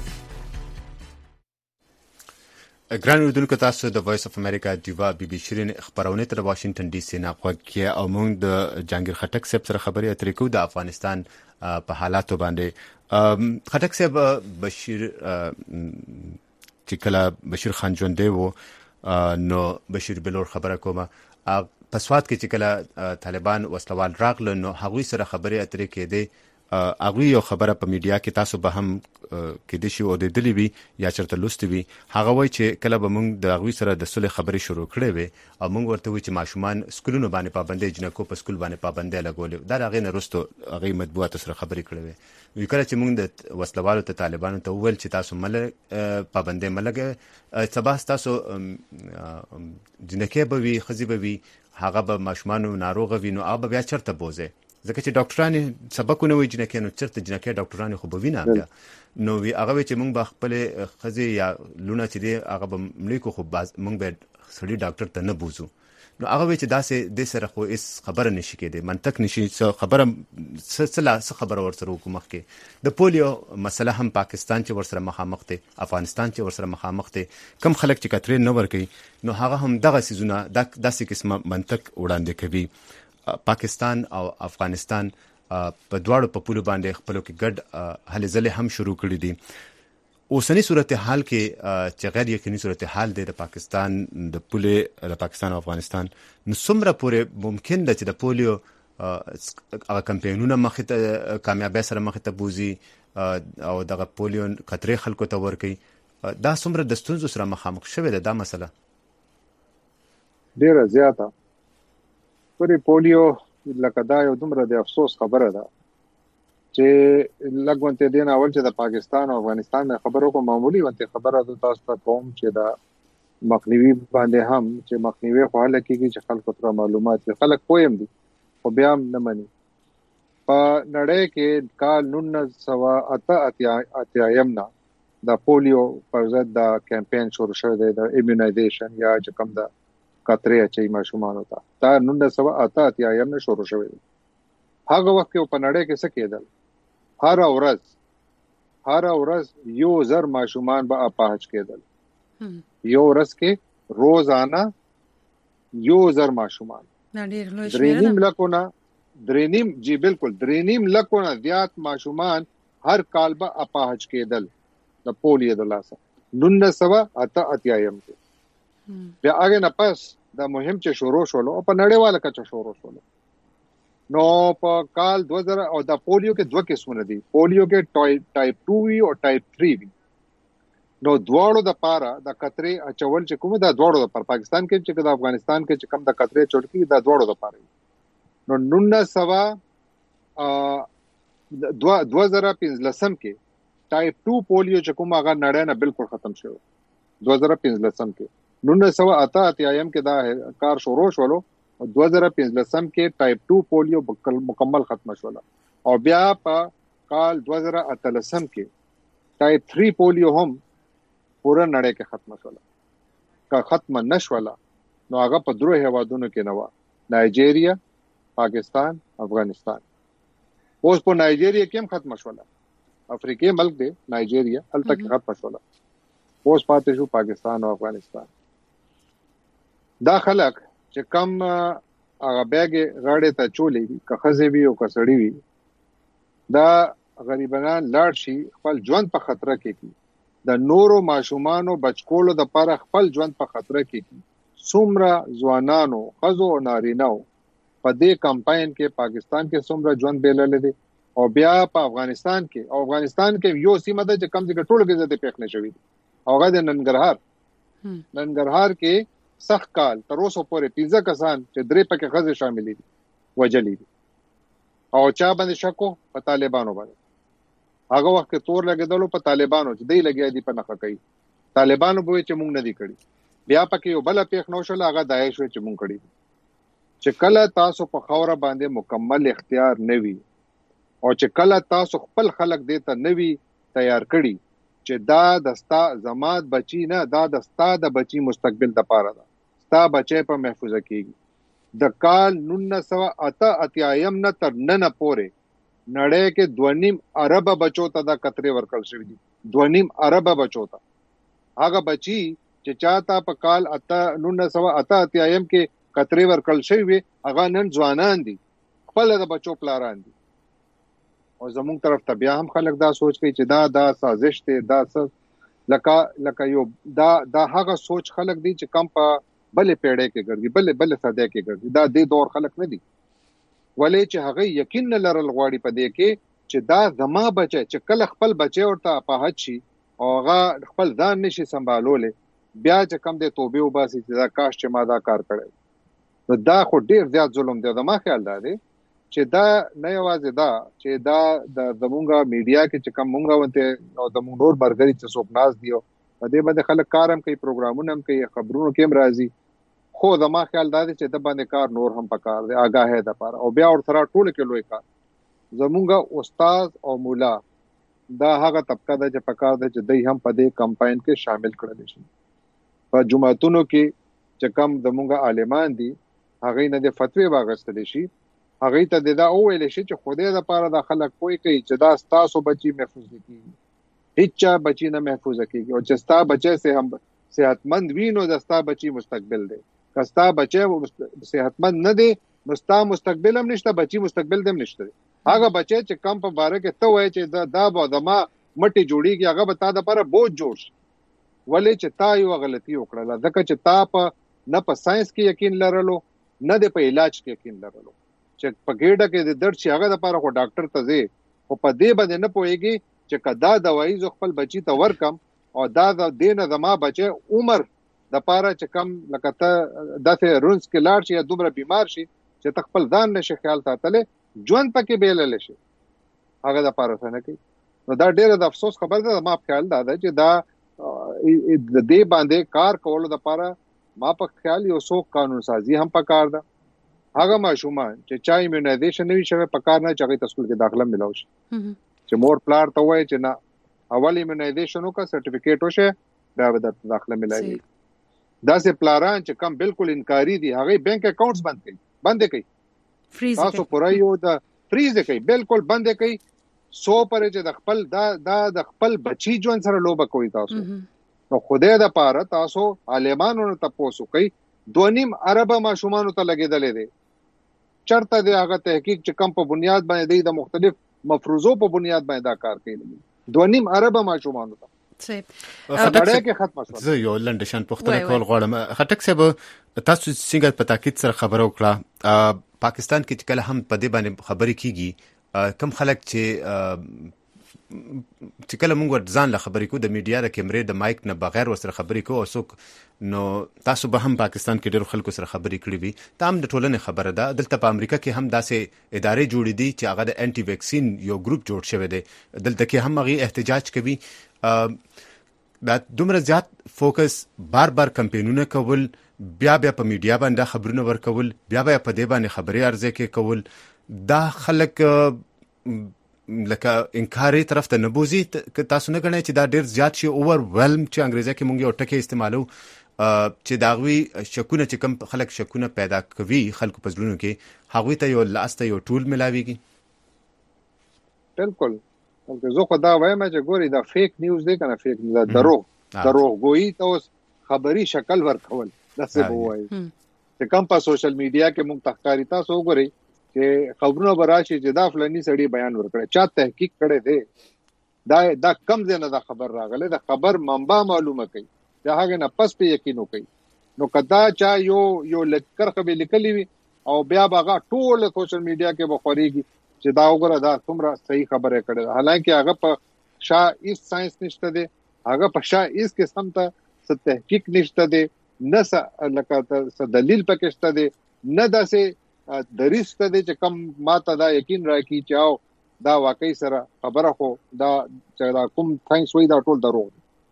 ګران اوریدونکو، تاسو د وایس اف امریکا ډیوا بي بي شیرین خبرونه تر واشنگټن ډي سي نه غوږ او موږ د جهانگیر خټک صاحب سره خبرې اترې کوو د افغانستان په حالاتو باندې. خټک صاحب، بشیر چې کله بشیر خان ژوندی و نو بشیر بلور خبره کومه په سوات کې چې کله طالبان وسلوال راغله نو هغوی سره خبرې اترې کېدې. هغوی یو خبره په میډیا کې تاسو به هم کېدای شي اورېدلې وي یا چېرته لوستې وي. هغه وایي چې کله به موږ د هغوی سره د صلح خبرې شروع کړې وې او موږ ورته وایي چې ماشومان سکولونو باندې پابندۍ، جنکو په سکول باندې پابندۍ لګولې، دا د هغې نه وروستو هغوی مطبوعاتو سره خبرې کړې وې. وی کله چې موږ د وسلوالو ته طالبانو ته وویل چې تاسو مله پابندۍ مه لګوئ، سبا ستاسو جنکۍ به وي، ښځې به وي، هغه به ماشومانو ناروغه وي، نو هغه به بیا چېرته بوځئ؟ ځکه چې ډاکټرانې سبقونه وایي جنکۍ، نو چېرته جنکۍ ډاکټرانې خو به وي نه بیا. نو وی هغه وایي چې موږ به خپلې ښځې یا لونه چې دی هغه به مړې کړو، خو موږ به سړي ډاکټر ته نه بوځو. نو هغه وایي چې داسې دې سره خو هېڅ خبره نشي کېدی، منطق نشي خبره څه خبره ورسره وکړو. مخکې د پولیو مسله هم پاکستان چې ورسره مخامخ دی، افغانستان چې ورسره مخامخ دی، کم خلک چې کترې نه ورکوي نو هغه هم دغه څیزونه داسې قسمه منطق وړاندې کوي. پاکستان او افغانستان په دواړو په پولو باندې خپلو کې ګډ هلې ځلې هم شروع کړي دي. اوسنی صورتحال کې چې غیر یقیني صورتحال دی د پاکستان د پولې د پاکستان او افغانستان، نو څومره پورې ممکن ده چې د پولیو هغه کمپینونه مخې ته کامیابۍ سره مخې ته بوځي او دغه پولیو قطرې خلکو ته ورکوي؟ دا څومره د ستونزو سره مخامخ شوې ده دا مسله؟ ډېره زیاته. پورې پولیو لکه دا یو دومره د افسوس خبره ده چې لږ ونته دین اول چې د پاکستان او افغانستان نه خبرو کو معمولی ونته خبره ده تاسو ته کوم چې دا مخنیوي باندې هم چې مخنیوي خو حل کیږي چې خلکو ته معلومات خلک پویم دي خو بیا هم نه مني. په نړۍ کې کال نولس سوه اته اتیا نه د پولیو پر ضد د کمپاین شروع شوی دی د ایمونایزیشن یا چې کوم د قطرې اچي ماشومان ته، دا نولس سوه اته اتیا نه شروع شوی دی. هغه وخت په نړۍ کې څه کېدل؟ هر ورځ هر ورځ یو زر ماشومان به اپاهج کېدل. یو ورځ کې روزانه یو زر ماشومان، درېنیم لکونه درېنیم جی بالکل درېنیم لکونه زیات ماشومان هر کال به اپاهج کېدل د پولیو د لاسه نولس سوه اته اتیا کې. بیا هغه نه پس دا مهم چې شروع شول او په نړیواله کچه شروع شول. نو په کال دوه زره او د پولیو کې دوه قسمونه دي. پولیو کې ټایپ ټو وی او ټایپ تھری وی. نو دواړو د پاره د قطرې اچول چې کوم د دواړو د پر پاکستان کې چې د افغانستان کې چې کوم د قطرې چول کې د دواړو د پاره. نو نونس سوا ا دوه زره پنځلسم کې ټایپ ټو پولیو چې کوم هغه نړۍ نه بالکل ختم شو. دوه زره پنځلسم کې نونس سوا اته اتیایم کې دا کار شروع شولو. دوه زره پنځلسم کې ټایپ ټو پولیو مکمل ختم شول او بیا په کال دوه زره اتلسم کې ټایپ تھری پولیو هم پورا نړۍ کې ختم شول. کا ختم نشوله نو هغه په درو هیوادونو کې نو نایجیریا، پاکستان، افغانستان. اوس په نایجیریا کې هم ختم شول. افریقای ملک دی نایجیریا هلته کې ختم شول. اوس پاتې شو پاکستان او افغانستان. دا خلک چې کم هغه بیگ غاړې ته چولې وي که ښځې وي او که سړي وي دا غریبانان لاړ شي خپل ژوند په خطر کې کړي. د نورو ماشومانو بچکولو د لپاره خپل ژوند په خطر کې کړي. څومره ځوانانو ښځو او نارینهو په دې کمپاین کې پاکستان کې څومره ژوند بیلل دي او بیا په افغانستان کې او افغانستان کې یو سیمه ده چې کم څه ټول کې زده پېښ نشوي. هغه د ننګرهار ننګرهار کې سخت کال تر اوسه پورې پنځه کسان چې درې پکې ښځې شاملې دي وجلې دي او چا باندې شکو په طالبانو باندې. هغه وخت کې تور لګیدلو په طالبانو چې دی لګیا دي په نخښه کوي. طالبانو به چې مونږ نه دي کړی. بیا پکې یو بل پیښ نو شول هغه داعش چې مونږ کړی. چې کله تاسو په خوره باندې مکمل اختیار نه وي او چې کله تاسو خپل خلک دې ته نه وي تیار کړی چې دا د ستا زماد بچی نه دا د ستا د بچی مستقبل د پاره ده. ستا بچی په محفوظه کیږي. د کال نونس سوه اته اتیایم نه تر نن پورې نړۍ کې دوه نیم ارب بچو ته د قطرې ورکړل شوی دي. دوه نیم ارب بچو ته. هغه بچی چې چاته په کال اته نونس سوه اته اتیایم کې قطرې ورکړل شوی وي هغه نن ځوانان دي خپل د بچو پلاران دي. او زموږ طرف ته بیا هم خلک دا سوچ کوي چې دا دا سازش دی دا څه لکه لکه یو دا دا هغه سوچ خلک دي چې کم په بلې پیړۍ کې ګرځي بلې بلې صدۍ کې ګرځي. دا دې دور خلک نه دي ولې چې هغه یقین نه لرل غواړي په دې کې چې دا زما بچی چې کله خپل بچی ورته اپاهت شي او هغه خپل ځان نشي سمبالولی بیا چې کم دی توبې وباسي چې دا کاش چې ما دا کار کړی. نو دا خو ډېر زیات ظلم دی. زما خیال دا دی چې دا نه یوازې دا چې دا د زمونږه میډیا کې چې کوم مونږه ونته او د مونږ نور برګري چې څوک ناز دی او په دې باندې خلک کار هم کوي پروګرامونه هم کوي خبرونه کې هم راځي. خو زما خیال دا دی چې د باندې کار نور هم پکار دی آگاهه ده پر او بیا ور سره ټول کې لوی کار. زمونږه استاد او مولا دا هغه طبقه ده چې پکار ده چې دوی هم په دې کمپاین کې شامل کړل شي. په جمعتونو کې چې کوم زمونږه عالمان دي هغه نه د فتوی واغستل شي هغه ته دا وویل شي چې خدای د پاره د خلک کوی کوي چې دا ستاسو بچي محفوظ کیږي. هیڅ بچی نه محفوظ کیږي او چې ستا بچي سه هم صحتمند وینو د ستا بچي مستقبل دی. که ستا بچي صحتمند نه دی نو ستا مستقبل هم نشته بچي مستقبل هم نشته. هغه بچي چې کم په باره کې ته وایي چې دا دا به دما مټي جوړیږي هغه به تا د پاره بوج جوړ شي. ولې چې تا یو غلطي وکړه ځکه چې تا په نه په ساينس کې یقین لرلو نه د په علاج کې یقین لرلو چې په ګډه کې د درد شي هغه د لپاره خو ډاکټر ته ځي او په دې باندې نه پويږي چې کدا دوايي زو خپل بچي ته ورکم او دا د دینه زما بچي عمر د لپاره چې کم لکه ته دغه رونس کې لاړ شي یا دومره بیمار شي چې خپل ځان نشي خیال ساتلې ژوند پکې بیلل شي هغه د لپاره څنګه کوي. نو دا ډېر د افسوس خبر ده. ما په خیال دا ده چې دا د دې باندې کار کولو د لپاره ما په خیال یو څو قانون سازي هم پکار ده. هغه ماشومان چې چا ایمونایزیشن نوي شوی په کار نه چغې تسکول کې داخله ملو شي چې مور پلار ته وایي چې نه اول ایمونایزیشن وکړه سرټیفیکیټ وشه بیا به درته داخله ملایي. دا سه پلاران چې کم بالکل انکاری دي هغه بانک اکاونټس بند کړي بند کړي تاسو پورای یو د فریز کوي بالکل بند کړي سو پر چې د خپل دا دا د خپل بچی ژوند سره لوبه کوي تاسو. نو خدای د پاره تاسو عالمانو ته پوسو کوي دونیم عربه ماشومان ته لګیدلې دي چرته د هغه تحقیق چې کم په بنیاد باندې د مختلف مفروضو په بنیاد باندې دا کار کوي. دونیم عربه ماشومان ته نړۍ کې ختمه شوه. زه یو لنډشان پوښتنه کول غواړم. خټک صاحب تاسو څنګه په تاکید سره خبرو وکړه پاکستان کې چې کله هم په دې باندې خبرې کیږي کم خلک چې چې کله موږ ځان له خبرې کو د میډیا د کیمرې د مایک نه بغیر وسره خبرې کو او څوک نو تاسو به هم پاکستان کې ډېر خلکو سره خبرې کړې وي تام د ټولنې خبره ده. دلته په امریکا کې هم داسې ادارې جوړې دي چې هغه د انټي ویکسین یو ګروپ جوړ شوی دی. دلته کې هم هغه احتجاج کوي. دا دومره زیات فوکس بار بار کمپینونه کول بیا بیا په میډیا باندې خبرونه ورکول بیا بیا په دې باندې خبري ارزه کې کول دا خلک لکه انکاري طرف ته نه بوزي. تاسو نه غواړئ چې دا ډیر زیات شي اوورولم چې انګریزي کې مونږ یو ټکی استعمالو چې داغوي شکونه چې کم خلک شکونه پیدا کوي خلکو په ځلونو کې هغه ته یو لاسته یو ټول ملاويږي. بالکل زه خو دا وایم چې ګوري دا فیک نیوز دی کنه فیک دا دروغ دروغ ګوئی ته خبري شکل ورکول داسې بوای چې کم په سوشل میډیا کې مونږ تخکاری تاسو وګورئ چې خبرونه براشي چې دا فلاني سړي بیان ورکړي چا تحقیق کړي دی دا دا کم ځنه دا خبر راغله دا خبر منبع معلومه کوي دا هغه نه پس په یقین وکړي نو کدا چا یو یو لکر خبر لیکلی وي او بیا باغه ټول سوشل میډیا کې بخوريږي چې دا وګوره دا څومره صحیح خبره کړي حالانکه هغه په شا ایس ساينس نشته دی هغه په شا ایس کې سم ته تحقیق نشته دی نه لکه دلیل پکې شته دی نه داسې دریسته دی چې کم ماته دا یقین راکړي چې او دا واقعي سره خبره خو دا چې دا کوم ثانکس وای دا ټول دروغ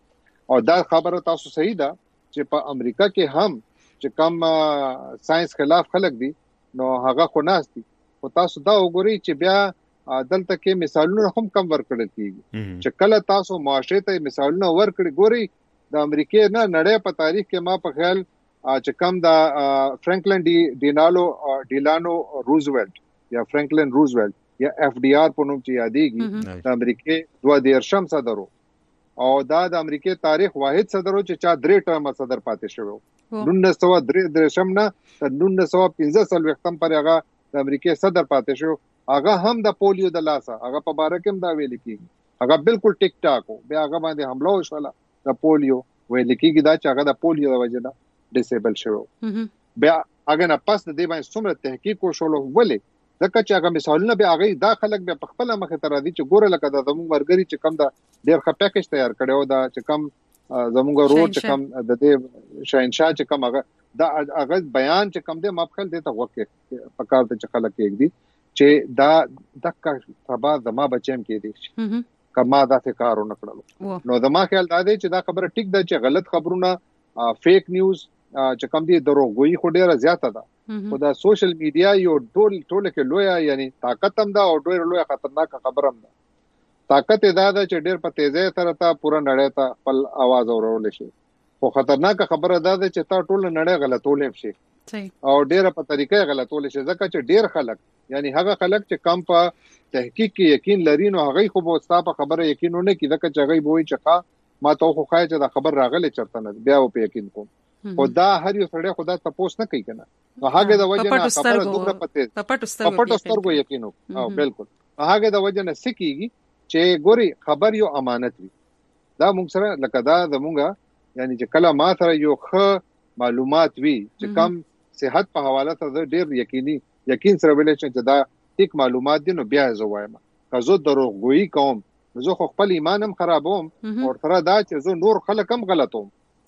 او دا خبره تاسو صحیح ده چې په امریکا کې هم چې کم ساينس خلاف خلک دي نو هغه خو ناس دي او تاسو دا وګورئ چې بیا دلته کې مثالونه هم کم ورکړل کیږي چې کله تاسو معاشره ته مثالونه ورکړي ګورئ د امریکای نه نړۍ په تاریخ کې ما په خیال چې کم دا فرانکلن ډی ډینالو ډیلانو روزویلټ یا فرانکلن روزویلټ یا اف ډی آر په نوم چې یادېږي د امریکای دوه دیرشم صدرو او دا د امریکای تاریخ واحد صدرو چې چا درې ټرم صدر پاتې شوی نولس سوه درې دیرشم نه تر نولس سوه پنځه څلوېښتم پورې هغه د امریکای صدر پاتې شو هغه هم د پولیو د لاسه هغه په باره کې هم دا ویل کیږي هغه بالکل ټیک ټاک بیا هغه باندې حمله وشوله د پولیو ویل کیږي دا چې هغه د پولیو د وجه نه ډیسیبل شو بیا هغه نه پس د دې باندې څومره تحقیق وشول ولې ځکه چې هغه مثالونه بیا هغه دا خلک بیا په خپل مخه تر دي چې ګوره لکه د زموږ ورګري چې کم دا ډیر ښه پیکیج تیار کړو دا چې کم زموږ روډ چې کم د دې شاهنشاه چې کم هغه دا هغه بیان چې کم دې مخکل دې ته وکړي په کار ته چې خلک یې دي چې دا دغه سبا زما بچم کې دي کما دا څه کارونه کړل نو زما خیال دا دی چې دا خبره ټیک ده چې غلط خبرونه فیک نیوز چې کم دي دروغوي خو ډیره زیاته ده خو دا سوشل میډیا یو ټول ټول کې لویا یعنی طاقت هم ده او ډیر لویا خطرناک خبر هم ده طاقت دا ده چې ډیر په تیزه سره تا پورا نړۍ ته خپل आवाज اورول شي خو خطرناک خبره ده چې تا ټول نړۍ غلطولې شي او ډیر په طریقې غلطول شي ځکه چې ډیر خلک یعنی هغه خلک چې کم په تحقیق کې یقین لري نو هغه خو به ستاسو په خبره یقین نه کوي ځکه چې هغه وایي چې ښه ما ته خو خای چې دا خبر راغله چرته نه بیا په یقین کوم خو دا هر یو سړی خدا تاسو نه کوي کنه نو هغه د وجه نه خبره دومره پته په پټو سترګو یقین او بالکل هغه د وجه نه سکیږي چې ګوري خبر یو امانت وي دا موږ سره لکه دا زموږه یعنی چې کله ما سره یو ښه معلومات وي چې کم صحت په حواله سره ډیر یقیني یقین سره ویل چې دا ټیک معلومات دي نو بیا زه وایم که زه دروغګویي کوم زه خو خپل ایمان هم خرابوم او تر دا چې زه نور خلک هم غلطوم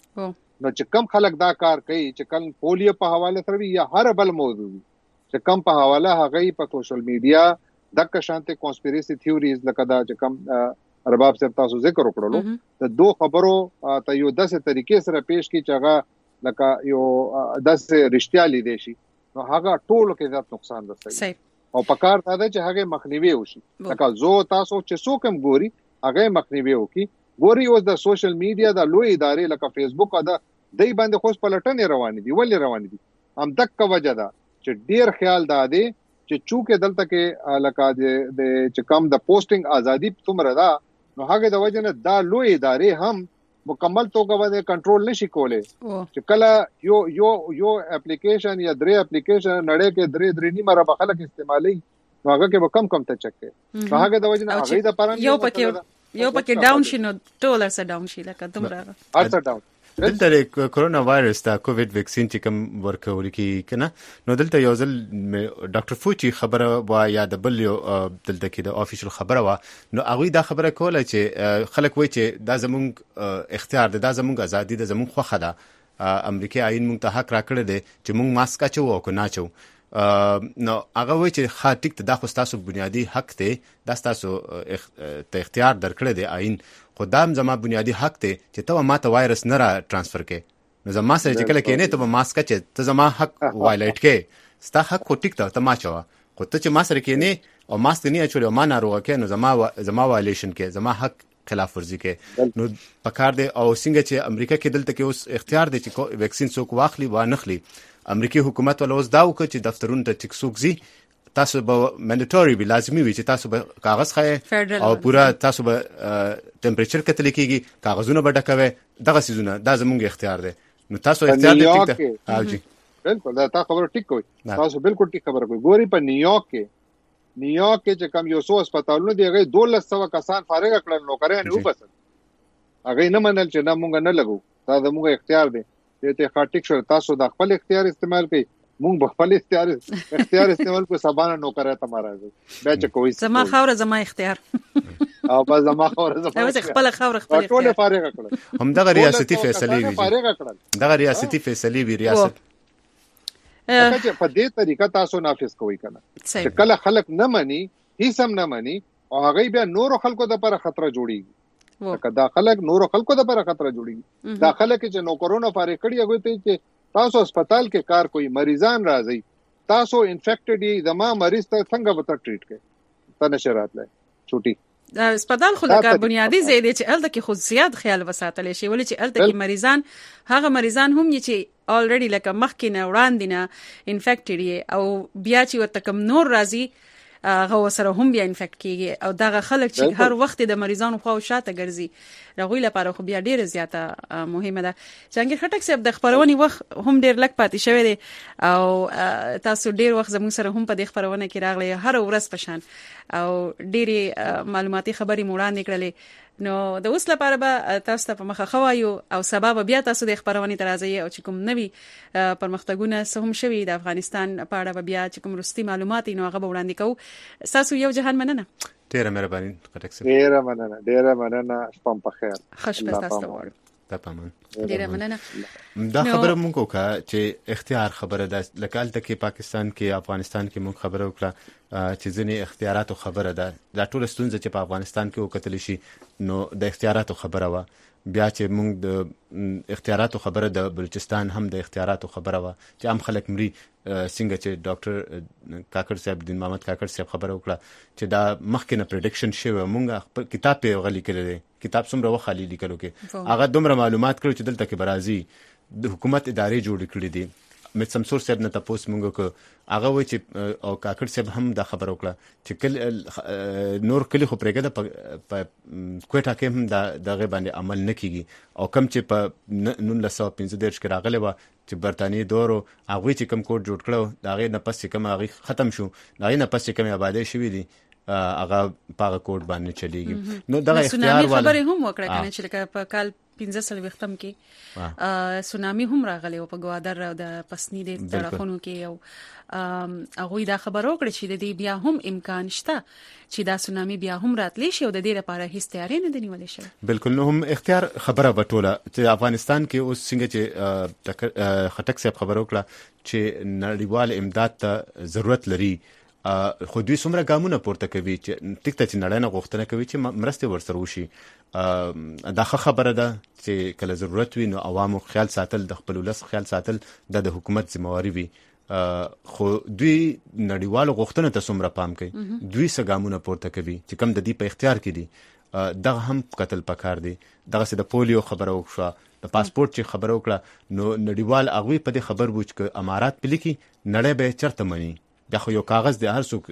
نو چې کم خلک دا کار کوي چې کله پولیو په حواله سره یا هر بل موضوع چې کم په حواله هغه په سوشل میډیا دغه شانته کانسپیریسي تھیوریز لکه دا چې کم ارباب صاحب تاسو ذکر وکړلو د دوه خبرو ته یو داسې طریقې سره پیش کی چې هغه لکه یو داسې رښتیا لیدې شي نو هغه ټول کې ځات نقصان رسوي او پکار دا چې هغه مخنیوي وشي لکه زه تاسو چې څوک هم ګوري هغه مخنیوي وکي ګوري اوس د سوشل میډیا د لوی ادارې لکه فیسبوک او د دای باندې خو پلټنې روان دي ولې روان دي هم دغه وجه ده چې ډیر خیال دا دی چې چونکه دلته کې لکه د چې کم د پوسټینګ ازادي څومره ده نو هغه د وجه نه دا لوی ادارې هم مکمل توګه باندې کنټرول نشي کولای چې کله یو یو یو اپلیکیشن یا درې اپلیکیشن نړۍ کې درې درې نیمه را بخلک استعمالي نو هغه کې به کم کم ته چک کې هغه د وجه نه هغه د پران یو پکې یو پکې ډاون شي نو ټول سره ډاون شي لکه دومره هر څه ډاون دلته کرونا وایرس دا کووډ ویکسین چې کوم ورکول کی کنه نو دلته یو ځل ډاکټر فوچی خبره وا یا د بل یو دلته کې د افیشل خبره وا نو هغه دا خبره کوله چې خلک وایي چې دا زمونږ اختیار ده دا زمونږ ازادي ده زمونږ خوخه ده امریکای آئین مونږ ته حق راکړی دی چې مونږ ماسک اچو او کو نه اچو نو هغه وایي چې ها ټیک دا خو تاسو بنیادی حق دی دا تاسو ته اختیار درکړی دی آئین خو دام زما بنیادی حق دی چې ته ما ته وایرس نه را ترانسفر کې نو زما سره چې کله کې نه ته ماسک چې ته زما حق وایلیټ کې ستا حق خو ټیک ته ته ما چوا خو ته چې ما سره کې نه او ماسک نه اچول او ما ناروغه کې نو زما زما وایلیشن کې زما حق خلاف ورزي کې نو پکار دی او څنګه چې امریکا کې دلته کې اوس اختیار دی چې ویکسین څوک واخلي و نه خلی امریکای حکومت ول اوس دا وکړي چې دفترونو ته ټیک څوک زی تاسو به منډیټوري به لازمي وي چې تاسو به کاغذ خای او پورا تاسو به ټمپریچر کتل کېږي کاغذونه به ډکوي دغه سيزونه دا زموږ اختیار دی نو تاسو اختیار دی ټیک ده ها جی بالکل دا تا خبره ټیک کوي تاسو بالکل ټیک خبره کوي ګوري په نیویارک کې نیویارک کې چې کم یو څو هسپتالونه دی هغه دولس سوه کسان فارغ کړل نو کرے نه وبس هغه نه منل چې نه مونږ نه لګو دا زموږ اختیار دی ته خاطیک شو تاسو د خپل اختیار استعمال کوي مونږ په خپل اختیار اختیار استعمال کو سبانه نو کرے تمہارا بیا چې کوئی زما خوره زما اختیار او با زما خوره زما اوس خپل خوره خپل ټول فارغ کړل هم دغه ریاستي فیصله وی دغه ریاستي فیصله وی ریاست چې په دې طریقه تاسو نافذ کوئ کنه چې کله خلک نه مني هیڅ هم نه مني او هغه بیا نور خلکو د پر خطر جوړیږي کدا خلک نور خلکو د پر خطر جوړیږي دا خلک چې نو کورونا فارغ کړي هغه ته چې تاسو هسپتال کې کار کوئی مریضان راځي تاسو انفیکټډ یې زما مریض ته څنګه وته ټریټ کوي ته نشه راتله چوټي هسپتال خو لکه بنیادی زیاده چې الته کې خو زیات خیال وساتل شي ولې چې الته کې مریضان هغه مریضان هم چې الریډي لکه مخکې نه وړاندې نه انفیکټډ او بیا چې وته کم نور راځي هغه سره هم بیا انفیکټ کیږي او دغه خلک چې هر وخت د مریضانو خو شاته ګرځي راغوي لپاره خو بیا ډیره زیاته مهمه ده څنګه خټک صاحب د خبرونې وخت هم ډیر لک پاتې شوی دی او تاسو ډیر وخت زموږ سره هم په دې خبرونه کې راغلي هر ورځ پشان او ډیره معلوماتي خبري وړاندې کړلې نو د اوس لپاره به تاسو ته په مخه خوایو او سبب بیا تاسو د خبرونې ترازی او چې کوم نوي پرمختګونه سهم شوي د افغانستان په اړه بیا چې کوم رستي معلومات نو هغه وړاندې کوو تاسو یو جهان مننه ډیره مهرباني خټک صاحب ډیره مننه ډیره مننه شپم په خیر خوش په تاسو ته دا پامن ډیره مننه دا خبره مونږ وکړه چې اختیار خبره ده لکه الته کې پاکستان کې افغانستان کې مونږ خبره وکړه چې ځینې اختیاراتو خبره ده دا ټول ستونزې چې په افغانستان کې وکتل شي نو د اختیاراتو خبره وا بیا چې مونږ د اختیاراتو خبره د بلوچستان هم د اختیاراتو خبره وا چې عام خلک مري څنګه چې ډاکټر کاکړ صاحب دین محمد کاکړ صاحب خبره وکړه چې دا مخکې نه پریډکشن شوی مونږ خپل کتاب په غلي کړل کتاب څومره وخالي لیکلو کې هغه دومره معلومات کړو چې دلته کې برازي د حکومت ادارې جوړ کړې دي مې سمسور صاحب نه تاسو مونږ کو هغه و چې او کاکړ صاحب هم دا خبر وکړه چې کل نور کلی خو پرېګه د کوټه کې هم دا دغه باندې عمل نکېږي او کم چې په نولس سوه پنځه دېرش کې راغلی و چې برتانیې دورو هغوی چې کم کوټ جوړ کړو د هغې نه پس چې کم هغې ختم شو د هغې نه پس چې کم آبادۍ شوي دي هغه په هغه کوټ باندې چلیږي نو دغه اختیار والا خبرې هم وکړه کنه چې لکه په کال پنځه سل وختم کې سونامي هم راغلی او په ګوادر او د پسنی د طرفونو کې او هغه دا خبر وکړه چې د دې بیا هم امکان شته چې دا سونامي بیا هم راتلی شي او د دې لپاره هیڅ تیاری نه دی نیول شوی بالکل نو هم اختیار خبره وټوله چې افغانستان کې اوس څنګه چې خټک صاحب خبر وکړه چې نړیوال امداد ته ضرورت لري خو دوی څومره ګامونه پورته کوي چې ټیک ته چې نړۍ نه غوښتنه کوي چې مرستې ورسره وشي دا خبره ده چې کله ضرورت وي نو عوامو خیال ساتل د خپل ولس خیال ساتل د حکومت ذمہواری وي خو دوی نړیوالو غوښتنو ته څومره پام کوي دوی څه ګامونه پورته کوي چې کم د دې په اختیار کې دي دغه هم قتل پکار دي دغه سه د پولیو خبره وکړه د پاسپورت چې خبره وکړه نو نړیوال هغه په دې خبر بوج ک امارات پلیکي نړۍ به چرته مني دا خو یو کاغذ دی هر څوک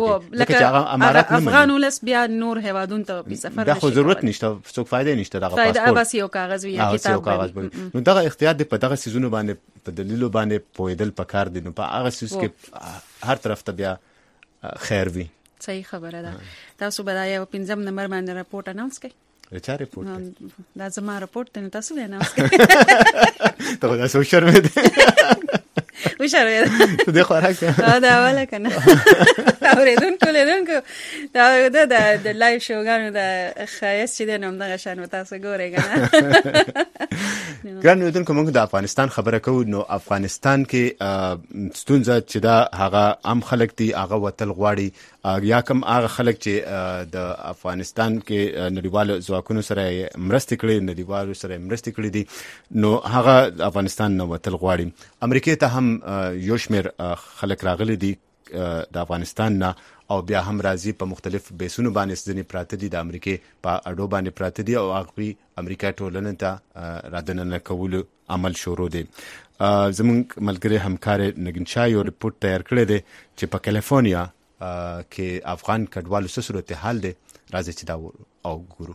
لکه افغان ولس بیا نور هوادون ته په سفر دا خو ضرورت نشته څوک فائدې نشته دغه پاسپورت فائدہ بس یو کاغذ وي یا کتاب نو دغه اختیار دی په دغه سيزونو باندې په دلیلو باندې پویدل پکار دي نو په هغه سیس کې هر طرف ته بیا خیر وي صحیح خبره ده. تاسو به دا یو پنځم نمبر باندې راپورټ اناونس کړئ. چا ریپورت دا زما راپورټ ته تاسو به اناونس کړئ. ته دا سو شرمې ده. و شرمې ده. د خوراک دا اوله کنه. اوریدونکو لیدونکو دا د د لایو شوګانو د خایس چې د نوم دغه شان تاسو ګورئ کنه. ګران لیدونکو موږ د افغانستان خبره کوو. نو افغانستان کې ستونزه چې دا هغه عام خلک دي هغه وتل غواړي یا کوم هغه خلک چې د افغانستان کې نړیوالو ځواکونو سره مرسته کړي نړیوالو سره مرسته کړي دي نو هغه افغانستان نو وتل غواړي. امریکا ته هم یو شمېر خلک راغلي دي د افغانستان نه او بیا هم راځي په مختلف بیسونو باندې ځنې پراته دي د امریکا په اډو باندې پراته دي او هغه امریکا ټولنه ته رادننه کولو عمل شروع دي. زمونږ ملګری همکار نگین شاه یو ریپورت تیار کړی دی چې په کالیفورنیا کې افغان کډوالو سره صورتحال دی. راځي چې دا او ګورو.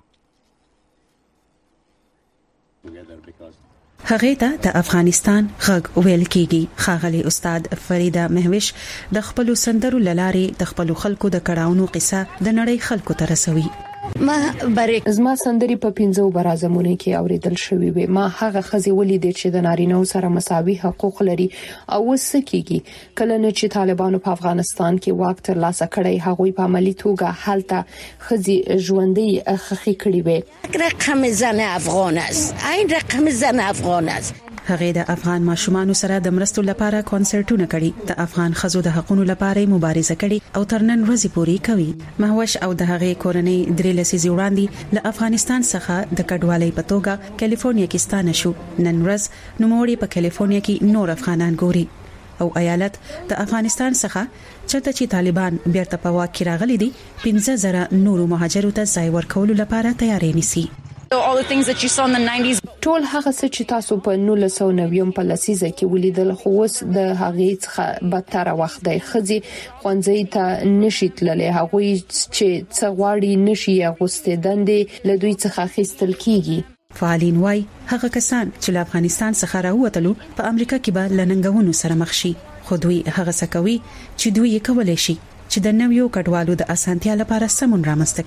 هغه ته د افغانستان غږ ویل کیږي. خاغلی استاد فریده مهوش د خپل سندرو للارې د خپل خلکو د کړهونو قصه د نړۍ خلکو ته رسوي. ما بریک زما سندري په پینځو برازمونه کې اوریدل شوې وي. ما هغه خزي ولیدې چې د نارینه سره مساوي حقوق لري او وسکیږي. کله نه چې طالبانو په افغانستان کې واک تر لاسه کړی هغوی په عملی توګه حالته خزي ژوندۍ خخي کړی وي. رقم زن افغان است. این رقم زن افغان است. هغه د افغان ماشومان سره د مرستو لپاره کانسرټونه کړي. د افغان خزو د حقوقو لپاره مبارزه کړي او تر نن ورځې پورې کوي. مهوش او د هغه کورنۍ درې لسیزې وړاندې له افغانستان څخه د کډوالۍ په توګه کالیفورنیا کې ستانه شو. نن ورځ نوموړي په کالیفورنیا کې نور افغانان ګوري او ایالت د افغانستان څخه چرته چې طالبان بیرته په واک کې راغلي دي پنځه زره نورو مهاجرو ته ځای ورکولو لپاره تیارې نیسي. all the things that you saw in the nineties ټول هغه څه چې تاسو په نولس سوه نوي په لسیزه کې ولیدل خو اوس د هغې څخه بدتر وخت دی. خزي خوانځي ته نشي تللی. هغه چې څه غواړي نشي اغوستې دندې له دوی څخه اخیستل کیږي. فعالین وای هغه کسان چې له افغانستان څخه راووتلو په امریکا کې به لننګونو سره مخ شي. خو دوی هغه څه کوي چې دوی یې کولای شي چې د نویو کډوالو د اسانتیا لپاره سمون رامنځته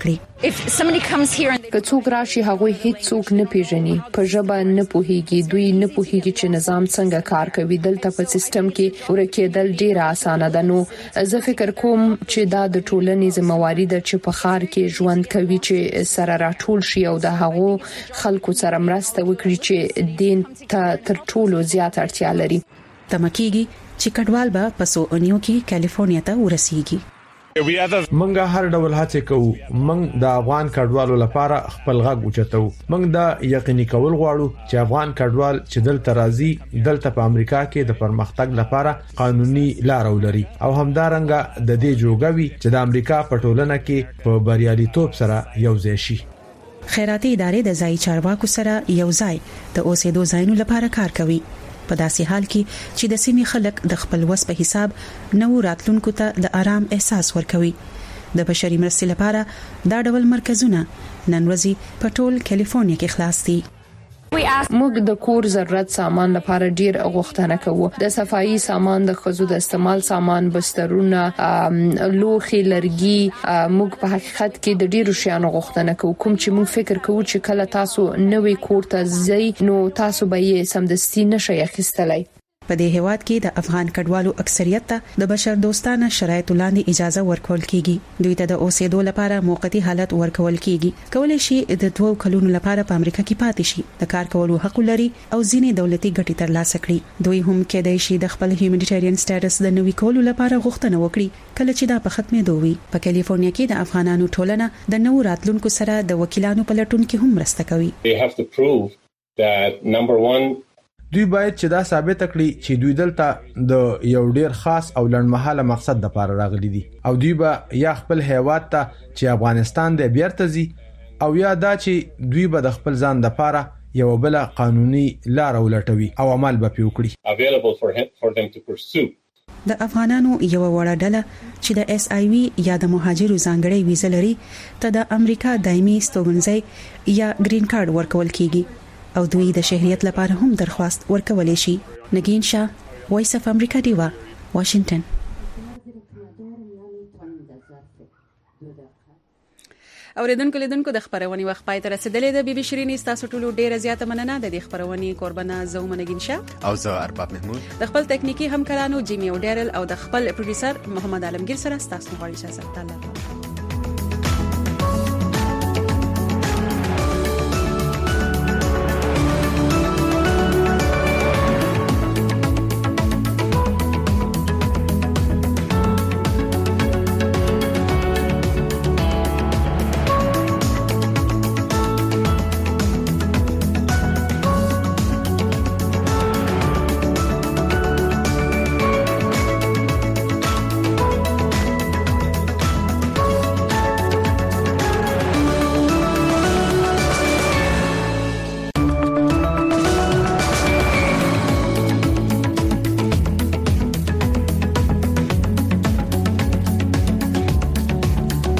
کړي. که څوک راشي هغه هیڅ څوک نه پیژني په ژبه نه پوهیږي. دوی نه پوهیږي چې نظام څنګه کار کوي. دلته په سیستم کې ورکېدل ډیر اسانه ده. نو زه فکر کوم چې دا د ټولنې ذمہواری ده چې په خار کې ژوند کوي چې سره راټول شي او د هغو خلکو سره مرسته وکړي چې دین ته تر ټولو زیات اړتیا لري. تمکیږي چې کډوال به په سو اونیو کې کالیفورنیا ته ورسیږي. منګه هر ډول هڅه کوو. منګ د افغان کډوالو لپاره خپل غږ اوچتو. منګ دا یقیني کول غواړو چې افغان کډوال چې دلته راځي دلته په امریکا کې د پرمختګ لپاره قانوني لار ولري او همدارنګه د دې جوګوي چې د امریکا په ټولنه کې په بریالیتوب سره یو ځای شي. خیراتي ادارې د ځای چارواکو سره یو ځای د اوسېدو ځایونو لپاره کار کوي. په داسې حال کې چې د سیمې خلک د خپل وس په حساب نو راتلونکو ته د آرام احساس ورکوي. د بشري مرستې لپاره دا ډول مرکزونه نن ورځې په ټول کالیفورنیا کې خلاص دي. موږ د کور ضرورت سامان لپاره ډیر غوښتنه کوو. د صفایي سامان، د خزو د استعمال سامان، بسترونه، لوخي، لرګي. موږ په حقیقت کې د ډیرو شیانو غوښتنه کوو. کوم چې موږ فکر کوو چې کله تاسو نوې کور ته ځئ نو تاسو به یې سمدستي نشئ اخیستلای. په دې هیواد کې د افغان کډوالو اکثریت ته د بشر دوستانه شرایطو لاندې اجازه ورکول کیږي. دوی ته د اوسېدو لپاره موقتی حالت ورکول کیږي. کولای شي د دوه کلونو لپاره په امریکا کې پاتې شي. د کار کولو حق لري او ځینې دولتي ګټې ترلاسه کړي. دوی هم کېدای شي د خپل هیومانیټریان سټیټس د نوي کولو لپاره غوښتنه وکړي کله چې دا په ختمېدو وي. په کالیفورنیا کې د افغانانو ټولنه د نوو راتلونکو سره د وکیلانو په لټون کې هم مرسته کوي. They have to prove that number one دوی باید چې دا ثابت کړي چې دوی دلته د یو ډیر خاص او لړمحاله مقصد لپاره راغلي دي او دوی به یا خپل هیواد ته چې افغانستان د بیرته ځي او یا دا چې دوی به د خپل ځان لپاره یو بل قانوني لار ولټوي او عمل به پیوکړي. available for him, for them to pursue. د افغانانو یو وړه ډله چې د اس آی وی یا د مهاجرو ځانګړي ویزه لري ته د امریکا دایمي استوګنځي یا گرین کارت ورکول کیږي او دوی د شهریت لپاره هم درخواست ورکولای شي. نگین شاه، وایس اف امریکا دیوا، واشنگټن. اوریدونکو لیدونکو د خبرونې وخت پای ته رسیدلې ده. بیبي شيرين تاسو ټول ډیره زیاته مننه د دې خبرونې قربانه زومنه ګنشا او زه ارباب محمود د خپل تکنیکی همکارانو جیمی او ډیرل او د خپل پروډوسر محمد عالمگیر سره تاسو غواړم اجازه تعالی